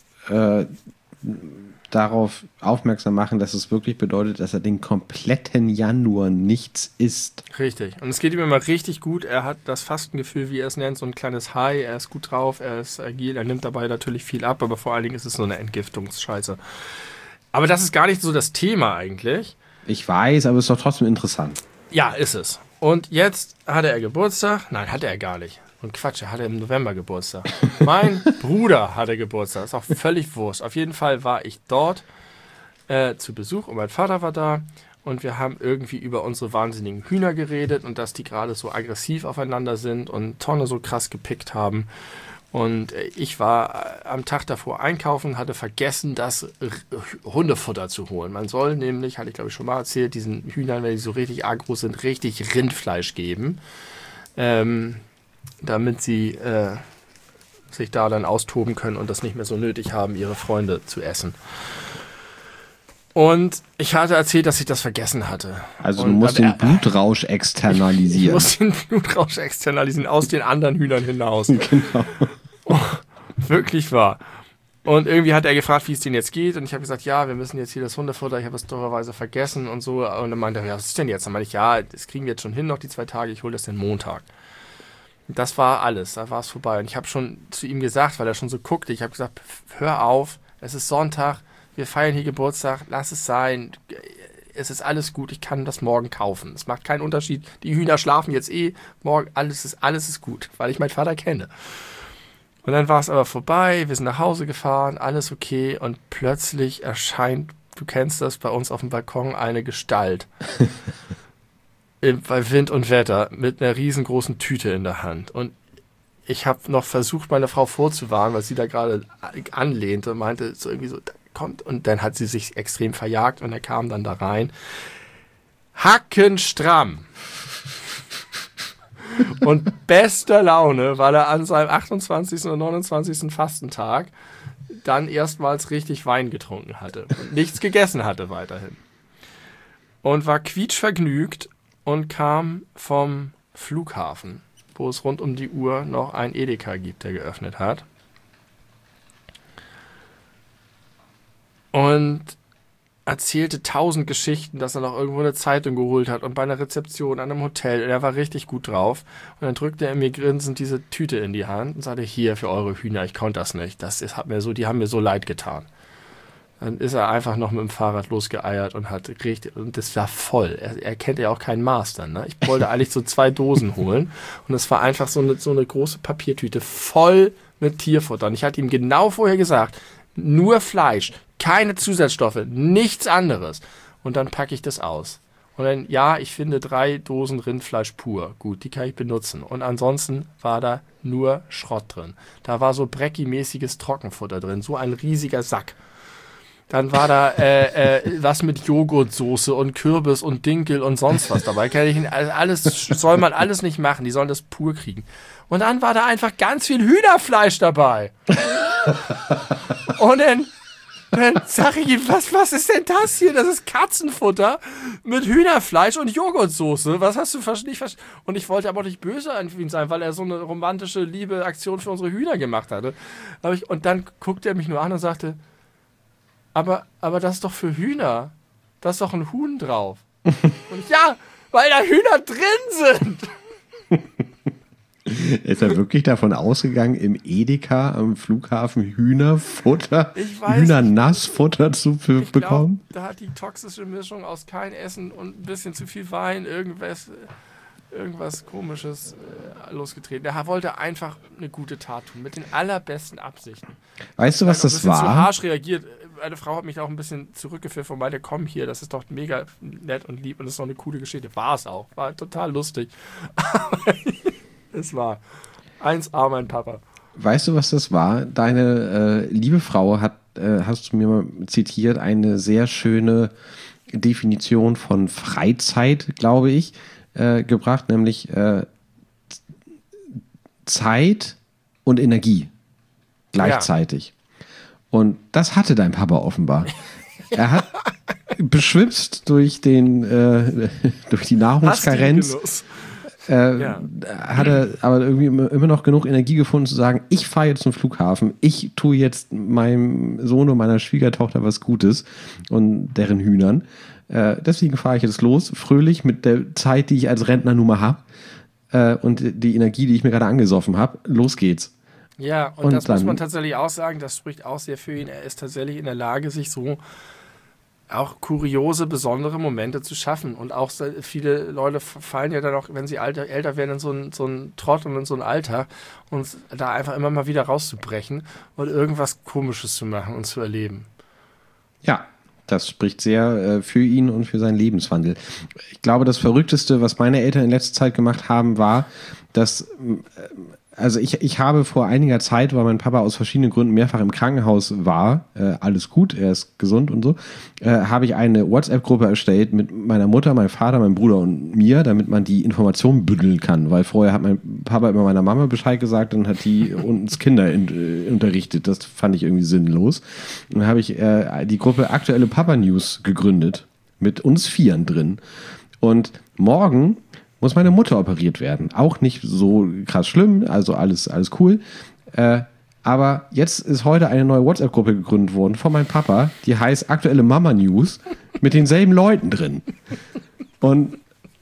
darauf aufmerksam machen, dass es wirklich bedeutet, dass er den kompletten Januar nichts isst. Richtig. Und es geht ihm immer richtig gut. Er hat das Fastengefühl, wie er es nennt, so ein kleines High. Er ist gut drauf, er ist agil, er nimmt dabei natürlich viel ab, aber vor allen Dingen ist es so eine Entgiftungsscheiße. Aber das ist gar nicht so das Thema eigentlich. Ich weiß, aber es ist doch trotzdem interessant. Ja, ist es. Und jetzt hatte er Geburtstag. Nein, hatte er gar nicht. Und Quatsch, er hatte im November Geburtstag. Mein Bruder hatte Geburtstag. Ist auch völlig Wurst. Auf jeden Fall war ich dort zu Besuch und mein Vater war da. Und wir haben irgendwie über unsere wahnsinnigen Hühner geredet und dass die gerade so aggressiv aufeinander sind und Tonne so krass gepickt haben. Und ich war am Tag davor einkaufen, hatte vergessen, das Hundefutter zu holen. Man soll nämlich, hatte ich glaube ich schon mal erzählt, diesen Hühnern, wenn die so richtig agro sind, richtig Rindfleisch geben, damit sie sich da dann austoben können und das nicht mehr so nötig haben, ihre Freunde zu essen. Und ich hatte erzählt, dass ich das vergessen hatte. Also und du musst den Blutrausch externalisieren. Ich muss den Blutrausch externalisieren, aus den anderen Hühnern hinaus. Genau. Oh, wirklich wahr. Und irgendwie hat er gefragt, wie es denen jetzt geht. Und ich habe gesagt, ja, wir müssen jetzt hier das Hundefutter, ich habe es dummerweise vergessen und so. Und dann meinte er, ja, was ist denn jetzt? Dann meinte ich, ja, das kriegen wir jetzt schon hin, noch die 2 Tage, ich hole das den Montag. Und das war alles, da war es vorbei. Und ich habe schon zu ihm gesagt, weil er schon so guckte, ich habe gesagt, hör auf, es ist Sonntag, wir feiern hier Geburtstag, lass es sein. Es ist alles gut, ich kann das morgen kaufen. Es macht keinen Unterschied. Die Hühner schlafen jetzt morgen, alles ist gut, weil ich meinen Vater kenne. Und dann war es aber vorbei, wir sind nach Hause gefahren, alles okay und plötzlich erscheint, du kennst das, bei uns auf dem Balkon eine Gestalt. Bei Wind und Wetter mit einer riesengroßen Tüte in der Hand. Und ich habe noch versucht, meine Frau vorzuwarnen, weil sie da gerade anlehnte und meinte so irgendwie so, kommt. Und dann hat sie sich extrem verjagt und er kam dann da rein. Hackenstramm. Und bester Laune, weil er an seinem 28. und 29. Fastentag dann erstmals richtig Wein getrunken hatte und nichts gegessen hatte weiterhin. Und war quietschvergnügt und kam vom Flughafen, wo es rund um die Uhr noch ein Edeka gibt, der geöffnet hat. Und erzählte 1000 Geschichten, dass er noch irgendwo eine Zeitung geholt hat und bei einer Rezeption an einem Hotel. Und er war richtig gut drauf. Und dann drückte er mir grinsend diese Tüte in die Hand und sagte, hier für eure Hühner, ich konnte das nicht. Die haben mir so leid getan. Dann ist er einfach noch mit dem Fahrrad losgeeiert und hat richtig, und das war voll. Er kennt ja auch keinen Maß dann, ne? Ich wollte eigentlich so 2 Dosen holen und es war einfach so eine große Papiertüte voll mit Tierfutter. Und ich hatte ihm genau vorher gesagt, nur Fleisch, keine Zusatzstoffe, nichts anderes. Und dann packe ich das aus. Und dann, ja, ich finde 3 Dosen Rindfleisch pur. Gut, die kann ich benutzen. Und ansonsten war da nur Schrott drin. Da war so Brecki-mäßiges Trockenfutter drin, so ein riesiger Sack. Dann war da was mit Joghurtsoße und Kürbis und Dinkel und sonst was dabei. Soll man alles nicht machen, die sollen das pur kriegen. Und dann war da einfach ganz viel Hühnerfleisch dabei. Und dann sag ich ihm, was ist denn das hier? Das ist Katzenfutter mit Hühnerfleisch und Joghurtsoße. Was hast du nicht verstanden? Und ich wollte aber auch nicht böse an ihn sein, weil er so eine romantische Liebeaktion für unsere Hühner gemacht hatte. Und dann guckte er mich nur an und sagte, aber das ist doch für Hühner. da ist doch ein Huhn drauf. Und ja, weil da Hühner drin sind. Ist er wirklich davon ausgegangen, im Edeka am Flughafen Hühnerfutter, Hühnernassfutter zu bekommen? Da hat die toxische Mischung aus kein Essen und ein bisschen zu viel Wein irgendwas Komisches losgetreten. Er wollte einfach eine gute Tat tun, mit den allerbesten Absichten. Weißt du, was das war? Ich habe ein bisschen zu harsch reagiert. Eine Frau hat mich auch ein bisschen zurückgeführt und meinte, komm hier, das ist doch mega nett und lieb und das ist doch eine coole Geschichte. War es auch. War total lustig. Aber es war 1A, mein Papa. Weißt du, was das war? Deine liebe Frau hat, hast du mir mal zitiert, eine sehr schöne Definition von Freizeit, glaube ich, gebracht, nämlich Zeit und Energie gleichzeitig. Ja. Und das hatte dein Papa offenbar. Er hat beschwipst durch die Nahrungskarenz. Hat er aber irgendwie immer noch genug Energie gefunden zu sagen, ich fahre jetzt zum Flughafen, ich tue jetzt meinem Sohn und meiner Schwiegertochter was Gutes und deren Hühnern. Deswegen fahre ich jetzt los, fröhlich mit der Zeit, die ich als Rentner nun mal habe und die Energie, die ich mir gerade angesoffen habe. Los geht's. Ja, und das muss man tatsächlich auch sagen, das spricht auch sehr für ihn. Er ist tatsächlich in der Lage, sich so auch kuriose, besondere Momente zu schaffen. Und auch viele Leute fallen ja dann auch, wenn sie älter werden, in so ein Trott und in so ein Alter und da einfach immer mal wieder rauszubrechen und irgendwas Komisches zu machen und zu erleben. Ja, das spricht sehr für ihn und für seinen Lebenswandel. Ich glaube, das Verrückteste, was meine Eltern in letzter Zeit gemacht haben, war, dass also ich habe vor einiger Zeit, weil mein Papa aus verschiedenen Gründen mehrfach im Krankenhaus war, alles gut, er ist gesund und so, habe ich eine WhatsApp-Gruppe erstellt mit meiner Mutter, meinem Vater, meinem Bruder und mir, damit man die Informationen bündeln kann, weil vorher hat mein Papa immer meiner Mama Bescheid gesagt, dann hat die uns Kinder unterrichtet, das fand ich irgendwie sinnlos. Und dann habe ich die Gruppe Aktuelle Papa News gegründet, mit uns Vieren drin. Und morgen muss meine Mutter operiert werden. Auch nicht so krass schlimm, also alles cool. Aber jetzt ist heute eine neue WhatsApp-Gruppe gegründet worden von meinem Papa, die heißt Aktuelle Mama News, mit denselben Leuten drin. Und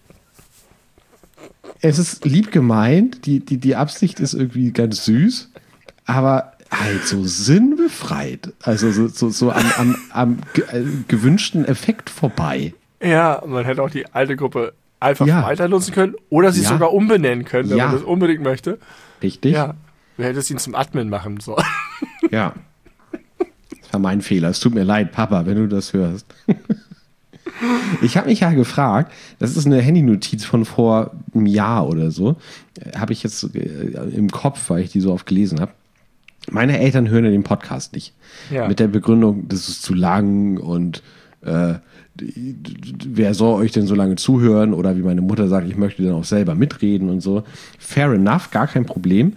es ist lieb gemeint, die Absicht ist irgendwie ganz süß, aber halt so sinnbefreit. Also so am gewünschten Effekt vorbei. Ja, man hätte auch die alte Gruppe einfach weiter nutzen können oder sie sogar umbenennen können, wenn man das unbedingt möchte. Richtig. Ja, du hättest ihn zum Admin machen sollen. Ja. Das war mein Fehler. Es tut mir leid, Papa, wenn du das hörst. Ich habe mich ja gefragt, das ist eine Handynotiz von vor einem Jahr oder so, habe ich jetzt im Kopf, weil ich die so oft gelesen habe. Meine Eltern hören ja den Podcast nicht. Ja. Mit der Begründung, das ist zu lang und wer soll euch denn so lange zuhören? Oder wie meine Mutter sagt, ich möchte dann auch selber mitreden und so. Fair enough, gar kein Problem.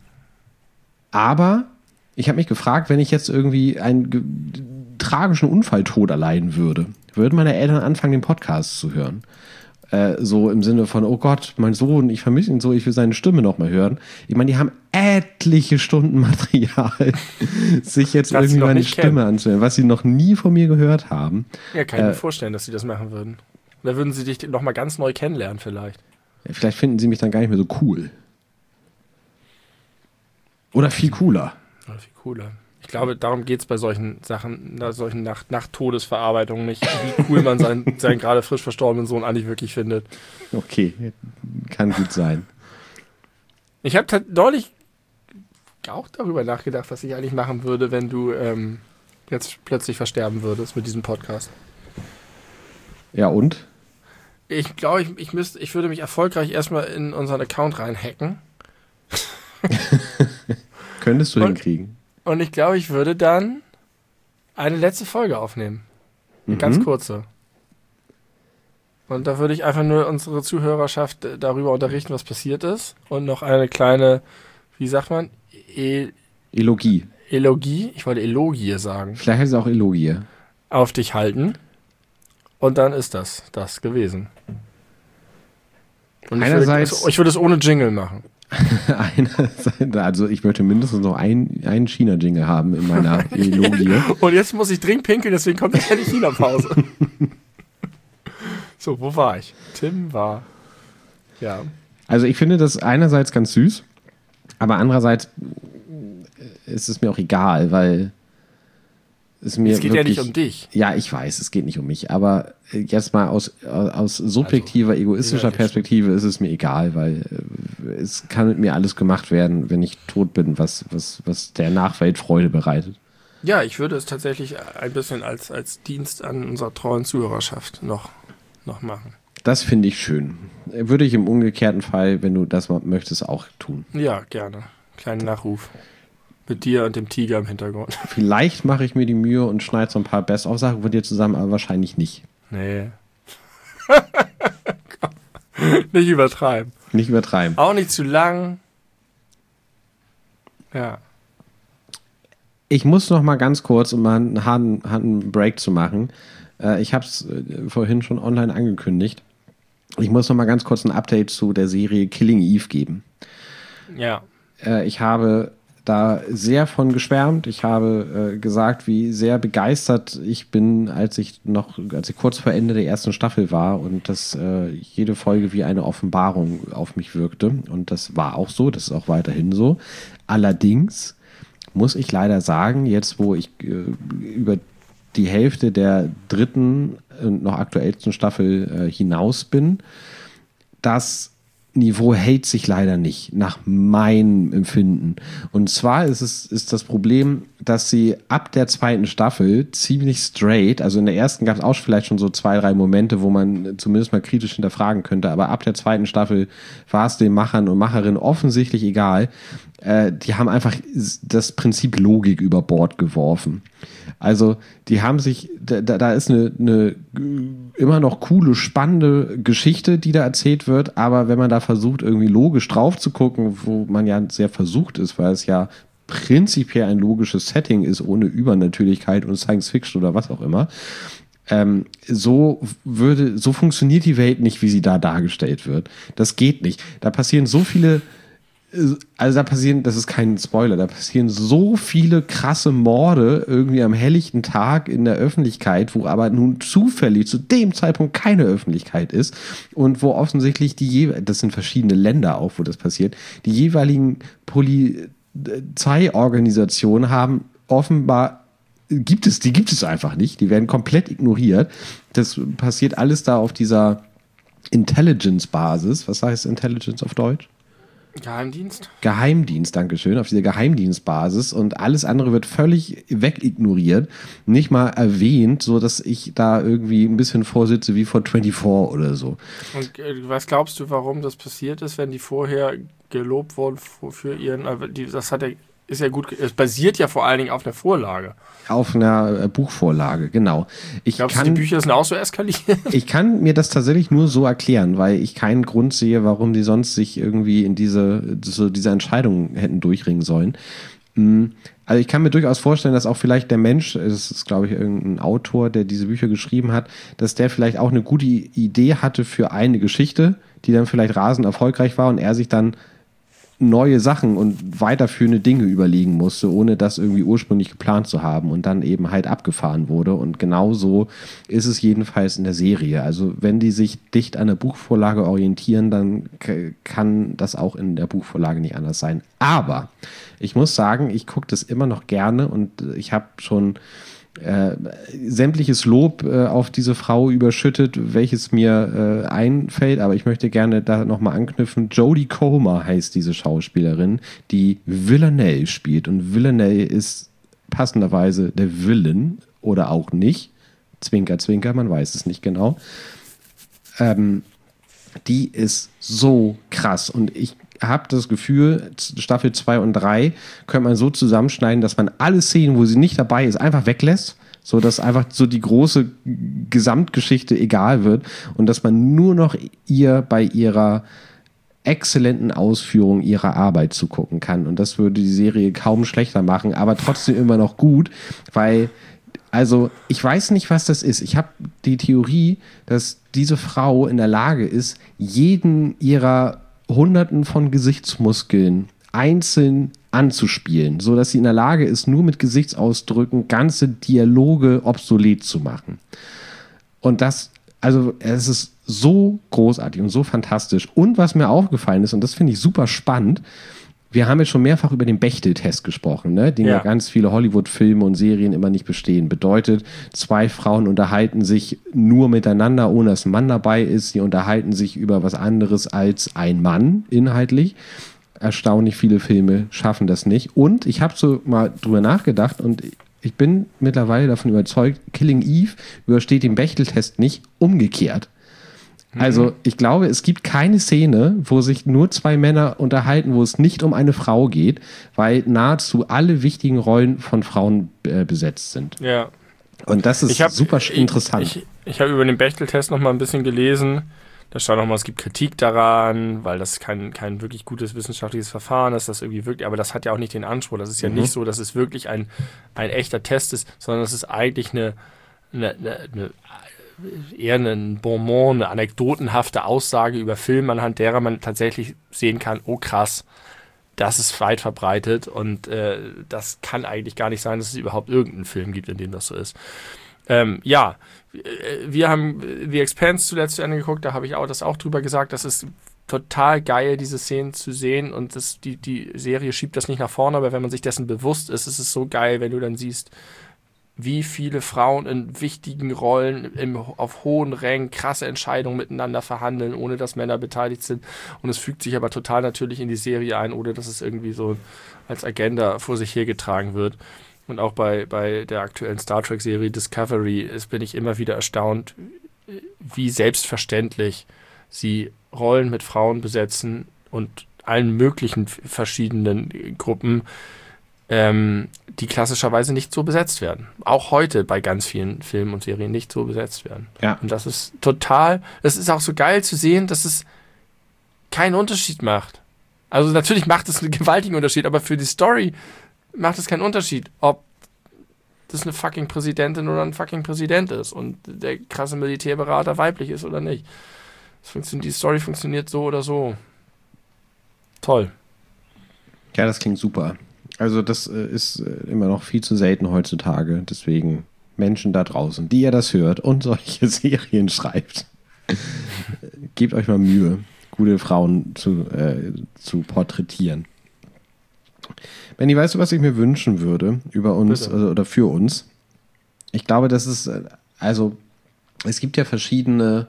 Aber ich habe mich gefragt, wenn ich jetzt irgendwie einen tragischen Unfalltod erleiden würde, würden meine Eltern anfangen, den Podcast zu hören? So im Sinne von, oh Gott, mein Sohn, ich vermisse ihn so, ich will seine Stimme noch mal hören. Ich meine, die haben etliche Stunden Material, sich jetzt das irgendwie meine Stimme anzuhören, was sie noch nie von mir gehört haben. Ja, kann ich mir vorstellen, dass sie das machen würden. Oder würden sie dich noch mal ganz neu kennenlernen vielleicht. Vielleicht finden sie mich dann gar nicht mehr so cool. Oder viel cooler. Oder viel cooler. Ich glaube, darum geht es bei solchen Sachen, solchen Nach-Todesverarbeitungen nicht, wie cool man seinen gerade frisch verstorbenen Sohn eigentlich wirklich findet. Okay, kann gut sein. Ich habe neulich auch darüber nachgedacht, was ich eigentlich machen würde, wenn du jetzt plötzlich versterben würdest mit diesem Podcast. Ja, und? Ich glaube, ich würde mich erfolgreich erstmal in unseren Account reinhacken. Könntest du hinkriegen. Und ich glaube, ich würde dann eine letzte Folge aufnehmen. Eine ganz kurze. Und da würde ich einfach nur unsere Zuhörerschaft darüber unterrichten, was passiert ist. Und noch eine kleine, wie sagt man? Elogie. Elogie? Ich wollte Elogie sagen. Vielleicht heißt es auch Elogie. Auf dich halten. Und dann ist das gewesen. Und ich würde es ohne Jingle machen. Also ich möchte mindestens noch einen China-Jingle haben in meiner Elogie. Und jetzt muss ich dringend pinkeln, deswegen kommt jetzt ja die China-Pause. So, wo war ich? Tim war. Ja. Also ich finde das einerseits ganz süß, aber andererseits ist es mir auch egal, weil es mir Es geht wirklich, ja nicht um dich. Ja, ich weiß, es geht nicht um mich, aber jetzt mal aus subjektiver, egoistischer Perspektive ist es mir egal, weil es kann mit mir alles gemacht werden, wenn ich tot bin, was der Nachwelt Freude bereitet. Ja, ich würde es tatsächlich ein bisschen als Dienst an unserer treuen Zuhörerschaft noch machen. Das finde ich schön. Würde ich im umgekehrten Fall, wenn du das mal möchtest, auch tun. Ja, gerne. Kleinen Nachruf. Mit dir und dem Tiger im Hintergrund. Vielleicht mache ich mir die Mühe und schneide so ein paar Best-of-Sachen von dir zusammen, aber wahrscheinlich nicht. Nee. Nicht übertreiben. Nicht übertreiben. Auch nicht zu lang. Ja. Ich muss noch mal ganz kurz, um mal einen harten Break zu machen. Ich habe es vorhin schon online angekündigt. Ich muss noch mal ganz kurz ein Update zu der Serie Killing Eve geben. Ja. Ich habe da sehr von geschwärmt. Ich habe gesagt, wie sehr begeistert ich bin, als ich kurz vor Ende der ersten Staffel war und dass jede Folge wie eine Offenbarung auf mich wirkte. Und das war auch so, das ist auch weiterhin so. Allerdings muss ich leider sagen, jetzt wo ich über die Hälfte der dritten und noch aktuellsten Staffel hinaus bin, das Niveau hält sich leider nicht, nach meinem Empfinden. Und zwar ist das Problem, dass sie ab der zweiten Staffel ziemlich straight, also in der ersten gab es auch vielleicht schon so 2, 3 Momente, wo man zumindest mal kritisch hinterfragen könnte, aber ab der zweiten Staffel war es den Machern und Macherinnen offensichtlich egal. Die haben einfach das Prinzip Logik über Bord geworfen. Also die haben sich, da ist eine immer noch coole, spannende Geschichte, die da erzählt wird, aber wenn man da versucht, irgendwie logisch drauf zu gucken, wo man ja sehr versucht ist, weil es ja prinzipiell ein logisches Setting ist, ohne Übernatürlichkeit und Science Fiction oder was auch immer, so funktioniert die Welt nicht, wie sie da dargestellt wird. Das geht nicht. Da passieren so viele, das ist kein Spoiler, da passieren so viele krasse Morde irgendwie am helllichten Tag in der Öffentlichkeit, wo aber nun zufällig zu dem Zeitpunkt keine Öffentlichkeit ist und wo offensichtlich das sind verschiedene Länder auch, wo das passiert, die jeweiligen Polizeiorganisationen haben offenbar die gibt es einfach nicht, die werden komplett ignoriert. Das passiert alles da auf dieser Intelligence-Basis. Was heißt Intelligence auf Deutsch? Geheimdienst, Dankeschön, auf dieser Geheimdienstbasis und alles andere wird völlig wegignoriert, nicht mal erwähnt, so dass ich da irgendwie ein bisschen vorsitze wie vor 24 oder so. Und was glaubst du, warum das passiert ist, wenn die vorher gelobt wurden für ihren, ist ja gut, es basiert ja vor allen Dingen auf einer Vorlage. Auf einer Buchvorlage, genau. Glaubst du, die Bücher sind auch so eskaliert? Ich kann mir das tatsächlich nur so erklären, weil ich keinen Grund sehe, warum die sonst sich irgendwie in diese Entscheidung hätten durchringen sollen. Also ich kann mir durchaus vorstellen, dass auch vielleicht der Mensch, es ist glaube ich irgendein Autor, der diese Bücher geschrieben hat, dass der vielleicht auch eine gute Idee hatte für eine Geschichte, die dann vielleicht rasend erfolgreich war und er sich dann neue Sachen und weiterführende Dinge überlegen musste, ohne das irgendwie ursprünglich geplant zu haben und dann eben halt abgefahren wurde. Und genau so ist es jedenfalls in der Serie. Also wenn die sich dicht an der Buchvorlage orientieren, dann kann das auch in der Buchvorlage nicht anders sein. Aber ich muss sagen, ich gucke das immer noch gerne und ich habe schon sämtliches Lob auf diese Frau überschüttet, welches mir einfällt, aber ich möchte gerne da nochmal anknüpfen. Jodie Comer heißt diese Schauspielerin, die Villanelle spielt und Villanelle ist passenderweise der Villain oder auch nicht. Zwinker, Zwinker, man weiß es nicht genau. Die ist so krass und ich habe das Gefühl, Staffel 2 und 3 könnte man so zusammenschneiden, dass man alle Szenen, wo sie nicht dabei ist, einfach weglässt, so dass einfach so die große Gesamtgeschichte egal wird und dass man nur noch ihr bei ihrer exzellenten Ausführung ihrer Arbeit zugucken kann. Und das würde die Serie kaum schlechter machen, aber trotzdem immer noch gut, weil, also ich weiß nicht, was das ist. Ich habe die Theorie, dass diese Frau in der Lage ist, jeden ihrer Hunderten von Gesichtsmuskeln einzeln anzuspielen, so dass sie in der Lage ist, nur mit Gesichtsausdrücken ganze Dialoge obsolet zu machen. Und das, also es ist so großartig und so fantastisch. Und was mir aufgefallen ist, und das finde ich super spannend, wir haben jetzt schon mehrfach über den Bechtel-Test gesprochen, ne? Den ja ganz viele Hollywood-Filme und Serien immer nicht bestehen. Bedeutet, 2 Frauen unterhalten sich nur miteinander, ohne dass ein Mann dabei ist. Sie unterhalten sich über was anderes als ein Mann, inhaltlich. Erstaunlich viele Filme schaffen das nicht. Und ich habe so mal drüber nachgedacht und ich bin mittlerweile davon überzeugt, Killing Eve übersteht den Bechtel-Test nicht, umgekehrt. Also ich glaube, es gibt keine Szene, wo sich nur 2 Männer unterhalten, wo es nicht um eine Frau geht, weil nahezu alle wichtigen Rollen von Frauen besetzt sind. Ja. Und das ist super interessant. Ich habe über den Bechtel-Test noch mal ein bisschen gelesen. Da stand noch mal, es gibt Kritik daran, weil das kein wirklich gutes wissenschaftliches Verfahren ist, das irgendwie wirklich, aber das hat ja auch nicht den Anspruch. Das ist ja nicht so, dass es wirklich ein echter Test ist, sondern es ist eigentlich eher ein Bonbon, eine anekdotenhafte Aussage über Filme, anhand derer man tatsächlich sehen kann, oh krass, das ist weit verbreitet und das kann eigentlich gar nicht sein, dass es überhaupt irgendeinen Film gibt, in dem das so ist. Wir haben The Expanse zuletzt zu Ende geguckt, da habe ich das auch drüber gesagt, das ist total geil, diese Szenen zu sehen und die Serie schiebt das nicht nach vorne, aber wenn man sich dessen bewusst ist, ist es so geil, wenn du dann siehst, wie viele Frauen in wichtigen Rollen auf hohen Rängen krasse Entscheidungen miteinander verhandeln, ohne dass Männer beteiligt sind. Und es fügt sich aber total natürlich in die Serie ein, ohne dass es irgendwie so als Agenda vor sich hergetragen wird. Und auch bei der aktuellen Star Trek-Serie Discovery bin ich immer wieder erstaunt, wie selbstverständlich sie Rollen mit Frauen besetzen und allen möglichen verschiedenen Gruppen, die klassischerweise nicht so besetzt werden. Auch heute bei ganz vielen Filmen und Serien nicht so besetzt werden. Ja. Und das ist ist auch so geil zu sehen, dass es keinen Unterschied macht. Also natürlich macht es einen gewaltigen Unterschied, aber für die Story macht es keinen Unterschied, ob das eine fucking Präsidentin oder ein fucking Präsident ist und der krasse Militärberater weiblich ist oder nicht. Die Story funktioniert so oder so. Toll. Ja, das klingt super. Also das ist immer noch viel zu selten heutzutage. Deswegen Menschen da draußen, die ihr das hört und solche Serien schreibt, gebt euch mal Mühe, gute Frauen zu porträtieren. Benni, weißt du, was ich mir wünschen würde über uns oder für uns? Ich glaube, das ist, es gibt ja verschiedene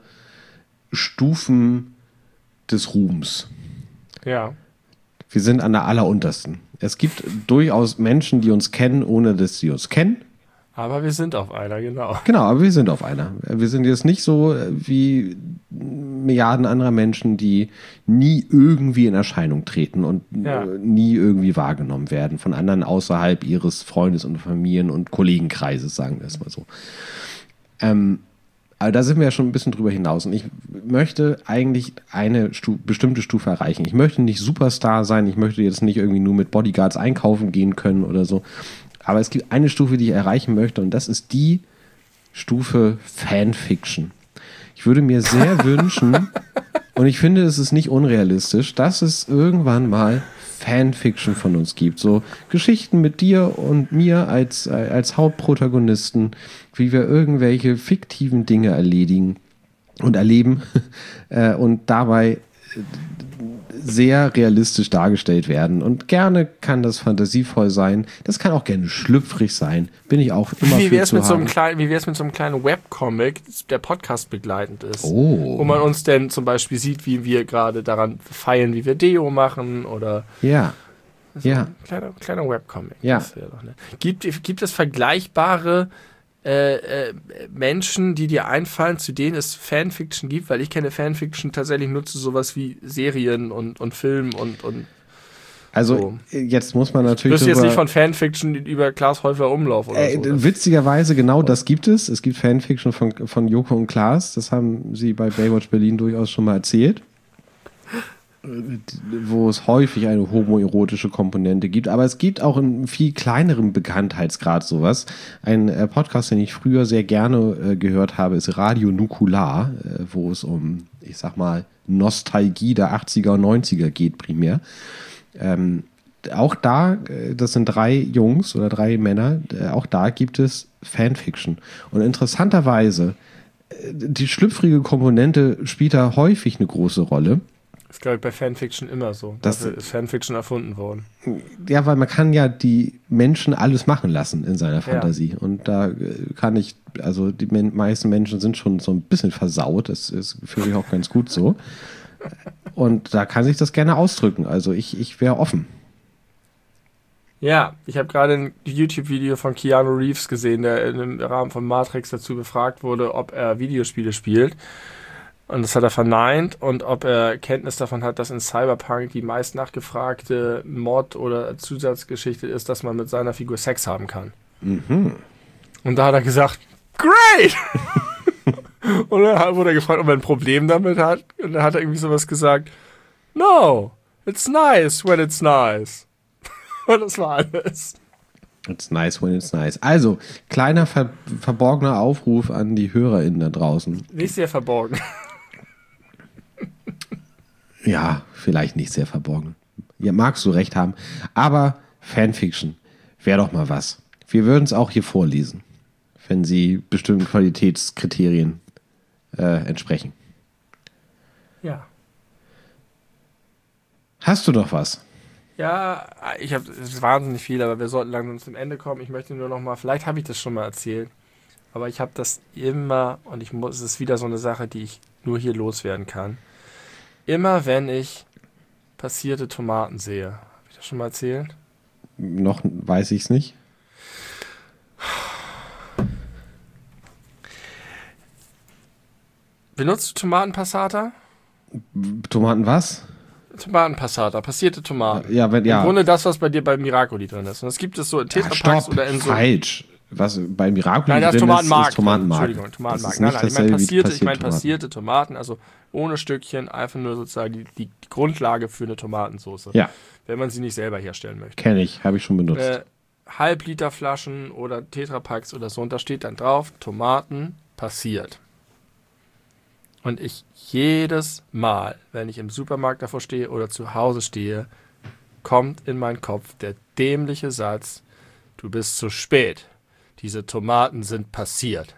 Stufen des Ruhms. Ja. Wir sind an der alleruntersten. Es gibt durchaus Menschen, die uns kennen, ohne dass sie uns kennen. Aber wir sind auf einer, genau. Genau, aber wir sind auf einer. Wir sind jetzt nicht so wie Milliarden anderer Menschen, die nie irgendwie in Erscheinung treten und nie irgendwie wahrgenommen werden von anderen außerhalb ihres Freundes- und Familien- und Kollegenkreises, sagen wir es mal so. Aber da sind wir ja schon ein bisschen drüber hinaus. Und ich möchte eigentlich eine bestimmte Stufe erreichen. Ich möchte nicht Superstar sein. Ich möchte jetzt nicht irgendwie nur mit Bodyguards einkaufen gehen können oder so. Aber es gibt eine Stufe, die ich erreichen möchte. Und das ist die Stufe Fanfiction. Ich würde mir sehr wünschen, und ich finde, es ist nicht unrealistisch, dass es irgendwann mal Fanfiction von uns gibt. So Geschichten mit dir und mir als Hauptprotagonisten, wie wir irgendwelche fiktiven Dinge erledigen und erleben und dabei sehr realistisch dargestellt werden. Und gerne kann das fantasievoll sein. Das kann auch gerne schlüpfrig sein. Bin ich auch immer wie wär's für zu mit haben. Wie wär's mit so einem kleinen Webcomic, der Podcast begleitend ist? Oh. Wo man uns denn zum Beispiel sieht, wie wir gerade daran feilen, wie wir Deo machen oder Ja. so Ja. ein kleiner Webcomic. Ja. Das wäre doch nett. Gibt es vergleichbare Menschen, die dir einfallen, zu denen es Fanfiction gibt? Weil ich kenne Fanfiction tatsächlich nur zu sowas wie Serien und Filmen und Also so. jetzt muss man Du natürlich wirst jetzt nicht von Fanfiction über Klaas Häufer Umlauf oder so. witzigerweise, genau das gibt es. Es gibt Fanfiction von Joko und Klaas. Das haben sie bei Baywatch Berlin durchaus schon mal erzählt. Wo es häufig eine homoerotische Komponente gibt. Aber es gibt auch in viel kleinerem Bekanntheitsgrad sowas. Ein Podcast, den ich früher sehr gerne gehört habe, ist Radio Nukular, wo es um, ich sag mal, Nostalgie der 80er und 90er geht primär. Auch da, das sind 3 Jungs oder 3 Männer, auch da gibt es Fanfiction. Und interessanterweise die schlüpfrige Komponente spielt da häufig eine große Rolle. Das ist, glaube ich, bei Fanfiction immer so. Dafür ist Fanfiction erfunden worden. Ja, weil man kann ja die Menschen alles machen lassen in seiner Fantasie. Ja. Und da kann ich, also die meisten Menschen sind schon so ein bisschen versaut. Das ist für mich auch ganz gut so. Und da kann sich das gerne ausdrücken. Also ich wäre offen. Ja, ich habe gerade ein YouTube-Video von Keanu Reeves gesehen, der im Rahmen von Matrix dazu befragt wurde, ob er Videospiele spielt. Und das hat er verneint. Und ob er Kenntnis davon hat, dass in Cyberpunk die meist nachgefragte Mod- oder Zusatzgeschichte ist, dass man mit seiner Figur Sex haben kann. Mhm. Und da hat er gesagt, great! Und dann wurde er gefragt, ob er ein Problem damit hat. Und dann hat er irgendwie sowas gesagt, no, it's nice when it's nice. Und das war alles. It's nice when it's nice. Also, kleiner verborgener Aufruf an die HörerInnen da draußen. Nicht sehr verborgen. Ja, vielleicht nicht sehr verborgen. Ja, magst du recht haben. Aber Fanfiction wäre doch mal was. Wir würden es auch hier vorlesen, wenn sie bestimmten Qualitätskriterien entsprechen. Ja. Hast du noch was? Ja, ich habe wahnsinnig viel, aber wir sollten langsam zum Ende kommen. Ich möchte nur noch mal, vielleicht habe ich das schon mal erzählt, aber ich habe das immer, und es ist wieder so eine Sache, die ich nur hier loswerden kann. Immer wenn ich passierte Tomaten sehe. Habe ich das schon mal erzählt? Noch weiß ich es nicht. Benutzt du Tomatenpassata? Tomaten was? Tomatenpassata, passierte Tomaten. Ja, Im Grunde das, was bei dir bei Miracoli drin ist. Und das gibt es so in Tetrapacks oder in so... falsch. Was bei Miracoli drin ist Tomatenmark. Entschuldigung, Tomatenmark. Ich meine passierte Tomaten, also ohne Stückchen, einfach nur sozusagen die Grundlage für eine Tomatensauce. Ja. Wenn man sie nicht selber herstellen möchte. Kenne ich, habe ich schon benutzt. Halbliterflaschen oder Tetrapacks oder so, und da steht dann drauf, Tomaten passiert. Und ich jedes Mal, wenn ich im Supermarkt davor stehe oder zu Hause stehe, kommt in meinen Kopf der dämliche Satz, du bist zu spät. Diese Tomaten sind passiert.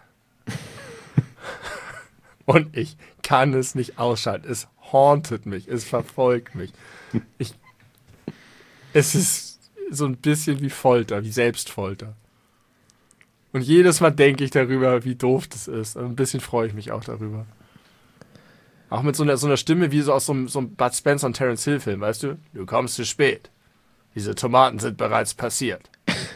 Und ich kann es nicht ausschalten. Es hauntet mich, es verfolgt mich. Es ist so ein bisschen wie Folter, wie Selbstfolter. Und jedes Mal denke ich darüber, wie doof das ist. Und ein bisschen freue ich mich auch darüber. Auch mit so einer Stimme wie so aus so einem Bud Spencer und Terence Hill Film, weißt du? Du kommst zu spät. Diese Tomaten sind bereits passiert.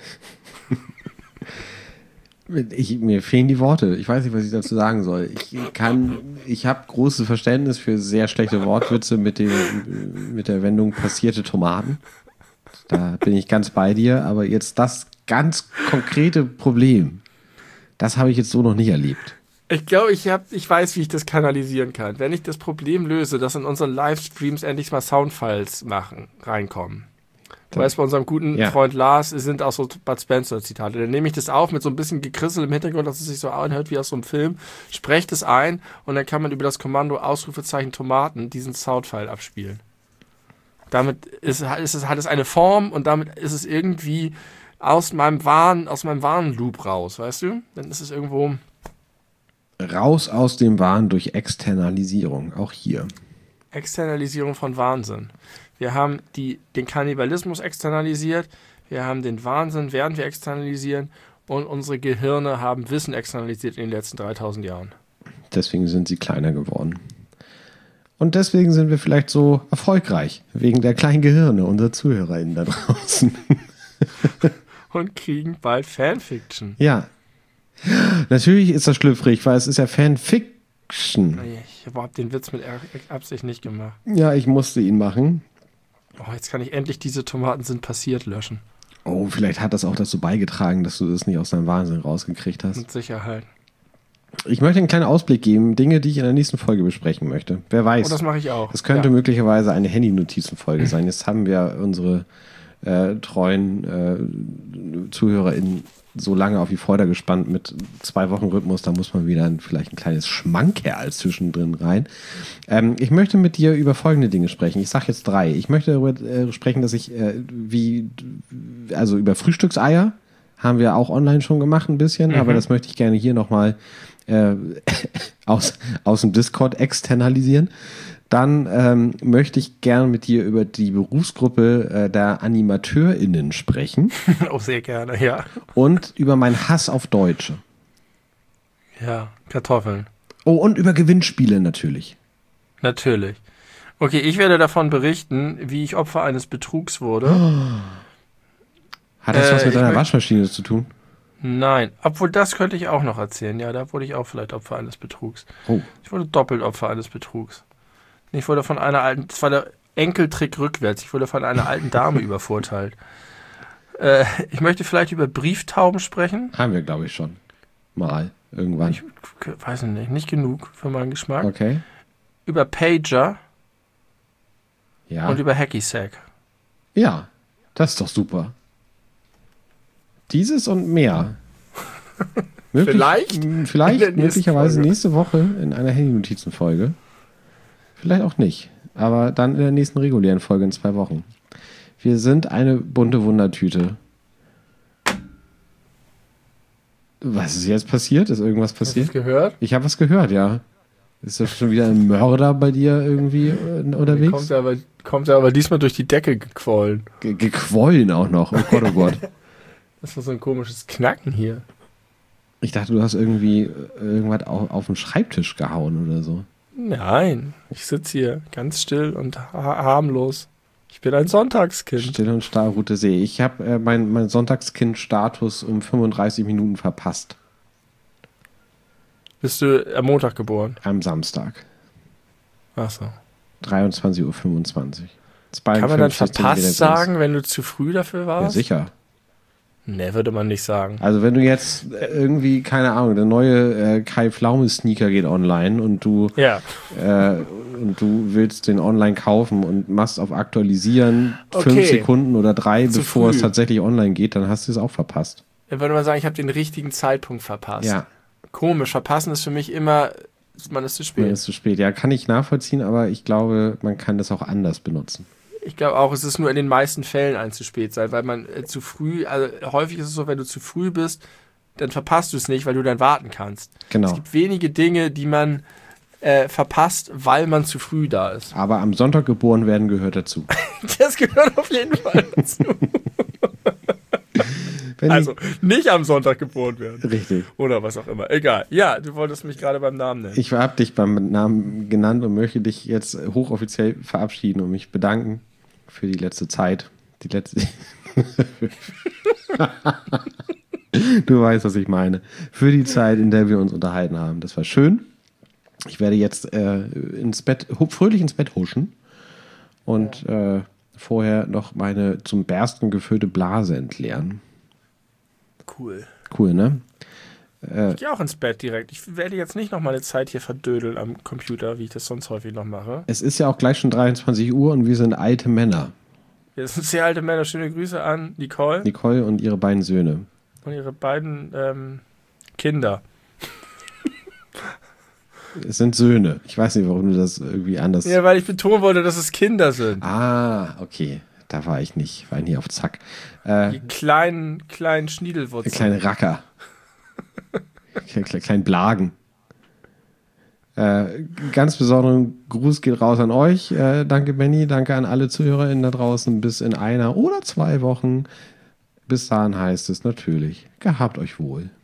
Mir fehlen die Worte. Ich weiß nicht, was ich dazu sagen soll. Ich habe großes Verständnis für sehr schlechte Wortwitze mit der Wendung passierte Tomaten. Da bin ich ganz bei dir. Aber jetzt das ganz konkrete Problem, das habe ich jetzt so noch nicht erlebt. Ich glaube, ich weiß, wie ich das kanalisieren kann. Wenn ich das Problem löse, dass in unseren Livestreams endlich mal Soundfiles reinkommen. Du weißt, bei unserem guten Freund Lars sind auch so Bud Spencer-Zitate. Dann nehme ich das auf mit so ein bisschen Gekrissel im Hintergrund, dass es sich so anhört wie aus so einem Film, spreche das ein und dann kann man über das Kommando Ausrufezeichen Tomaten diesen Soundfile abspielen. Damit hat es eine Form und damit ist es irgendwie aus meinem Warnloop raus, weißt du? Dann ist es irgendwo... Raus aus dem Wahn durch Externalisierung, auch hier. Externalisierung von Wahnsinn. Wir haben den Kannibalismus externalisiert, wir haben den Wahnsinn, werden wir externalisieren, und unsere Gehirne haben Wissen externalisiert in den letzten 3000 Jahren. Deswegen sind sie kleiner geworden. Und deswegen sind wir vielleicht so erfolgreich, wegen der kleinen Gehirne unserer ZuhörerInnen da draußen. Und kriegen bald Fanfiction. Ja. Natürlich ist das schlüpfrig, weil es ist ja Fanfiction. Ich habe den Witz mit Absicht nicht gemacht. Ja, ich musste ihn machen. Oh, jetzt kann ich endlich diese Tomaten sind passiert löschen. Oh, vielleicht hat das auch dazu beigetragen, dass du das nicht aus deinem Wahnsinn rausgekriegt hast. Mit Sicherheit. Ich möchte einen kleinen Ausblick geben, Dinge, die ich in der nächsten Folge besprechen möchte. Wer weiß. Oh, das mache ich auch. Es könnte möglicherweise eine Handy-Notizen-Folge sein. Jetzt haben wir unsere treuen ZuhörerInnen so lange auf die Folter gespannt mit 2 Wochen Rhythmus, da muss man wieder vielleicht ein kleines Schmankerl zwischendrin rein. Ich möchte mit dir über folgende Dinge sprechen. Ich sage jetzt 3. Ich möchte darüber sprechen, dass ich über Frühstückseier haben wir auch online schon gemacht ein bisschen, aber das möchte ich gerne hier nochmal aus dem Discord externalisieren. Dann möchte ich gerne mit dir über die Berufsgruppe der AnimateurInnen sprechen. Auch sehr gerne, ja. Und über meinen Hass auf Deutsche. Ja, Kartoffeln. Oh, und über Gewinnspiele natürlich. Natürlich. Okay, ich werde davon berichten, wie ich Opfer eines Betrugs wurde. Hat das was mit deiner Waschmaschine zu tun? Nein, obwohl das könnte ich auch noch erzählen. Ja, da wurde ich auch vielleicht Opfer eines Betrugs. Oh. Ich wurde doppelt Opfer eines Betrugs. Ich wurde von einer alten, das war der Enkeltrick rückwärts, ich wurde von einer alten Dame übervorteilt. Ich möchte vielleicht über Brieftauben sprechen. Haben wir, glaube ich, schon. Mal, irgendwann. Ich weiß nicht genug für meinen Geschmack. Okay. Über Pager. Ja. Und über Hacky-Sack. Ja, das ist doch super. Dieses und mehr. Vielleicht möglicherweise nächste Woche in einer Handy-Notizen-Folge. Vielleicht auch nicht. Aber dann in der nächsten regulären Folge in 2 Wochen. Wir sind eine bunte Wundertüte. Was ist jetzt passiert? Ist irgendwas passiert? Hast du es gehört? Ich habe was gehört, ja. Ist das schon wieder ein Mörder bei dir irgendwie unterwegs? Kommt er aber diesmal durch die Decke gequollen. Gequollen auch noch. Oh Gott, oh Gott. Das war so ein komisches Knacken hier. Ich dachte, du hast irgendwie irgendwas auf den Schreibtisch gehauen oder so. Nein, ich sitze hier ganz still und harmlos. Ich bin ein Sonntagskind. Still und starr, Route See. Ich habe mein Sonntagskind-Status um 35 Minuten verpasst. Bist du am Montag geboren? Am Samstag. Ach so. 23:25 Uhr. Kann man dann verpasst sagen, wenn du zu früh dafür warst? Ja, sicher. Ne, würde man nicht sagen. Also wenn du jetzt irgendwie, keine Ahnung, der neue Kai Pflaume-Sneaker geht online und du willst den online kaufen und machst auf Aktualisieren 5 Sekunden oder 3, bevor es tatsächlich online geht, dann hast du es auch verpasst. Dann würde man sagen, ich habe den richtigen Zeitpunkt verpasst. Ja. Komisch, verpassen ist für mich immer, man ist zu spät. Man ist zu spät, ja, kann ich nachvollziehen, aber ich glaube, man kann das auch anders benutzen. Ich glaube auch, es ist nur in den meisten Fällen ein zu spät sein, weil man zu früh, also häufig ist es so, wenn du zu früh bist, dann verpasst du es nicht, weil du dann warten kannst. Genau. Es gibt wenige Dinge, die man verpasst, weil man zu früh da ist. Aber am Sonntag geboren werden gehört dazu. Das gehört auf jeden Fall dazu. Also nicht am Sonntag geboren werden. Richtig. Oder was auch immer. Egal. Ja, du wolltest mich gerade beim Namen nennen. Ich habe dich beim Namen genannt und möchte dich jetzt hochoffiziell verabschieden und mich bedanken für die letzte Zeit. Du weißt, was ich meine. Für die Zeit, in der wir uns unterhalten haben. Das war schön. Ich werde jetzt fröhlich ins Bett huschen und vorher noch meine zum Bersten gefüllte Blase entleeren. Cool. Cool, ne? Ich gehe auch ins Bett direkt. Ich werde jetzt nicht noch mal eine Zeit hier verdödeln am Computer, wie ich das sonst häufig noch mache. Es ist ja auch gleich schon 23 Uhr und wir sind alte Männer. Wir sind sehr alte Männer. Schöne Grüße an Nicole. Nicole und ihre beiden Söhne. Und ihre beiden Kinder. Es sind Söhne. Ich weiß nicht, warum du das irgendwie anders... Ja, weil ich betonen wollte, dass es Kinder sind. Ah, okay. Da war ich nicht auf Zack. Die kleinen Schniedelwurzeln. Kleine Racker. Kleinen Blagen. Ganz besonderen Gruß geht raus an euch. Danke, Benny. Danke an alle ZuhörerInnen da draußen. Bis in 1 oder 2 Wochen. Bis dahin heißt es natürlich, gehabt euch wohl.